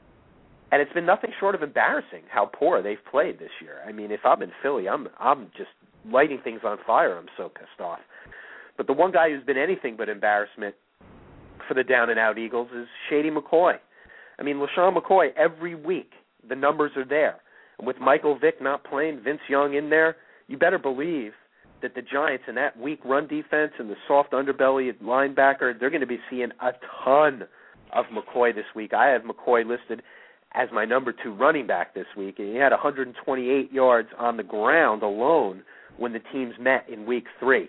C: And it's been nothing short of embarrassing how poor they've played this year. I mean, if I'm in Philly, I'm just lighting things on fire. I'm so pissed off. But the one guy who's been anything but embarrassment for the down-and-out Eagles is Shady McCoy. I mean, LaShawn McCoy, every week, the numbers are there. And with Michael Vick not playing, Vince Young in there, you better believe that the Giants and that weak run defense and the soft underbelly linebacker, they're going to be seeing a ton of McCoy this week. I have McCoy listed as my number 2 running back this week, and he had 128 yards on the ground alone when the teams met in Week 3.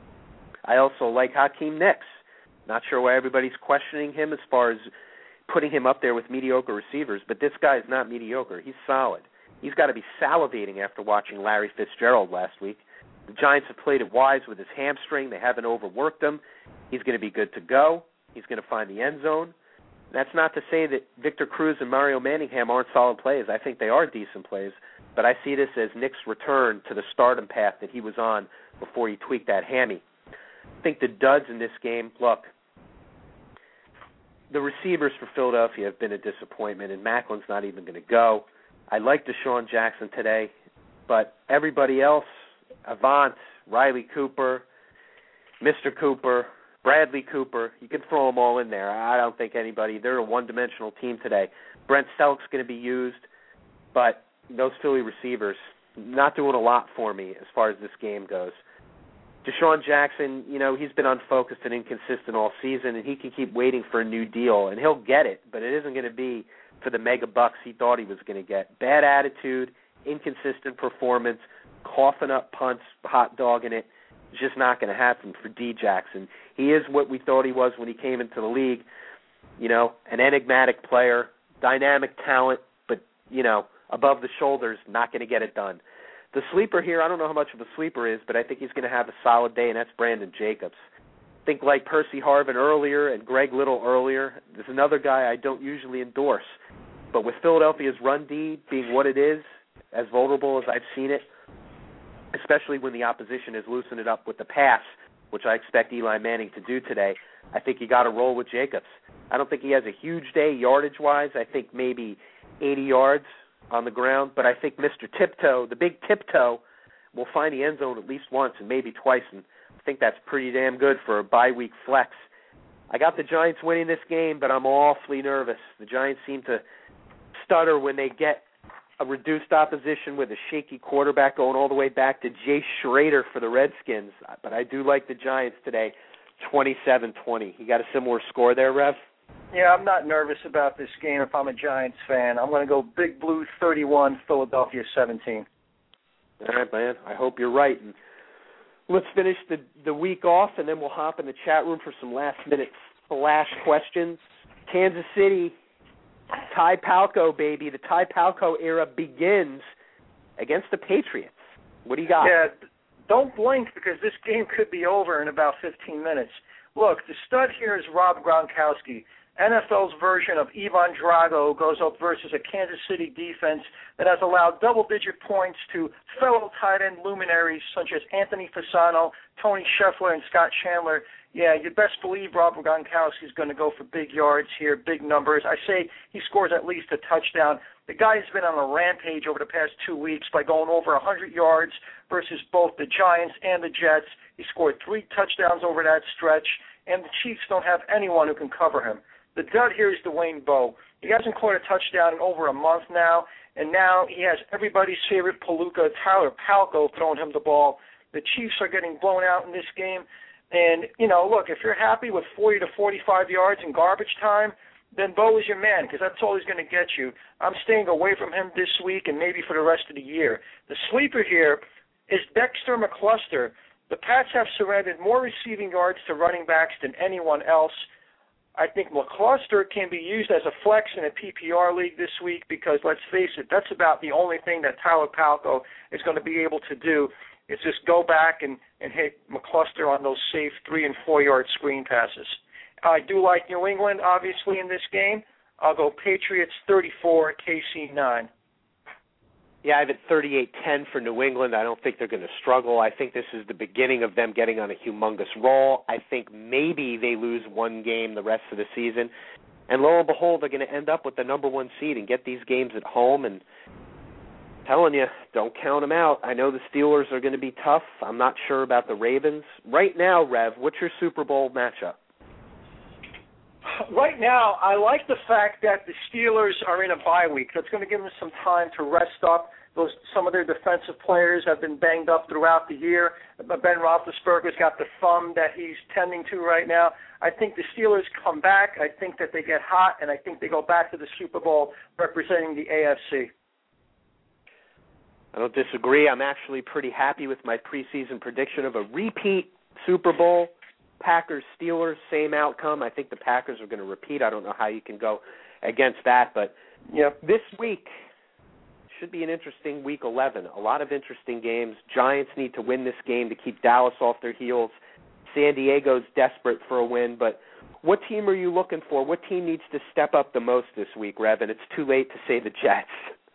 C: I also like Hakeem Nicks. Not sure why everybody's questioning him as far as putting him up there with mediocre receivers, but this guy is not mediocre. He's solid. He's got to be salivating after watching Larry Fitzgerald last week. The Giants have played it wise with his hamstring. They haven't overworked him. He's going to be good to go. He's going to find the end zone. That's not to say that Victor Cruz and Mario Manningham aren't solid plays. I think they are decent plays, but I see this as Nick's return to the stardom path that he was on before he tweaked that hammy. I think the duds in this game, look, the receivers for Philadelphia have been a disappointment, and Macklin's not even going to go. I like Deshaun Jackson today, but everybody else, Avant, Riley Cooper, Mr. Cooper, Bradley Cooper, you can throw them all in there. I don't think anybody, they're a one-dimensional team today. Brent Selleck's going to be used, but those Philly receivers, not doing a lot for me as far as this game goes. Deshaun Jackson, he's been unfocused and inconsistent all season, and he can keep waiting for a new deal, and he'll get it, but it isn't going to be for the mega bucks he thought he was going to get. Bad attitude, inconsistent performance, coughing up punts, hot dogging it. It's just not going to happen for D. Jackson. He is what we thought he was when he came into the league, an enigmatic player, dynamic talent, but, above the shoulders, not going to get it done. The sleeper here, I don't know how much of a sleeper is, but I think he's going to have a solid day, and that's Brandon Jacobs. Think like Percy Harvin earlier and Greg Little earlier. There's another guy I don't usually endorse, but with Philadelphia's run D being what it is, as vulnerable as I've seen it, especially when the opposition has loosened it up with the pass, which I expect Eli Manning to do today, I think you got to roll with Jacobs. I don't think he has a huge day yardage-wise. I think maybe 80 yards on the ground, but I think Mr. Tiptoe, the big Tiptoe, will find the end zone at least once and maybe twice, and I think that's pretty damn good for a bye-week flex. I got the Giants winning this game, but I'm awfully nervous. The Giants seem to stutter when they get a reduced opposition with a shaky quarterback going all the way back to Jay Schrader for the Redskins, but I do like the Giants today, 27-20. You got a similar score there, Rev?
D: Yeah, I'm not nervous about this game if I'm a Giants fan. I'm going to go Big Blue 31, Philadelphia 17.
C: All right, man. I hope you're right. And let's finish the week off, and then we'll hop in the chat room for some last-minute flash questions. Kansas City, Ty Palco, baby. The Ty Palco era begins against the Patriots. What do you got?
D: Yeah, don't blink because this game could be over in about 15 minutes. Look, the stud here is Rob Gronkowski. NFL's version of Ivan Drago goes up versus a Kansas City defense that has allowed double-digit points to fellow tight end luminaries such as Anthony Fasano, Tony Scheffler, and Scott Chandler. Yeah, you best believe Rob Gronkowski is going to go for big yards here, big numbers. I say he scores at least a touchdown. The guy's been on a rampage over the past 2 weeks by going over 100 yards versus both the Giants and the Jets. He scored 3 touchdowns over that stretch, and the Chiefs don't have anyone who can cover him. The dud here is Dwayne Bowe. He hasn't caught a touchdown in over a month now, and now he has everybody's favorite palooka, Tyler Palco, throwing him the ball. The Chiefs are getting blown out in this game. And, look, if you're happy with 40 to 45 yards in garbage time, then Bowe is your man because that's all he's going to get you. I'm staying away from him this week and maybe for the rest of the year. The sleeper here is Dexter McCluster. The Pats have surrendered more receiving yards to running backs than anyone else. I think McCluster can be used as a flex in a PPR league this week because, let's face it, that's about the only thing that Tyler Palco is going to be able to do is just go back and hit McCluster on those safe 3- and 4-yard screen passes. I do like New England, obviously, in this game. I'll go Patriots 34, KC 9.
C: Yeah, I have it 38-10 for New England. I don't think they're going to struggle. I think this is the beginning of them getting on a humongous roll. I think maybe they lose one game the rest of the season. And lo and behold, they're going to end up with the number 1 seed and get these games at home. And I'm telling you, don't count them out. I know the Steelers are going to be tough. I'm not sure about the Ravens. Right now, Rev, what's your Super Bowl matchup?
D: Right now, I like the fact that the Steelers are in a bye week. That's going to give them some time to rest up. Some of their defensive players have been banged up throughout the year. Ben Roethlisberger's got the thumb that he's tending to right now. I think the Steelers come back. I think that they get hot, and I think they go back to the Super Bowl representing the AFC.
C: I don't disagree. I'm actually pretty happy with my preseason prediction of a repeat Super Bowl. Packers, Steelers, same outcome. I think the Packers are going to repeat. I don't know how you can go against that. But This week should be an interesting week 11. A lot of interesting games. Giants need to win this game to keep Dallas off their heels. San Diego's desperate for a win. But what team are you looking for? What team needs to step up the most this week, Rev? And it's too late to say the Jets.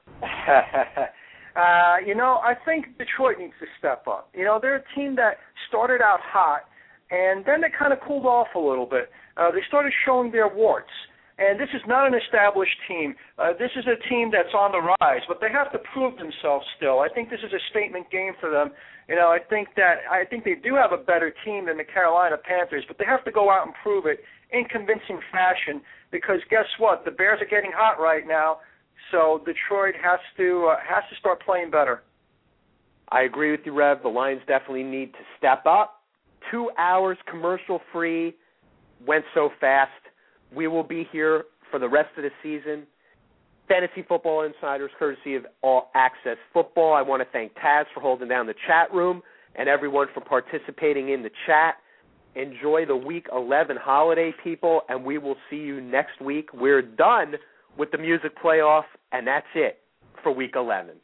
D: I think Detroit needs to step up. They're a team that started out hot, and then they kind of cooled off a little bit. They started showing their warts. And this is not an established team. This is a team that's on the rise, but they have to prove themselves still. I think this is a statement game for them. I think they do have a better team than the Carolina Panthers, but they have to go out and prove it in convincing fashion because guess what? The Bears are getting hot right now, so Detroit has to start playing better.
C: I agree with you, Rev. The Lions definitely need to step up. 2 hours commercial-free, went so fast. We will be here for the rest of the season. Fantasy Football Insiders, courtesy of All Access Football. I want to thank Taz for holding down the chat room and everyone for participating in the chat. Enjoy the Week 11 holiday, people, and we will see you next week. We're done with the music playoff, and that's it for Week 11.